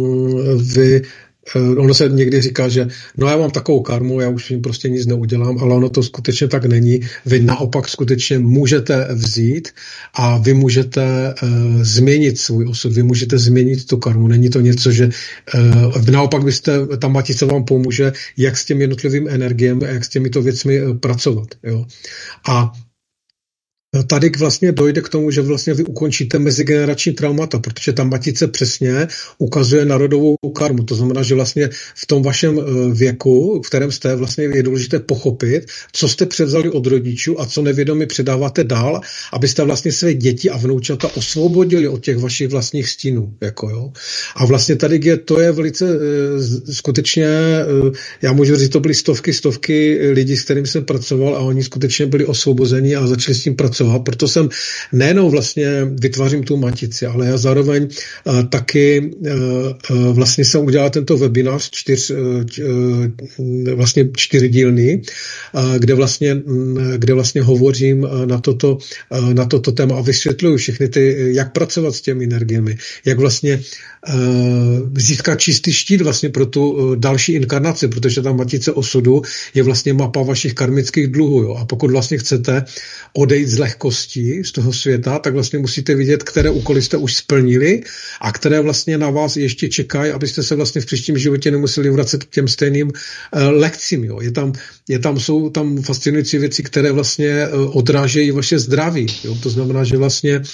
vy ono se někdy říká, že no já mám takovou karmu, já už jim prostě nic neudělám, ale ono to skutečně tak není. Vy naopak skutečně můžete vzít a vy můžete uh, změnit svůj osud, vy můžete změnit tu karmu. Není to něco, že uh, naopak byste, ta matice vám pomůže, jak s těmi jednotlivými energiemi a jak s těmito věcmi uh, pracovat. Jo. A tady vlastně dojde k tomu, že vlastně vy ukončíte mezigenerační traumata, protože ta matice přesně ukazuje národovou karmu. To znamená, že vlastně v tom vašem věku, v kterém jste, vlastně je důležité pochopit, co jste převzali od rodičů a co nevědomě předáváte dál, abyste vlastně své děti a vnoučata osvobodili od těch vašich vlastních stínů. Jako jo. A vlastně tady je, to je velice skutečně, já můžu říct, to byly stovky, stovky lidí, s kterými jsem pracoval a oni skutečně byli osvobozeni a začali s tím pracovat. Proto jsem nejenom vlastně vytvářím tu matici, ale já zároveň uh, taky uh, uh, vlastně jsem udělal tento webinář čtyř, uh, uh, vlastně čtyřdílný, uh, kde vlastně, uh, kde vlastně hovořím uh, na toto, uh, na toto téma a vysvětluju všechny ty, jak pracovat s těmi energiemi, jak vlastně uh, získat čistý štít vlastně pro tu uh, další inkarnaci, protože ta matice osudu je vlastně mapa vašich karmických dluhů. Jo? A pokud vlastně chcete odejít z lehkostí z toho světa, tak vlastně musíte vidět, které úkoly jste už splnili a které vlastně na vás ještě čekají, abyste se vlastně v příštím životě nemuseli vracet k těm stejným uh, lekcím. Jo. Je tam, je tam, jsou tam fascinující věci, které vlastně uh, odrážejí vaše zdraví. Jo. To znamená, že vlastně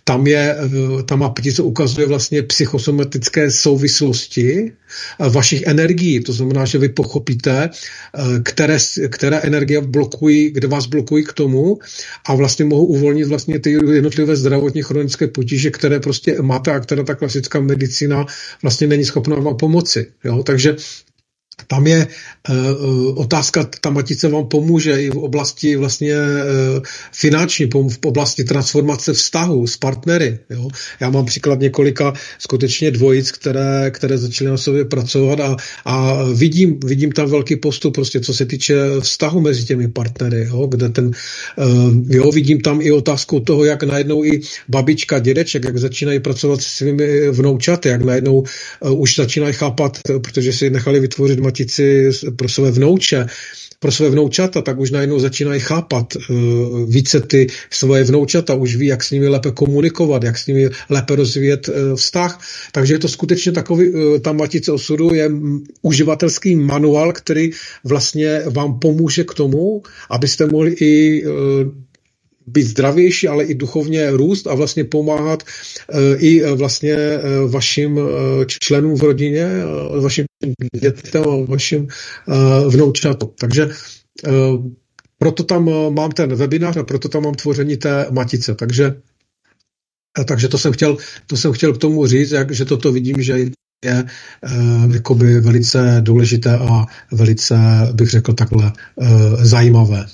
tam je, ta matice ukazuje vlastně psychosomatické souvislosti vašich energií. To znamená, že vy pochopíte, které, které energie blokují, kde vás blokují k tomu a vlastně mohou uvolnit vlastně ty jednotlivé zdravotní chronické potíže, které prostě máte a které ta klasická medicína vlastně není schopná vám pomoci. Jo? Takže tam je uh, otázka, ta matice vám pomůže i v oblasti vlastně uh, finanční, v oblasti transformace vztahu s partnery. Jo? Já mám příklad několika skutečně dvojic, které, které začaly na sobě pracovat a, a vidím, vidím tam velký postup, prostě, co se týče vztahu mezi těmi partnery, jo? Kde ten, uh, jo, vidím tam i otázku toho, jak najednou i babička, dědeček, jak začínají pracovat s svými vnoučaty, jak najednou uh, už začínají chápat, protože si nechali vytvořit matici pro své vnouče, pro své vnoučata, tak už najednou začínají chápat uh, více ty svoje vnoučata, už ví, jak s nimi lépe komunikovat, jak s nimi lépe rozvíjet uh, vztah. Takže je to skutečně takový, uh, ta matice osudu je uživatelský manuál, který vlastně vám pomůže k tomu, abyste mohli i uh, být zdravější, ale i duchovně růst a vlastně pomáhat uh, i uh, vlastně uh, vašim uh, členům v rodině, uh, vašim dětem a vašim uh, vnoučatům. Takže uh, proto tam uh, mám ten webinář a proto tam mám tvoření té matice. Takže, uh, takže to, jsem chtěl, to jsem chtěl k tomu říct, jak, že toto vidím, že je uh, jakoby velice důležité a velice, bych řekl takhle, uh, zajímavé.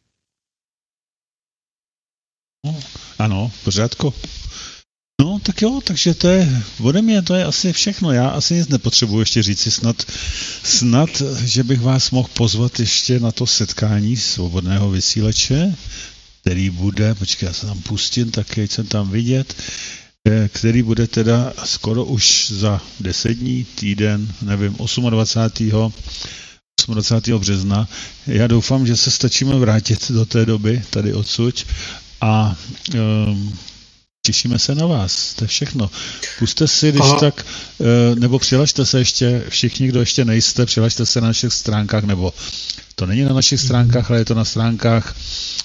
Ano, v pořádku. No, tak jo, takže to je, ode mě to je asi všechno. Já asi nic nepotřebuji ještě říci. Snad, snad, že bych vás mohl pozvat ještě na to setkání svobodného vysílače, který bude, počkej, já se tam pustím, tak jak jsem tam vidět, který bude teda skoro už za deset dní, týden, nevím, dvacátého osmého dvacátého března. Já doufám, že se stačíme vrátit do té doby, tady odsud, a um, těšíme se na vás, to je všechno. Puste si, když a... tak, uh, nebo přihlašte se ještě, všichni, kdo ještě nejste, přihlašte se na našich stránkách, nebo to není na našich stránkách, ale je to na stránkách,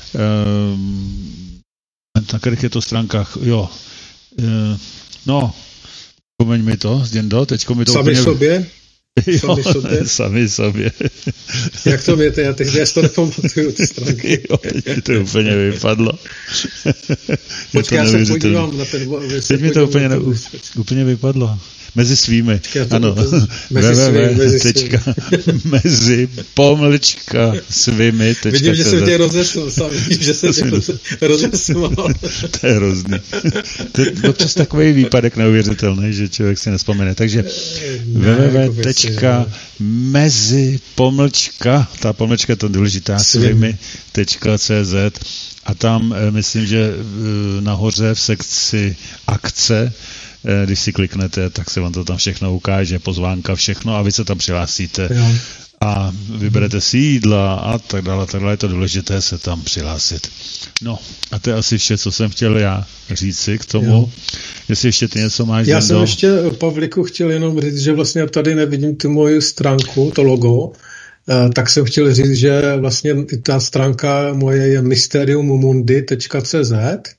um, na kterých je to stránkách, jo, uh, no, pomeň mi to, Zděndo, teďko mi to Sami úplně... sobě? Jo, sami sobě? Sami sobě. Jak to mějte? Já teď já to nepamatuju, ty stránky. Jo, teď mi to úplně vypadlo. Počkej, já se podívám na ten... Teď mi to úplně, ne, úplně vypadlo. Mezi svými. Ano. Mezi svými. Mezi, tečka, mezi pomlčka svými. Tečka, vidím, že jsem tě rozesl sám. Vidím, že jsem tě rozesl. To je hrozný. To je občas takový výpadek neuvěřitelný, že člověk si nespomene. Takže www tečka mezi pomlčka, ta pomlčka je to důležitá, svými tečka cz a tam myslím, že nahoře v sekci akce, když si kliknete, tak se vám to tam všechno ukáže, pozvánka, všechno a vy se tam přihlásíte. Jo. A vyberete si jídla a tak dále, tak dále, je to důležité se tam přihlásit. No a to je asi vše, co jsem chtěl já říci k tomu. Jo. Jestli ještě ty něco máš. Já jsem do... ještě, Pavlíku, chtěl jenom říct, že vlastně tady nevidím tu moji stránku, to logo, tak jsem chtěl říct, že vlastně ta stránka moje je mysterium mundi tečka cz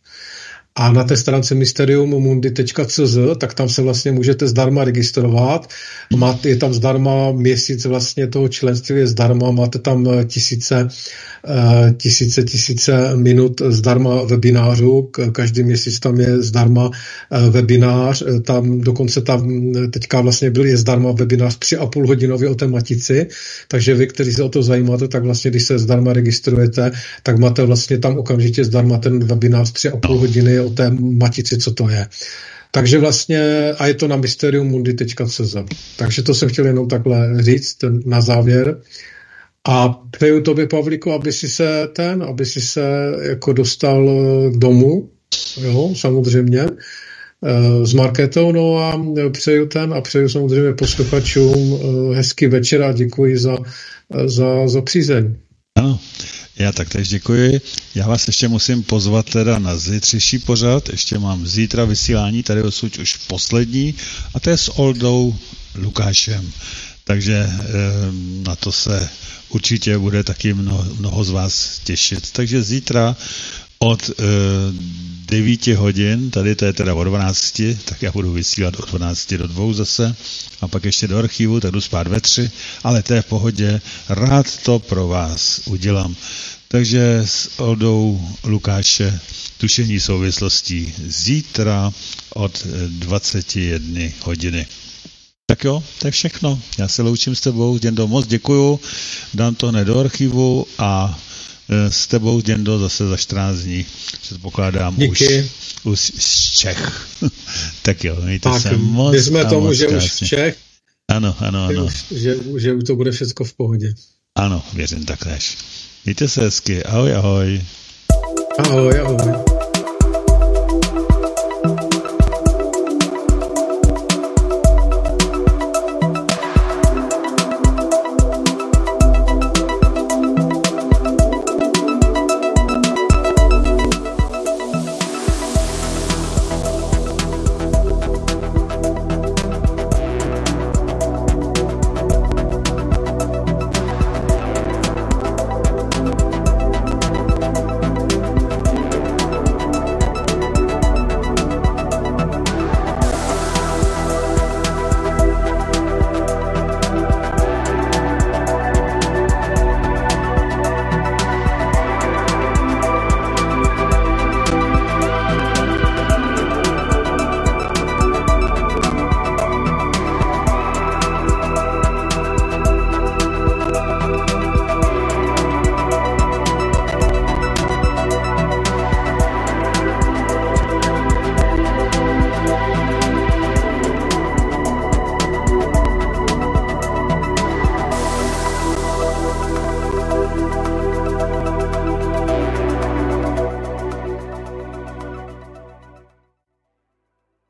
a na té stránce mysterium mundi tečka cz, tak tam se vlastně můžete zdarma registrovat. Máte, je tam zdarma měsíc vlastně toho členství je zdarma, máte tam tisíce, tisíce, tisíce minut zdarma webinářů, každý měsíc tam je zdarma webinář, tam dokonce tam teďka vlastně byl je zdarma webinář tři a půl hodinový o té matici, takže vy, kteří se o to zajímáte, tak vlastně, když se zdarma registrujete, tak máte vlastně tam okamžitě zdarma ten webinář tři a půl hodiny o té matici, co to je. Takže vlastně, a je to na mysterium mundi tečka cz. Takže to jsem chtěl jenom takhle říct na závěr. A přeju tobě, Pavlíku, aby si se ten, aby si se jako dostal domů, jo, samozřejmě, s Markétou, no a přeju ten a přeju samozřejmě posluchačům hezký večer a děkuji za, za, za přízeň. Ano. Já taktéž děkuji. Já vás ještě musím pozvat teda na zítřejší pořad. Ještě mám zítra vysílání, tady odsud už poslední, a to je s Oldou Lukášem. Takže na to se určitě bude taky mnoho, mnoho z vás těšit. Takže zítra od e, devíti hodin, tady to je teda od dvanácti, tak já budu vysílat od dvanácti do dvou zase a pak ještě do archivu, tak jdu spát ve tři, ale to je v pohodě, rád to pro vás udělám. Takže s Oldou Lukáše tušení souvislostí zítra od dvaceti jedné hodiny. Tak jo, to je všechno. Já se loučím s tebou, Děndo, moc děkuju, dám to hned do archivu a s tebou, Děndo, zase za čtrnáct dní. Předpokládám už, už z Čech. Tak jo, mějte tak, se moc. My jsme tomu, že krásně. Už v Čech. Ano, ano, ano. Že, že, že už to bude všecko v pohodě. Ano, věřím taktéž. Mějte se hezky. Ahoj, ahoj. Ahoj, ahoj.